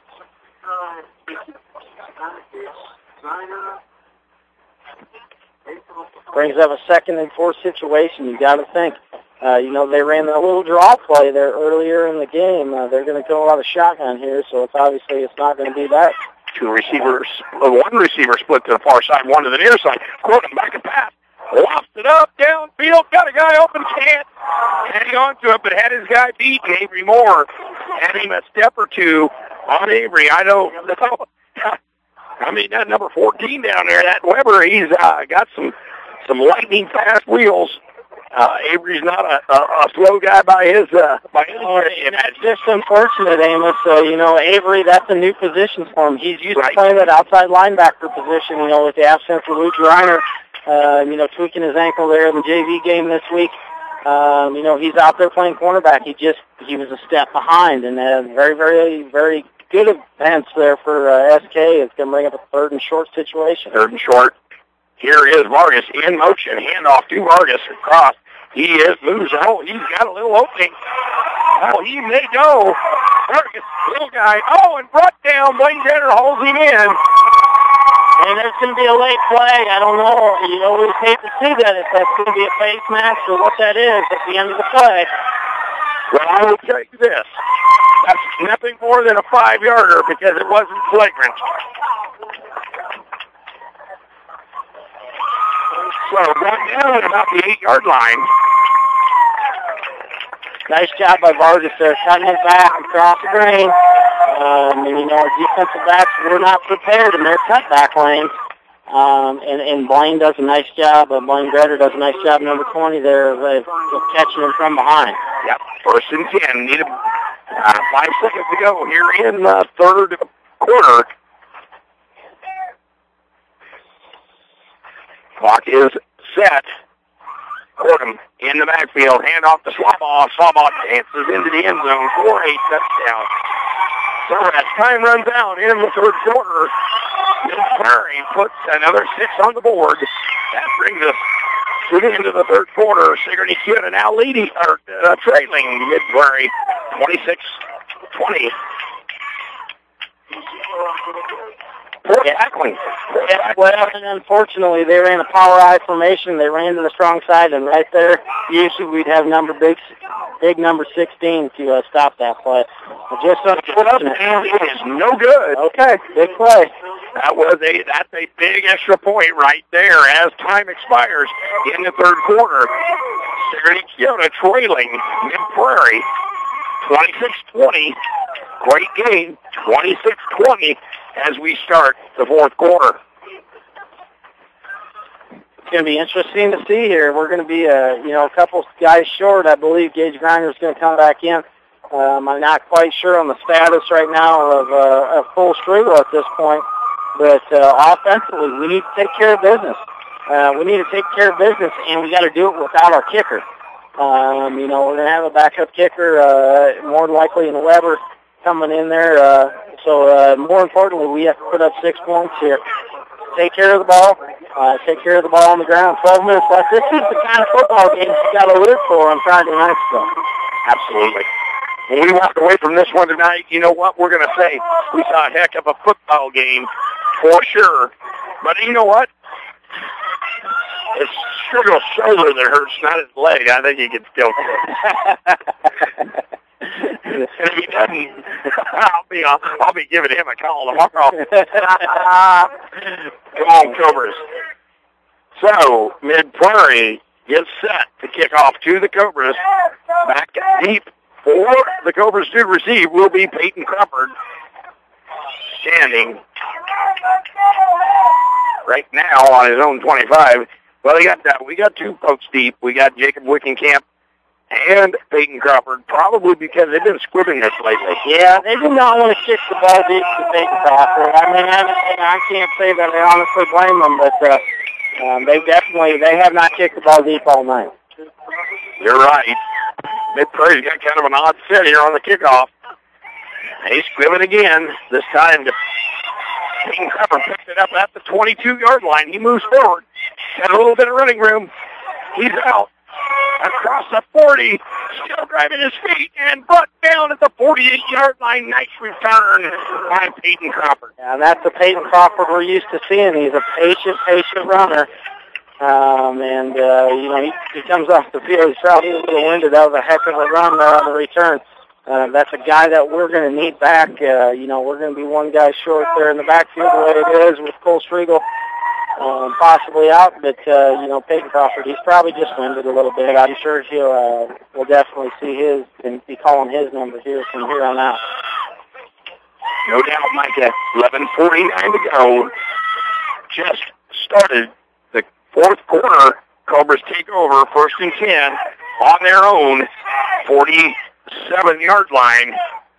Brings up a second and four situation. You got to think. Uh, you know, they ran that little draw play there earlier in the game. Uh, they're going to go a lot of shotgun here, so it's obviously it's not going to be that. Two receivers, uh, one receiver split to the far side, one to the near side. Quoting back and pass. Lofts it up, downfield, got a guy open, can't hang on to it, but had his guy beat. Avery Moore had him a step or two on Avery. I don't know. I mean, that number fourteen down there, that Weber, he's uh, got some some lightning fast wheels. Uh, Avery's not a, a, a slow guy by his uh, by his oh, and that's just unfortunate, Amos. Uh, you know, Avery, that's a new position for him. He's used right. to playing that outside linebacker position, you know, with the absence of Luke Reiner, uh, you know, tweaking his ankle there in the J V game this week. Um, you know, he's out there playing cornerback. He just, he was a step behind, and uh, very, very, very good advance there for uh, S K. It's going to bring up a third and short situation. Third and short. Here is Vargas in motion. Handoff to Vargas across. He is, moves out. He's got a little opening. Oh, he may go. Vargas, little guy. Oh, and brought down. Blaine Jenner holds him in. And there's going to be a late flag. I don't know. You always hate to see that if that's going to be a face mask or what that is at the end of the play. Well, I will tell you this. That's nothing more than a five-yarder because it wasn't flagrant. So going down at about the eight-yard line. Nice job by Vargas there, cutting it back across the green. Um, and, you know, our defensive backs were not prepared in their cutback lanes. Um, and, and Blaine does a nice job. Uh, Blaine Gretter does a nice job, number twenty there, of, uh, of catching him from behind. Yep, first and ten. Need a, uh, five seconds to go here in the third quarter. Clock is set. Gordon in the backfield. Hand off to Slaubaugh. Slaubaugh dances into the end zone for a touchdown. So as time runs out in the third quarter, Mid-Prairie puts another six on the board. That brings us to the end of the third quarter. Sigourney Kyoto now leading, or uh, trailing Mid-Prairie twenty-six twenty. Poor yeah. tackling. Poor yeah, tackling. well, and unfortunately, they ran a power I formation. They ran to the strong side, and right there, usually we'd have number big, big number sixteen to uh, stop that play. But just unfortunate. And it is no good. Okay, big play. That was a that's a big extra point right there as time expires in the third quarter. Sigourney Kyoto trailing Mid-Prairie twenty-six twenty. Great game, twenty-six twenty. As we start the fourth quarter. It's going to be interesting to see here. We're going to be, uh, you know, a couple guys short. I believe Gage Grinder is going to come back in. Um, I'm not quite sure on the status right now of, uh, of full Strigel at this point. But uh, offensively, we need to take care of business. Uh, we need to take care of business, and we got to do it without our kicker. Um, you know, we're going to have a backup kicker, uh, more than likely in Weber coming in there. Uh, so uh, more importantly, we have to put up six points here. Take care of the ball. Uh, take care of the ball on the ground. twelve minutes left. This is the kind of football game you got to live for on Friday nights, though. Absolutely. When we walk away from this one tonight, you know what we're going to say? We saw a heck of a football game for sure. But you know what? It's Strigel's shoulder that hurts, not his leg. I think he can still kick. And if he doesn't, I'll be I'll, I'll be giving him a call tomorrow. Come on, Cobras. So Mid-Prairie gets set to kick off to the Cobras. Back deep for the Cobras to receive will be Peyton Crawford, standing right now on his own twenty-five. Well, we got that. We got two folks deep. We got Jacob Wickenkamp and Peyton Crawford, probably because they've been squibbing this lately. Yeah, they do not want to kick the ball deep to Peyton Crawford. I mean, I, I can't say that I honestly blame them, but uh, um, they definitely, they have not kicked the ball deep all night. You're right. Mid-Prairie's got kind of an odd set here on the kickoff. He's squibbing again, this time to Peyton Crawford picks it up at the twenty-two-yard line. He moves forward. Got a little bit of running room. He's out. Across the forty, still driving his feet, and brought down at the forty-eight-yard line. Nice return by Peyton Crawford. Yeah, and that's the Peyton Crawford we're used to seeing. He's a patient, patient runner. Um, and, uh, you know, he, he comes off the field. He's probably a little winded. That was a heck of a run uh, on the return. Uh, that's a guy that we're going to need back. Uh, you know, we're going to be one guy short there in the backfield the way it is with Cole Striegel. Um, possibly out, but, uh, you know, Peyton Crawford, he's probably just winded a little bit. I'm sure he'll, uh, we'll definitely see his and be calling his number here from here on out. No doubt, Micah. eleven forty-nine to go. Just started the fourth quarter. Cobras take over, first and ten, on their own forty-seven-yard line.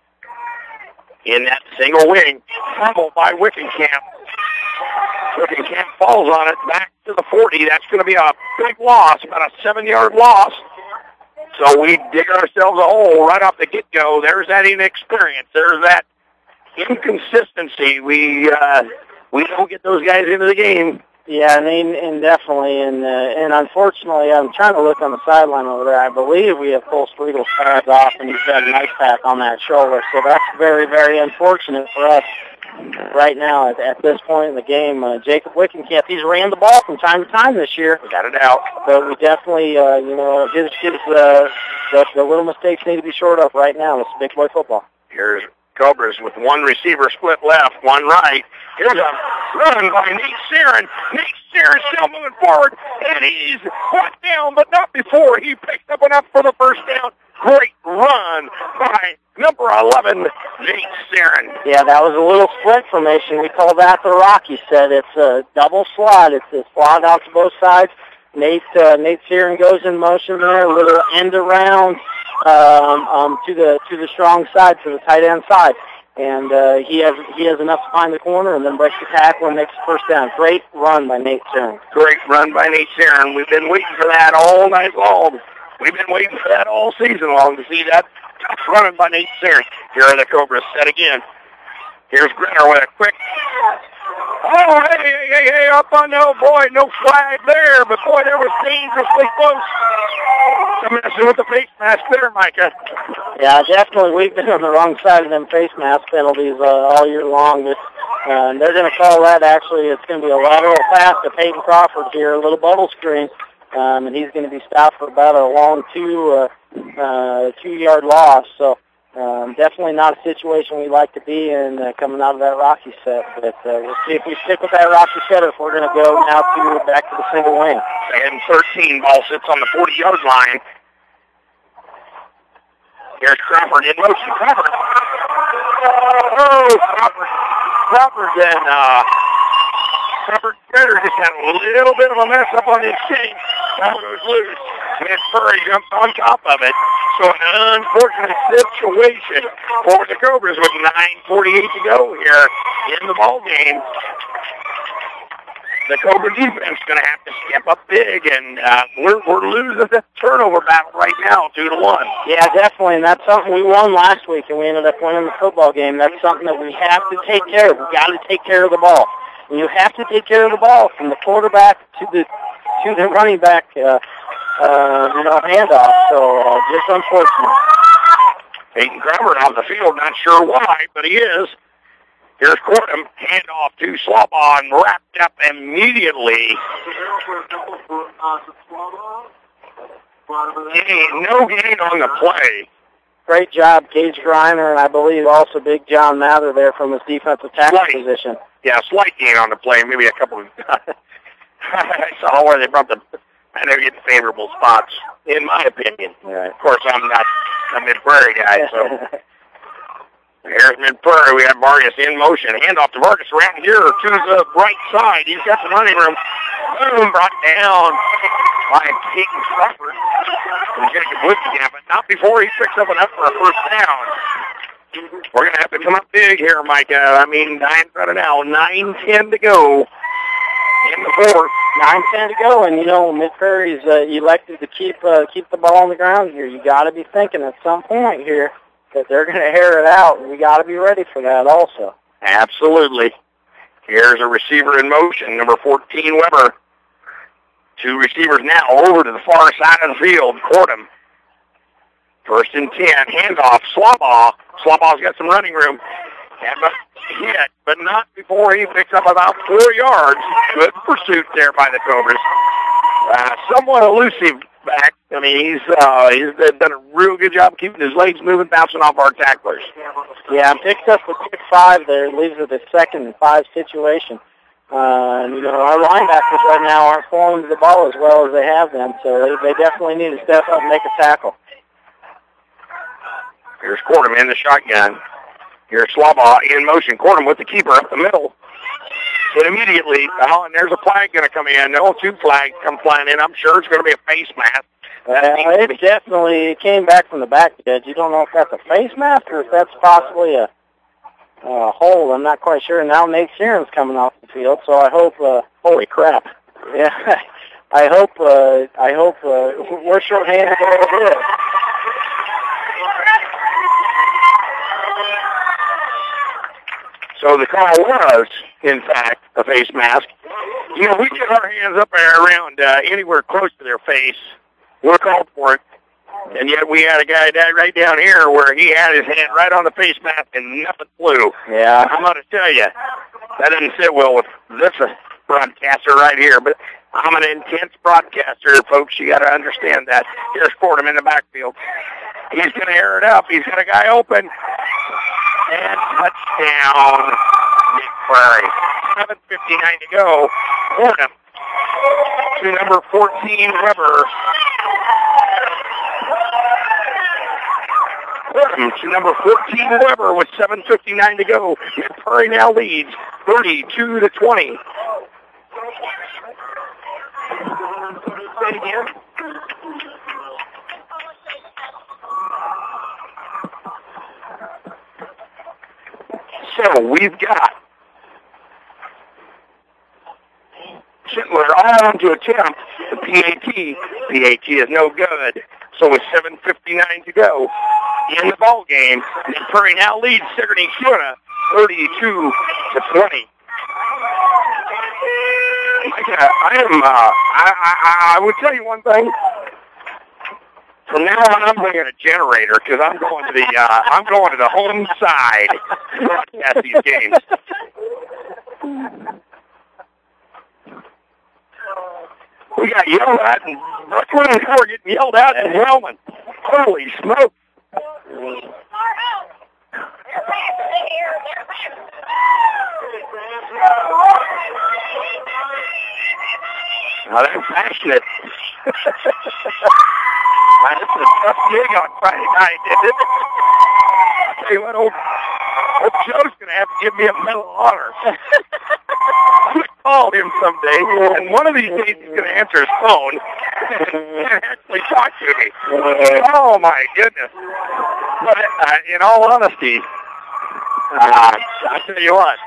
In that single wing, fumbled by Wickenkamp. Wickenkamp falls on it back to the forty. That's going to be a big loss, about a seven-yard loss. So we dig ourselves a hole right off the get-go. There's that inexperience. There's that inconsistency. We uh, we don't get those guys into the game. Yeah, and, and definitely, and uh, and unfortunately, I'm trying to look on the sideline over there. I believe we have Cole Striegel's pads off, and he's got an ice pack on that shoulder. So that's very, very unfortunate for us right now at, at this point in the game. Uh, Jacob Wickenkamp, he's ran the ball from time to time this year. Got it out. But we definitely, uh, you know, his, his, uh, the, the little mistakes need to be shored up right now. It's big boy football. Here's Cobras with one receiver split left, one right. Here's a run by Nate Sarin. Nate Sarin still moving forward, and he's put down, but not before he picked up enough for the first down. Great run by number eleven, Nate Sarin. Yeah, that was a little split formation. We call that the Rocky set. It's a double slot. It's a slot out to both sides. Nate uh, Nate Sarin goes in motion there, a little end around um, um, to the to the strong side, to the tight end side. And uh, he has he has enough to find the corner and then breaks the tackle and makes the first down. Great run by Nate Sarin. Great run by Nate Sarin. We've been waiting for that all night long. We've been waiting for that all season long to see that tough running by Nate Sarin. Here are the Cobras set again. Here's Grenner with a quick. Oh, hey, hey, hey, hey, up on no, boy, no flag there, but boy, there was dangerously close. I'm messing with the face mask there, Micah. Yeah, definitely. We've been on the wrong side of them face mask penalties uh, all year long. But, uh, they're going to call that, actually, it's going to be a lateral pass to Peyton Crawford here, a little bubble screen, um, and he's going to be stopped for about a long two, uh, uh, two-yard loss. So um, definitely not a situation we like to be in uh, coming out of that Rocky set. But uh, we'll see if we stick with that Rocky set or if we're going to go now to back to the single wing. And thirteen, ball sits on the forty-yard line. Here's Crawford in motion. Crawford. Oh, Crawford. Crawford and uh, Crawford Gritter just had a little bit of a mess up on the exchange. That one was loose. And Furry jumps on top of it. So an unfortunate situation for the Cobras with nine forty-eight to go here in the ball game. The Cobra defense is going to have to step up big, and uh, we're we're losing the turnover battle right now, two to one. Yeah, definitely, and that's something we won last week, and we ended up winning the football game. That's something that we have to take care of. We've got to take care of the ball. And you have to take care of the ball from the quarterback to the to the running back, uh, uh, you know, handoff. So uh, just unfortunate. Peyton Crawford on the field, not sure why, but he is. Here's Cordham, handoff to Slobon, wrapped up immediately. Gain, no gain on the play. Great job, Gage Griner, and I believe also Big John Mather there from his defensive tackle slight, position. Yeah, slight gain on the play, maybe a couple of... I saw where they brought the... I know get favorable spots, in my opinion. Right. Of course, I'm not a mid-prairie guy, so... Here's mid-prairie. We have Vargas in motion. Handoff to Vargas around here to the right side. He's got some running room. Boom, brought down by Peyton Crawford from Jacob Wickenkamp, but not before he picks up enough for a first down. We're going to have to come up big here, Micah. I mean, nine right now, nine ten to go in the fourth. nine ten to go, and, you know, Mid-Prairie's uh, elected to keep uh, keep the ball on the ground here. You got to be thinking at some point here that they're going to air it out, and we got to be ready for that also. Absolutely. Here's a receiver in motion, number fourteen, Weber. Two receivers now over to the far side of the field. Fordham. First and ten. Handoff. Slabaugh. Slabaugh's got some running room. And hit, but not before he picks up about four yards. Good pursuit there by the Cobras. Uh, somewhat elusive back. I mean, he's uh, he's done a real good job keeping his legs moving, bouncing off our tacklers. Yeah, picked up the pick five there. Leaves with a second and five situation. Uh, and, you know, our linebackers right now aren't falling to the ball as well as they have been, so they, they definitely need to step up and make a tackle. Here's Cordham in the shotgun. Here's Slabaugh in motion. Cordham with the keeper up the middle. And immediately, oh, and there's a flag going to come in. No, two flags come flying in. I'm sure it's going to be a face mask. Uh, it definitely it came back from the back edge. You don't know if that's a face mask or if that's possibly a, a hole. I'm not quite sure. Now Nate Sheeran's coming off the field, so I hope. Uh, holy crap! Yeah, I hope. Uh, I hope uh, we're shorthanded over here. So the call was, in fact, a face mask. You know, we get our hands up there around uh, anywhere close to their face. We're called for it. And yet we had a guy right down here where he had his hand right on the face mask and nothing flew. Yeah. I'm going to tell you, that doesn't sit well with this broadcaster right here. But I'm an intense broadcaster, folks. You got to understand that. Here's Fordham in the backfield. He's going to air it up. He's got a guy open. And touchdown, McCrary. seven fifty-nine to go. Fordham to number fourteen, Weber. Fordham to number fourteen, Weber with seven fifty-nine to go. McCrary now leads thirty-two to twenty. Say it again. So we've got Schindler on to attempt the P A T. P A T is no good. So with seven fifty-nine to go in the ball game, McCrary now leads Sigourney Shuna thirty-two to twenty. Micah, I am. Uh, I, I I would tell you one thing. From now on, I'm bringing a generator because I'm going to the uh, I'm going to the home side to broadcast these games. We got yelled at in Brooklyn, and now we're getting yelled at in Hellman. Holy smoke! Now they're passionate. Man, this is a tough gig on Friday night, isn't it? I'll tell you what, old, old Joe's going to have to give me a medal of honor. I'm going to call him someday, and one of these days he's going to answer his phone and actually talk to me. Oh, my goodness. But uh, in all honesty, uh, I'll tell you what,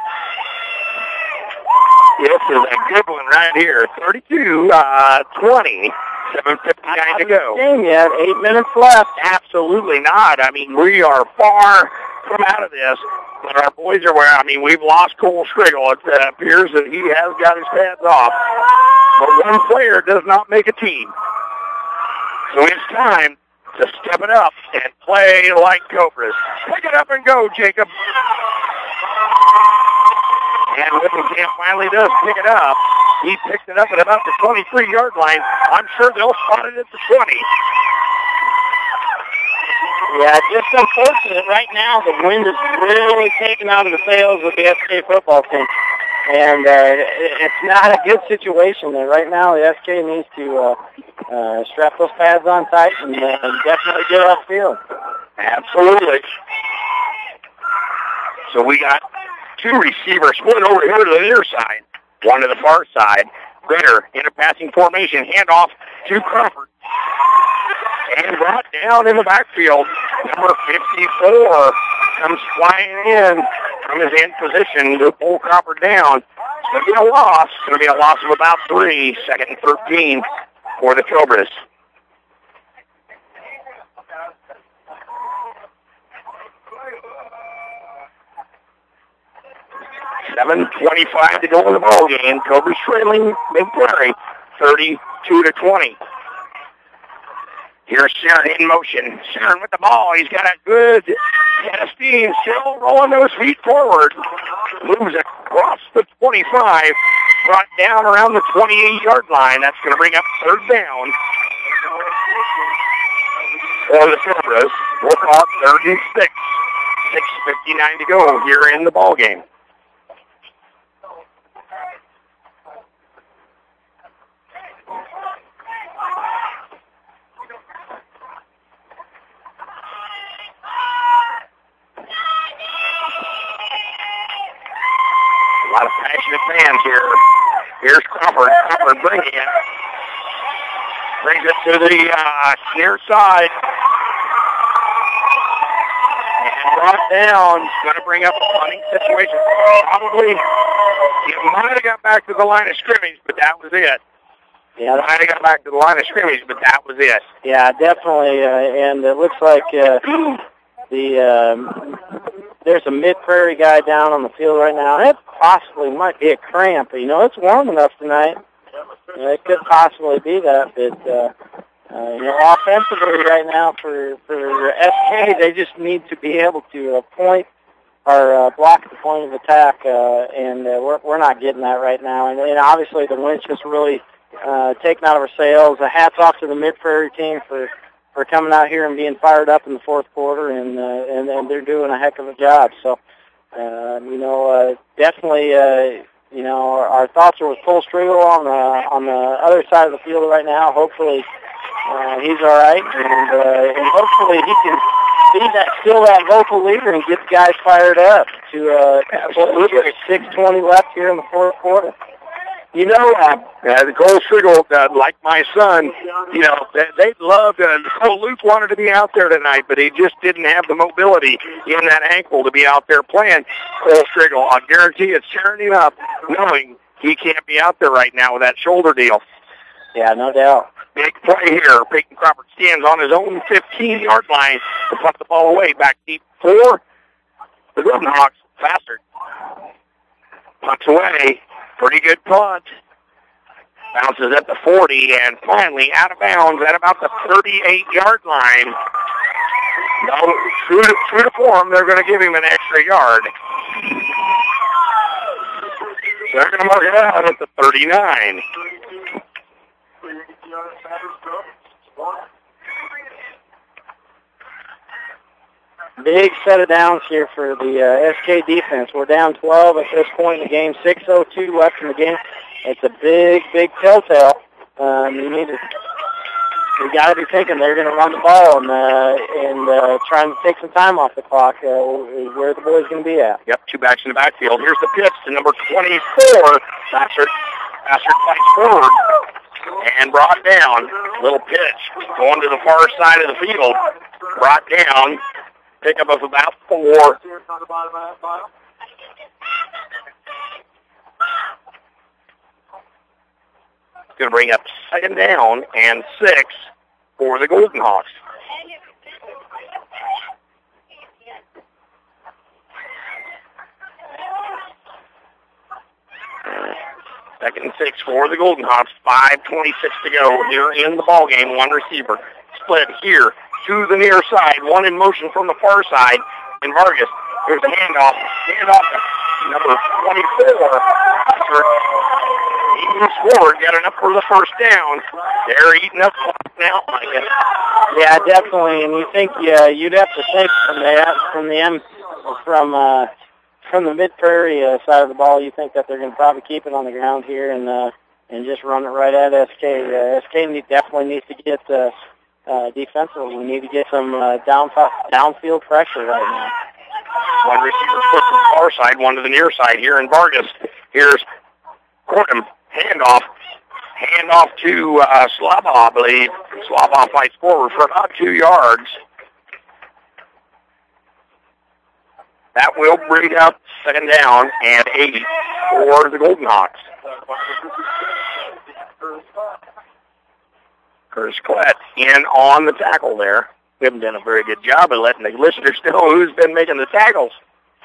this is a good one right here, thirty-two twenty. seven fifty-nine to go. Game yet, eight minutes left. Absolutely not. I mean, we are far from out of this, but our boys are where, I mean, we've lost Cole Striggle. It uh, appears that he has got his pads off. But one player does not make a team. So it's time to step it up and play like Cobras. Pick it up and go, Jacob. And Whittingham finally does pick it up. He picked it up at about the twenty-three-yard line. I'm sure they'll spot it at the twenty. Yeah, just unfortunate. Right now, the wind is really taking out of the sails of the S K football team. And uh, it's not a good situation there. Right now, the S K needs to uh, uh, strap those pads on tight and uh, definitely get off field. Absolutely. So we got two receivers split over here to the near side, one to the far side. Ritter in a passing formation, handoff to Crawford. And brought down in the backfield. Number fifty-four comes flying in from his end position to pull Crawford down. It's going to be a loss. It's going to be a loss of about three, second and thirteen for the Cobras. seven twenty-five to go in the ball game. Cobras trailing Mid Prairie, thirty-two to twenty. Here's Sharon in motion. Sharon with the ball. He's got a good head of steam. Still rolling those feet forward. Moves across the twenty-five. Brought down around the twenty-eight-yard line. That's going to bring up third down for the Cobras. We'll call it third and six. six fifty-nine to go here in the ball game. A lot of passionate fans here. Here's Crawford. Crawford bringing it. Brings it to the uh, near side. And brought down. Going to bring up a punting situation. Probably, it might have got back to the line of scrimmage, but that was it. Yeah, might have got back to the line of scrimmage, but that was it. Yeah, definitely. Uh, and it looks like uh, the um, there's a Mid Prairie guy down on the field right now. It possibly might be a cramp. You know, it's warm enough tonight. You know, it could possibly be that, but uh, uh, you know, offensively right now for for S K, they just need to be able to uh, point or uh, block the point of attack, uh, and uh, we're we're not getting that right now. And, and obviously, the wind's just really uh, taken out of our sails. Uh, hats off to the Mid Prairie team for. for coming out here and being fired up in the fourth quarter, and uh, and, and they're doing a heck of a job. So, uh, you know, uh, definitely, uh, you know, our, our thoughts are with Cole Striegel on the on the other side of the field right now. Hopefully, uh, he's all right, and uh, and hopefully he can be that still that vocal leader and get the guys fired up. To uh, absolutely six twenty left here in the fourth quarter. You know, uh, uh, the Cole Striegel, uh, like my son, you know, they, they loved, uh, Cole Luke wanted to be out there tonight, but he just didn't have the mobility in that ankle to be out there playing. Cole Striegel, I guarantee it's tearing him up, knowing he can't be out there right now with that shoulder deal. Yeah, no doubt. Big play here. Peyton Crawford stands on his own fifteen-yard line to punt the ball away. Back deep for the Golden Hawks. Faster. Punts away. Pretty good punt. Bounces at the forty and finally out of bounds at about the thirty-eight-yard line. No, true to, true to form, they're going to give him an extra yard. So they're going to mark it out at the thirty-nine. Big set of downs here for the uh, S K defense. We're down twelve at this point in the game. six oh two left in the game. It's a big, big telltale. Um, you need to, you got to be thinking they're going to run the ball and uh, and uh, trying to take some time off the clock. Uh, where the boys going to be at? Yep, two backs in the backfield. Here's the pitch to number twenty-four. Bastard, Bastard fights forward and brought down. Little pitch going to the far side of the field. Brought down. Pickup of about four. Going to bring up second down and six for the Golden Hawks. Second and six for the Golden Hawks. five twenty-six to go here in the ball game. One receiver split here to the near side. One in motion from the far side. And Vargas, here's a handoff. Handoff to number twenty-four. He moves forward, got enough for the first down. They're eating up now, I guess. Yeah, definitely. And you think yeah, you'd have to think from the from the M from uh, from the Mid Prairie uh, side of the ball, you think that they're going to probably keep it on the ground here and uh, and just run it right at S K. Uh, S K need, definitely needs to get uh, uh, defensively. We need to get some uh, down downfield pressure right now. One receiver split from the far side, one to the near side here in Vargas. Here's Cortum. Handoff. Handoff to uh, Slava, I believe. Slava fights forward for about two yards. That will bring up second down and eight for the Golden Hawks. Curtis Collette in on the tackle there. We haven't done a very good job of letting the listeners know who's been making the tackles.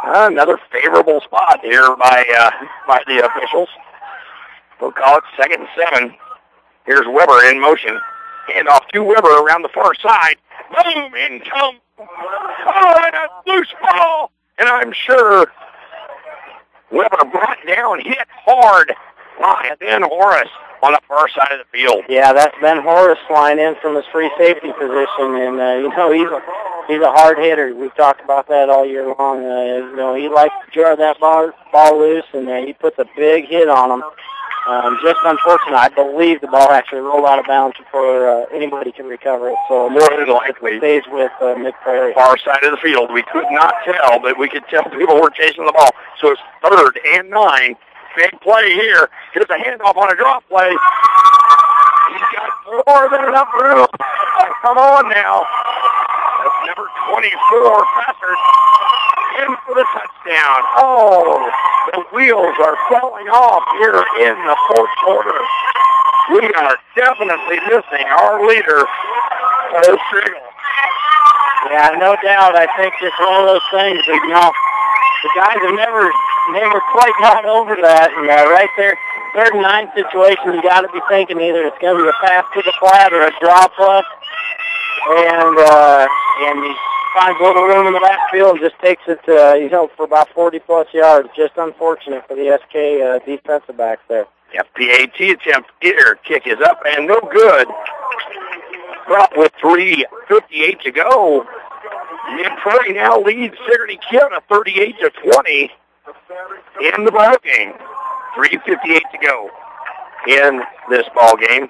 Another favorable spot here by uh, by the officials. We'll call it second and seven. Here's Weber in motion. Hand off to Weber around the far side. Boom! In comes. Oh, and a loose ball. And I'm sure Weber brought down, hit hard by Ben Horace on the far side of the field. Yeah, that's Ben Horace flying in from his free safety position, and uh, you know he's a he's a hard hitter. We've talked about that all year long. Uh, you know he likes to jar that ball ball loose, and uh, he puts a big hit on him. Um, just unfortunate. I believe the ball actually rolled out of bounds before uh, anybody can recover it. So more than likely, stays with uh, Mid-Prairie. Far side of the field. We could not tell, but we could tell people were chasing the ball. So it's third and nine. Big play here. Here's a handoff on a drop play. He's got more than enough room. Come on now. That's number twenty-four, Fassard, in for the touchdown. Oh, the wheels are falling off here in the fourth quarter. We are definitely missing our leader, Cole Triggle. Yeah, no doubt. I think it's one of those things that, you know, the guys have never never quite got over that. And uh, right there, third and nine situation, you got to be thinking either it's going to be a pass to the flat or a draw plus. And, uh, and he finds a little room in the backfield and just takes it, uh, you know, for about forty-plus yards. Just unfortunate for the S K uh, defensive backs there. Yep, the AT attempt here, kick is up and no good. But with three fifty-eight to go, Mid-Prairie now leads Sigourney Keota thirty-eight to twenty in the ball game. three fifty-eight to go in this ball game.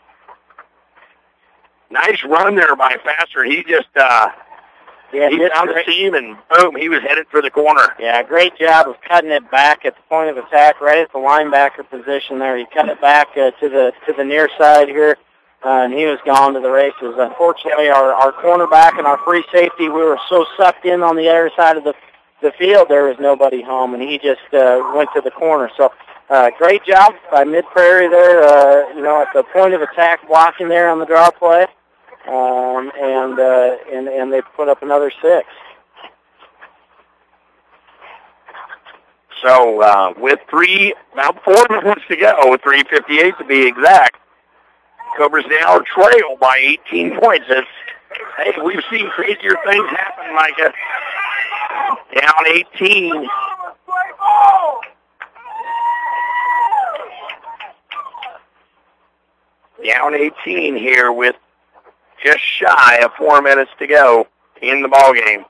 Nice run there by Fassard. He just uh, yeah, he found the seam and boom, he was headed for the corner. Yeah, great job of cutting it back at the point of attack, right at the linebacker position there. He cut it back uh, to the to the near side here. Uh, and he was gone to the races. Unfortunately, our, our cornerback and our free safety, we were so sucked in on the other side of the, the field, there was nobody home, and he just uh, went to the corner. So uh, great job by Mid-Prairie there, uh, you know, at the point of attack, blocking there on the draw play, um, and, uh, and, and they put up another six. So uh, with three, about four minutes to go, three fifty-eight to be exact, Cobras now trail by eighteen points. It's, hey, we've seen crazier things happen, Micah. Down eighteen. Down eighteen here with just shy of four minutes to go in the ball game.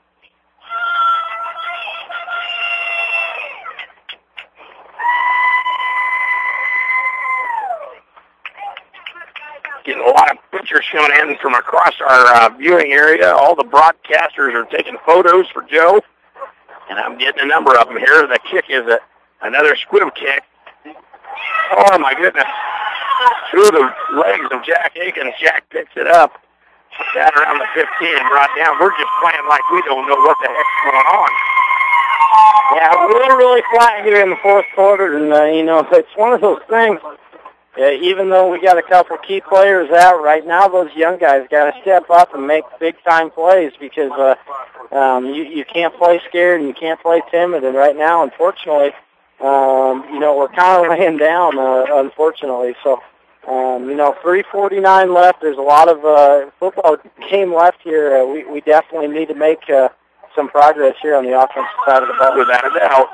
Getting a lot of pictures coming in from across our uh, viewing area. All the broadcasters are taking photos for Joe, and I'm getting a number of them here. The kick is a, another squib kick. Oh, my goodness. Through the legs of Jack Akins. Jack picks it up. Put that around the fifteen and brought down. We're just playing like we don't know what the heck's going on. Yeah, we're really flat here in the fourth quarter, and, uh, you know, it's one of those things. Yeah, even though we got a couple key players out right now, those young guys got to step up and make big-time plays because uh, um, you, you can't play scared and you can't play timid. And right now, unfortunately, um, you know, we're kind of laying down, uh, unfortunately. So, um, you know, three forty-nine left. There's a lot of uh, football game left here. Uh, we, we definitely need to make uh, some progress here on the offensive side of the ball. Without a doubt.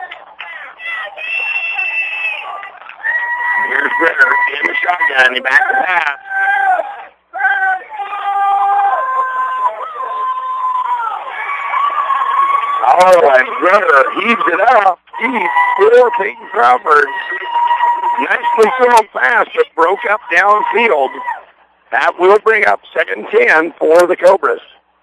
Here's Ritter in the shotgun. He back to pass. Oh, and Ritter heaves it up. Deep for Peyton Crawford. Nicely thrown pass, but broke up downfield. That will bring up second ten for the Cobras.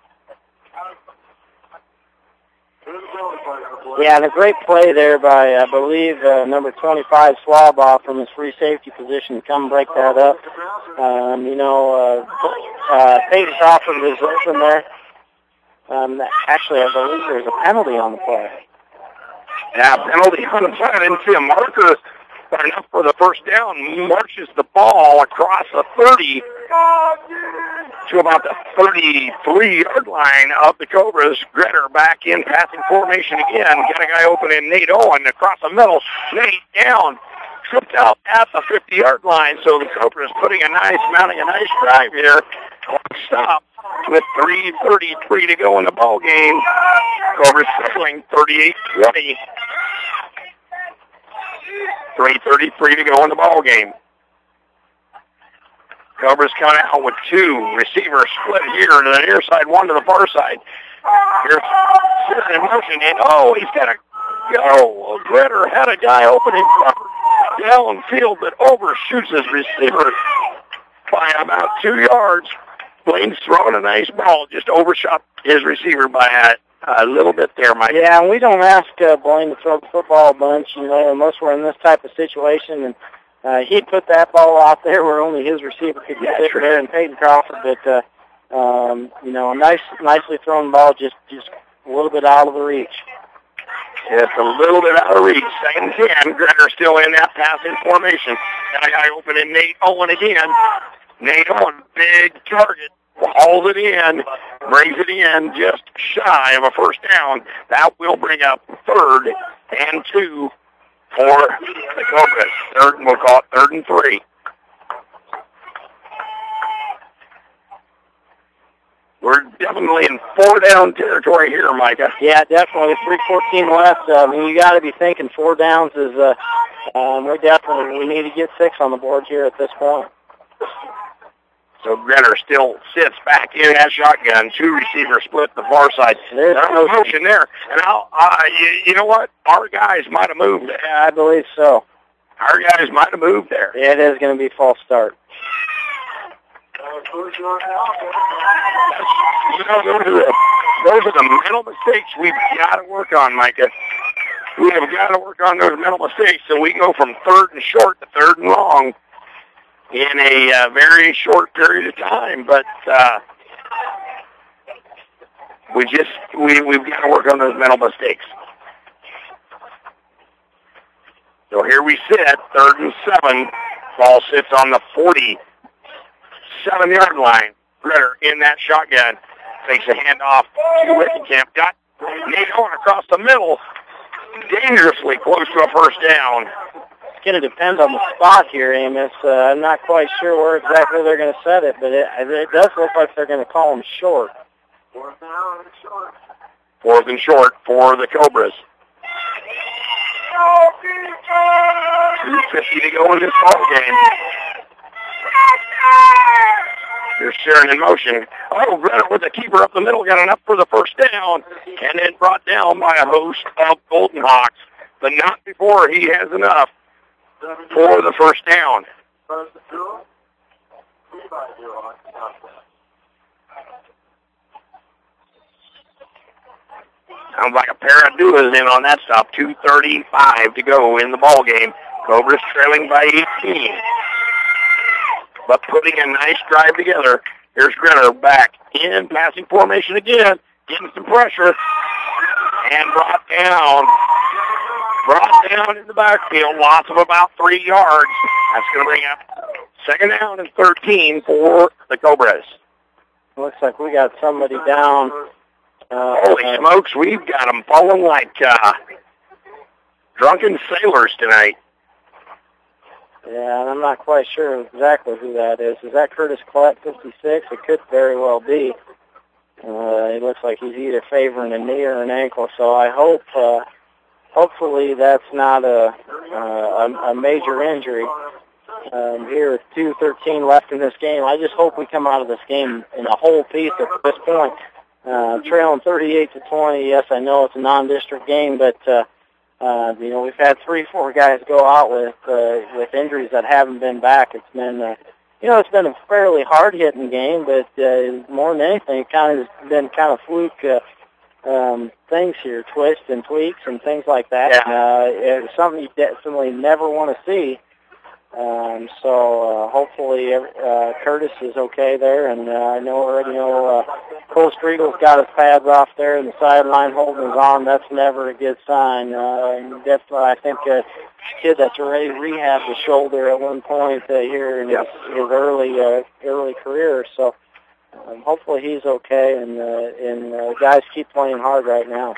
Yeah, and a great play there by, I believe, uh, number twenty-five, Swabaugh, from his free safety position to come break that up. Um, you know, uh, uh, Peyton Crawford was open there. Um, actually, I believe there's a penalty on the play. Yeah, penalty on the play. I didn't see a marker but enough for the first down. Marches the ball across the thirty to about the thirty-three-yard line of the Cobras. Gretter back in passing formation again. Got a guy open in Nate Owen across the middle. Nate down. Tripped out at the fifty-yard line, so the Cobras putting a nice, mounting a nice drive here. Stop with three thirty-three to go in the ball game. Cobras trailing thirty-eight twenty. three thirty-three to go in the ball game. Cobras coming out with two receivers split here to the near side, one to the far side. Here's Searing in motion, and oh, he's got to go. Gretter had a guy opening downfield that overshoots his receiver by about two yards. Blaine's throwing a nice ball, just overshot his receiver by a, a little bit there, Mike. Yeah, and we don't ask uh, Blaine to throw the football a bunch, you know, unless we're in this type of situation. And uh, he put that ball out there where only his receiver could get it there, and Peyton Crawford. But uh, um, you know, a nice, nicely thrown ball, just just a little bit out of the reach. Just a little bit out of reach. Second and ten. Gretter still in that passing formation. Got a guy open in Nate Owen again. Nate Owen, big target. Hauls it in. Brings it in just shy of a first down. That will bring up third and two for the Cobras. Third, we'll call it third and three. We're definitely in four down territory here, Micah. Yeah, definitely. three fourteen left. I mean, you got to be thinking four downs is. Uh, um, we definitely we need to get six on the board here at this point. So Gretter still sits back in that shotgun. Two receivers split the far side. There's no motion there. And I'll, uh, you, you know what? Our guys might have moved there. Yeah, I believe so. Our guys might have moved there. Yeah, it is going to be false start. You know, those are the, those are the mental mistakes we've got to work on, Micah. We have got to work on those mental mistakes so we go from third and short to third and long in a uh, very short period of time. But uh, we just, we, we've got to work on those mental mistakes. So here we sit, third and seven. Ball sits on the forty-seven-yard line. Gretter in that shotgun. Takes a handoff to Wickenkamp. Got Nate Owen across the middle. Dangerously close to a first down. It's going to depend on the spot here, Amos. Uh, I'm not quite sure where exactly they're going to set it, but it, it does look like they're going to call him short. Fourth down and short. Fourth and short for the Cobras. two fifty to go in this ball game. They're sharing in motion. Oh, Gretter with the keeper up the middle, got enough for the first down, and then brought down by a host of Golden Hawks, but not before he has enough for the first down. Sounds like a pair of duos in on that stop. two thirty-five to go in the ball game. Cobras trailing by eighteen. But putting a nice drive together. Here's Gretter back in passing formation again, getting some pressure, and brought down. Brought down in the backfield, loss of about three yards. That's going to bring up second down and thirteen for the Cobras. Looks like we got somebody down. Uh, Holy uh, smokes, we've got them falling like uh, drunken sailors tonight. Yeah, and I'm not quite sure exactly who that is. Is that Curtis Collette, fifty-six? It could very well be. Uh, it looks like he's either favoring a knee or an ankle, so I hope, uh, hopefully that's not a, uh, a, a major injury. Um, here with two thirteen left in this game, I just hope we come out of this game in a whole piece at this point. Uh, trailing thirty-eight to twenty. Yes, I know it's a non-district game, but uh, uh, you know we've had three, four guys go out with uh, with injuries that haven't been back. It's been, uh, you know, it's been a fairly hard-hitting game, but uh, more than anything, it kind of has been kind of fluke uh, um, things here, twists and tweaks and things like that. Yeah. Uh, it's something you definitely never want to see. Um, so uh, hopefully uh, Curtis is okay there, and uh, I know already know uh, Cole Striegel's got his pads off there in the sideline holding his arm. That's never a good sign. Uh, definitely, I think a kid that's already rehabbed his shoulder at one point uh, here in yep. his, his early uh, early career. So um, hopefully he's okay, and uh, and uh, guys keep playing hard right now.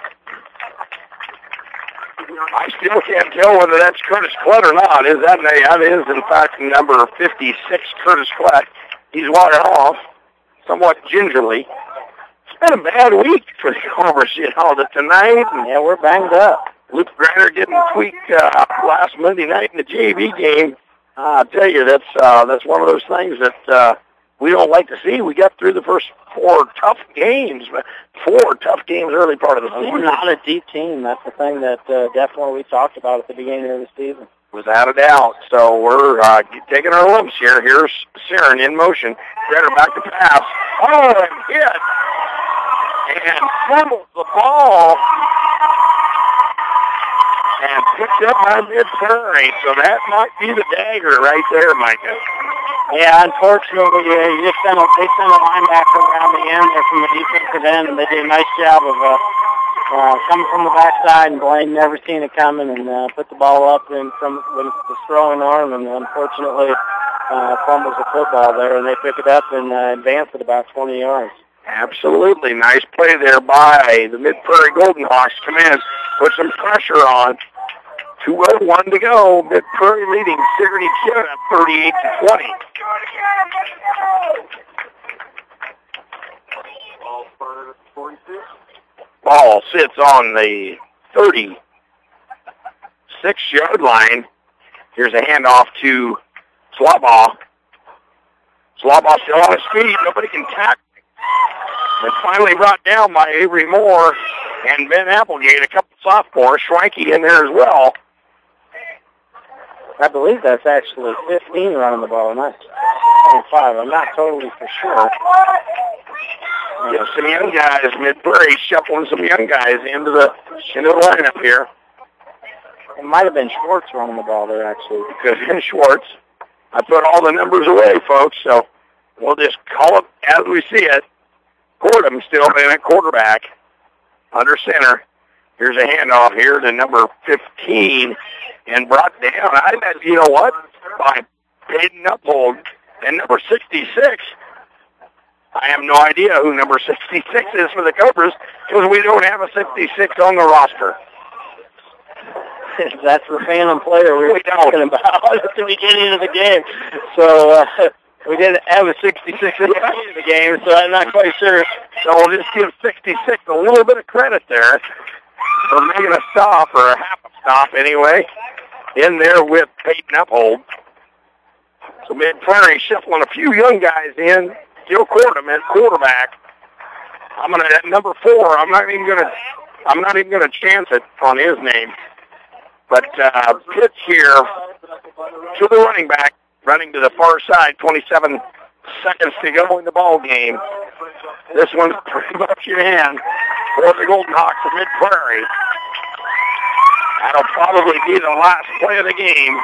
I still can't tell whether that's Curtis Klett or not. Is that, that is, in fact, number fifty-six, Curtis Klett. He's walking off somewhat gingerly. It's been a bad week for the Cobras, you know, the tonight. And yeah, we're banged up. Luke Greiner getting tweaked uh, last Monday night in the J V game. Uh, I'll tell you, that's uh, that's one of those things that uh, we don't like to see. We got through the first four tough games, four tough games early part of the season. We're not a deep team. That's the thing that uh, definitely we talked about at the beginning of the season. Without a doubt. So we're uh, taking our lumps here. Here's Saren in motion. Greiner back to pass. Oh, and hit. And fumbles the ball. And picked up by Mid-Prairie. So that might be the dagger right there, Micah. Yeah, unfortunately, uh, you just sent a, they sent a linebacker around the end there from the defensive end, and they did a nice job of uh, uh, coming from the backside, and Blaine never seen it coming and uh, put the ball up and from with the throwing arm, and unfortunately uh, fumbles the football there, and they pick it up and uh, advance it about twenty yards. Absolutely. Nice play there by the Mid-Prairie Golden Hawks. Come in, put some pressure on. two oh one to go. Mid-Prairie leading Sigourney Kid at thirty-eight to twenty. Ball sits on the thirty-six-yard line. Here's a handoff to Slabaugh. Slabaugh still on his feet. Nobody can tackle. And finally brought down by Avery Moore and Ben Applegate, a couple sophomores. Schwanke in there as well. I believe that's actually fifteen running the ball, not twenty-five. I'm not totally for sure. Yeah, some young guys, Mid-Prairie shuffling some young guys into the into the lineup here. It might have been Schwartz running the ball there, actually. It could have been Schwartz. I put all the numbers away, folks, so we'll just call it as we see it. Cordham still in at quarterback, under center. Here's a handoff here to number fifteen, and brought down, I bet, you know what, by Peyton Uphold. And number sixty-six, I have no idea who number sixty-six is for the Cobras, because we don't have a sixty-six on the roster. That's the phantom player we were we talking about at the beginning of the game. So uh, we didn't have a sixty-six at the beginning of the game, so I'm not quite sure. So we'll just give sixty-six a little bit of credit there for making a stop, or a half a stop anyway, in there with Peyton Uphold. So Mid-Prairie shuffling a few young guys in. Still Cordham at quarterback. I'm gonna at number four. I'm not even gonna. I'm not even gonna chance it on his name. But uh, pitch here to the running back, running to the far side. twenty-seven seconds to go in the ball game. This one's pretty much in hand for the Golden Hawks of Mid-Prairie. That'll probably be the last play of the game.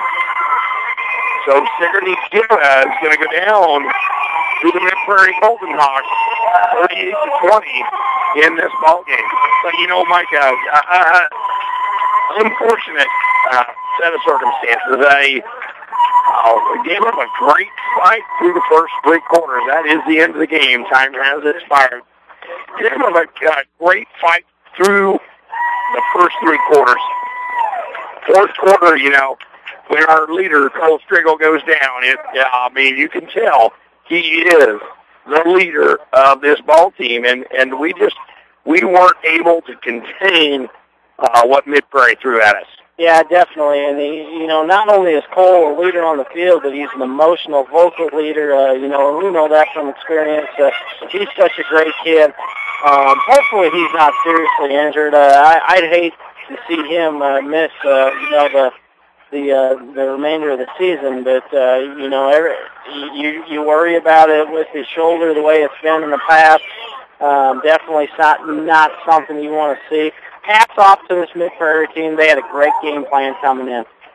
So Sigourney Kira is going to go down to the Mid-Prairie Golden Hawks, thirty-eight to twenty in this ball game. But you know, Mike, uh, uh, unfortunate uh, set of circumstances. I uh, gave up a great fight through the first three quarters. That is the end of the game. Time has expired. Gave up a uh, great fight through the first three quarters. Fourth quarter, you know, when our leader, Cole Striegel, goes down, it, uh, I mean, you can tell he is the leader of this ball team, and, and we just, we weren't able to contain uh, what Mid-Prairie threw at us. Yeah, definitely. And, he, you know, not only is Cole a leader on the field, but he's an emotional, vocal leader. Uh, you know, we know that from experience. Uh, he's such a great kid. Um, hopefully he's not seriously injured. Uh, I, I'd hate to see him uh, miss, uh, you know, the the uh, the remainder of the season. But, uh, you know, every, you, you worry about it with his shoulder the way it's been in the past. Um, definitely not, not something you want to see. Hats off to this Mid-Prairie team. They had a great game plan coming in.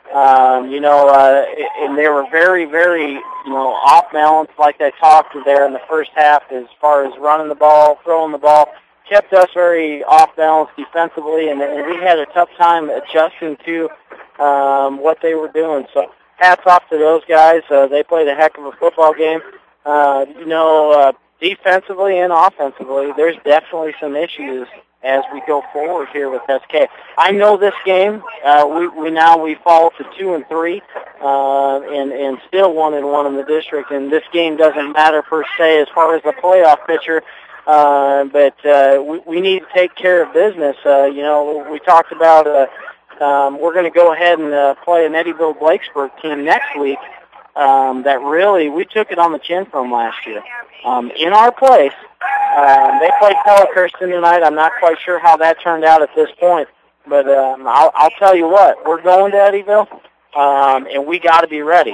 Um, you know, uh, and they were very, very, you know, off balance, like I talked to there in the first half, as far as running the ball, throwing the ball, kept us very off balance defensively, and, and we had a tough time adjusting to um, what they were doing. So hats off to those guys. Uh, they played a heck of a football game. Uh, you know, uh, defensively and offensively, there's definitely some issues as we go forward here with S K. I know this game, uh, we, we now we fall to two and three, uh, and, and still one and one in the district, and this game doesn't matter per se as far as the playoff picture, uh, but, uh, we, we need to take care of business. Uh, you know, we talked about, uh, um, we're going to go ahead and, uh, play an Eddyville Blakesburg team next week, um, that really, we took it on the chin from last year, um, in our place. Um, they played Pella Kirsten tonight. I'm not quite sure how that turned out at this point, but um, I'll, I'll tell you what, we're going to Eddyville, um, and we got to be ready.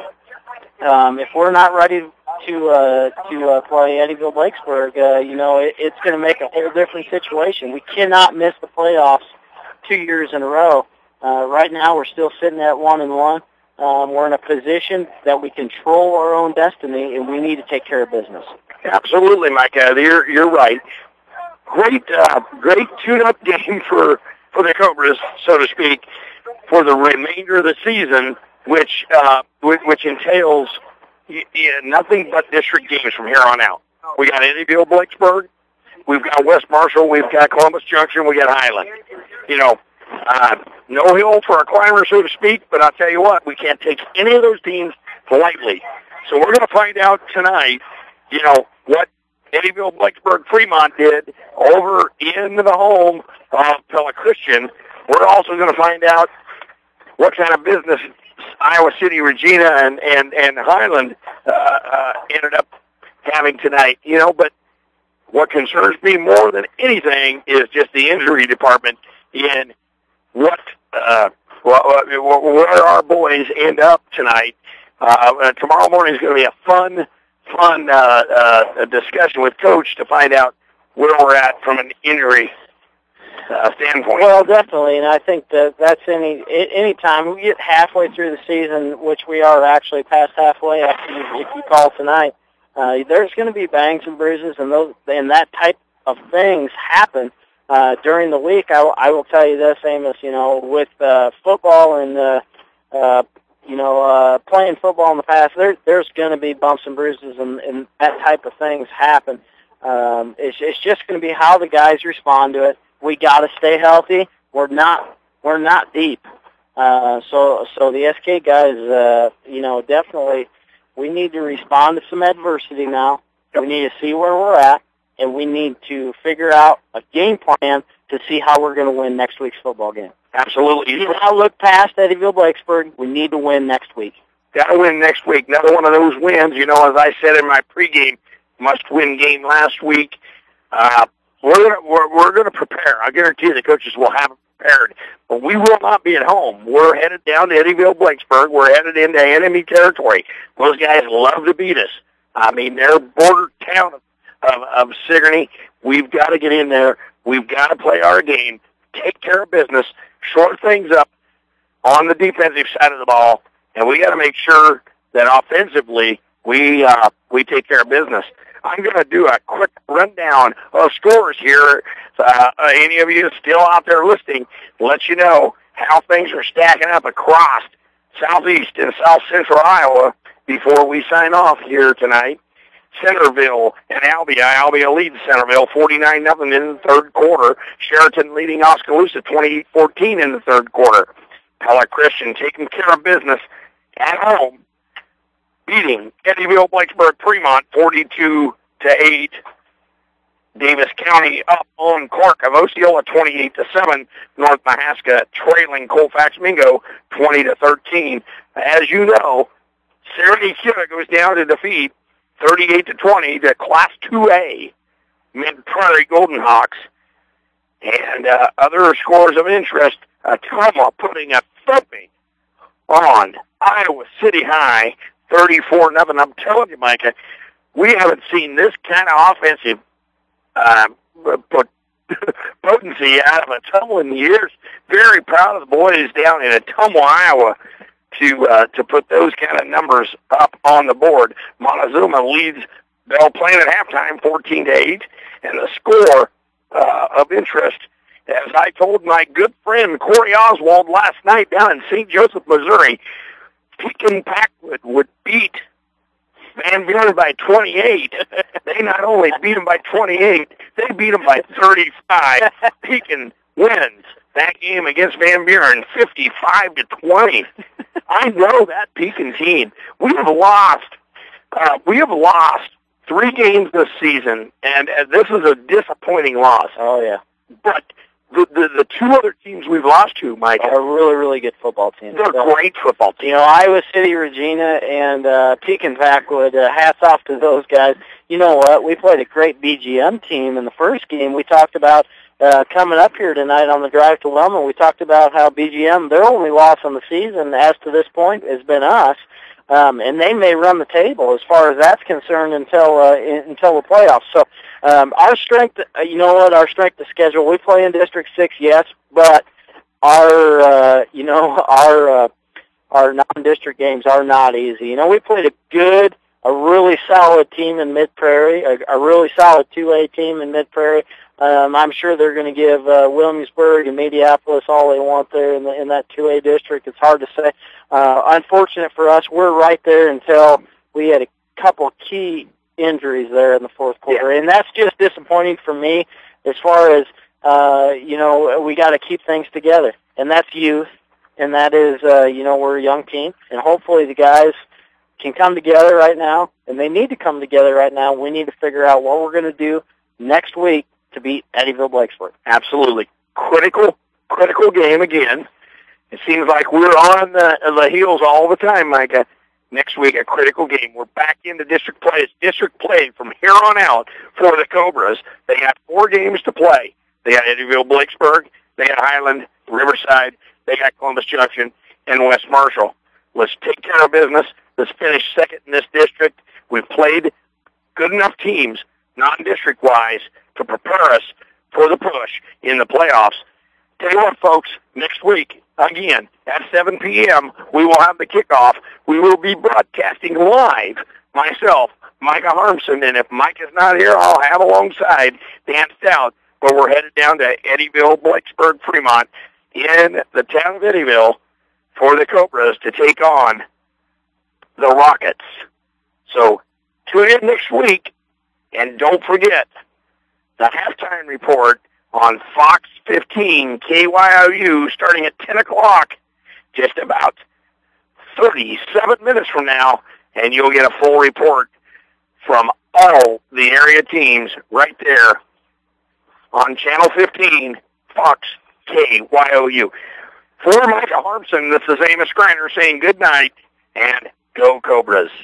Um, if we're not ready to uh, to uh, play Eddyville Blakesburg, uh, you know, it, it's going to make a whole different situation. We cannot miss the playoffs two years in a row. Uh, right now, we're still sitting at one and one. Um, we're in a position that we control our own destiny, and we need to take care of business. Absolutely, Micah. You're you're right. Great, uh, great tune-up game for for the Cobras, so to speak, for the remainder of the season, which uh, which, which entails y- y- nothing but district games from here on out. We got Eddyville, Blakesburg, we've got West Marshall, we've got Columbus Junction, we got Highland. You know, uh, no hill for a climber, so to speak. But I'll tell you what, we can't take any of those teams lightly. So we're going to find out tonight. You know, what Eddyville, Blakesburg, Fremont did over in the home of Pella Christian. We're also going to find out what kind of business Iowa City, Regina, and, and, and Highland uh, uh, ended up having tonight. You know, but what concerns me more than anything is just the injury department in what, uh, where our boys end up tonight. Uh, tomorrow morning is going to be a fun fun uh, uh, discussion with Coach to find out where we're at from an injury uh, standpoint. Well, definitely, and I think that that's any any time we get halfway through the season, which we are actually past halfway. After you, if you call tonight, uh, there's going to be bangs and bruises, and those and that type of things happen uh, during the week. I, I will tell you this, Amos. You know, with uh, football and uh, uh, you know, uh, playing football in the past, there, there's going to be bumps and bruises, and, and that type of things happen. Um, it's, it's just going to be how the guys respond to it. We got to stay healthy. We're not, we're not deep. Uh, so, so the S K guys, uh, you know, definitely, we need to respond to some adversity now. We need to see where we're at, and we need to figure out a game plan to see how we're going to win next week's football game. Absolutely. You now look past Eddyville Blakesburg. We need to win next week. Got to win next week. Another one of those wins. You know, as I said in my pregame, must-win game last week. Uh, we're gonna we're, we're gonna prepare. I guarantee you the coaches will have it prepared. But we will not be at home. We're headed down to Eddyville Blakesburg. We're headed into enemy territory. Those guys love to beat us. I mean, they're border town of, of, of Sigourney. We've got to get in there. We've got to play our game, take care of business, short things up on the defensive side of the ball, and we got to make sure that offensively we uh, we take care of business. I'm going to do a quick rundown of scores here. Uh, any of you still out there listening, let you know how things are stacking up across southeast and south central Iowa before we sign off here tonight. Centerville and Albia. Albia leads Centerville forty-nine nothing in the third quarter. Sheraton leading Oskaloosa twenty-eight fourteen in the third quarter. Pella Christian taking care of business at home, beating Eddyville Blakesburg Fremont forty-two to eight. Davis County up on Clark of Osceola twenty-eight to seven. North Mahaska trailing Colfax Mingo twenty to thirteen. As you know, Serenity Cuba goes down to defeat thirty-eight to twenty to Class two A Mid Prairie Golden Hawks. And uh, other scores of interest, uh, Tacoma putting a thumping on Iowa City High, thirty-four nothing. I'm telling you, Micah, we haven't seen this kind of offensive uh, potency out of Ottumwa in years. Very proud of the boys down in Ottumwa, Iowa, to uh, to put those kind of numbers up on the board. Montezuma leads Belle Plaine at halftime, fourteen to eight, and the score uh, of interest, as I told my good friend Corey Oswald last night down in Saint Joseph, Missouri, Pekin Packwood would beat Van Buren by twenty-eight. They not only beat them by twenty-eight, they beat them by thirty-five. Pekin wins that game against Van Buren, fifty-five to twenty. I know that Pekin team. We have lost. Uh, we have lost three games this season, and uh, this is a disappointing loss. Oh yeah. But the the, the two other teams we've lost to, Mike, are really really good football teams. They're so, great football teams. You know, Iowa City, Regina, and uh, Pekin Packwood. Uh, hats off to those guys. You know what? We played a great B G M team in the first game. We talked about. Uh, coming up here tonight on the drive to Wellman, we talked about how B G M, their only loss on the season, as to this point, has been us, um, and they may run the table as far as that's concerned until uh, in, until the playoffs. So um, our strength, uh, you know what, our strength of schedule, we play in District Six, yes, but our, uh, you know, our uh, our non-district games are not easy. You know, we played a good, a really solid team in Mid-Prairie, a, a really solid two A team in Mid-Prairie. Um, I'm sure they're going to give uh, Williamsburg and Mediapolis all they want there in, the, in that two A district. It's hard to say. Uh, unfortunate for us, we're right there until we had a couple key injuries there in the fourth quarter, yeah. And that's just disappointing for me as far as, uh, you know, we got to keep things together, and that's youth, and that is, uh, you know, we're a young team, and hopefully the guys can come together right now, and they need to come together right now. We need to figure out what we're going to do next week to beat Eddyville Blakesburg. Absolutely. Critical, critical game again. It seems like we're on the, the heels all the time, Micah. Next week, a critical game. We're back into district play. It's district play from here on out for the Cobras. They got four games to play. They got Eddyville Blakesburg, they got Highland, Riverside, they got Columbus Junction, and West Marshall. Let's take care of business. Let's finish second in this district. We've played good enough teams, non-district-wise, to prepare us for the push in the playoffs. Tell you what, folks, next week, again, at seven p.m., we will have the kickoff. We will be broadcasting live, myself, Micah Harmson, and if Mike is not here, I'll have alongside Dan Stout, where we're headed down to Eddyville, Blakesburg, Fremont, in the town of Eddyville for the Cobras to take on the Rockets. So tune in next week, and don't forget, the halftime report on Fox fifteen K Y O U starting at ten o'clock, just about thirty-seven minutes from now, and you'll get a full report from all the area teams right there on Channel fifteen, Fox K Y O U. For Micah Harmson, this is Amos Greiner saying good night and go Cobras.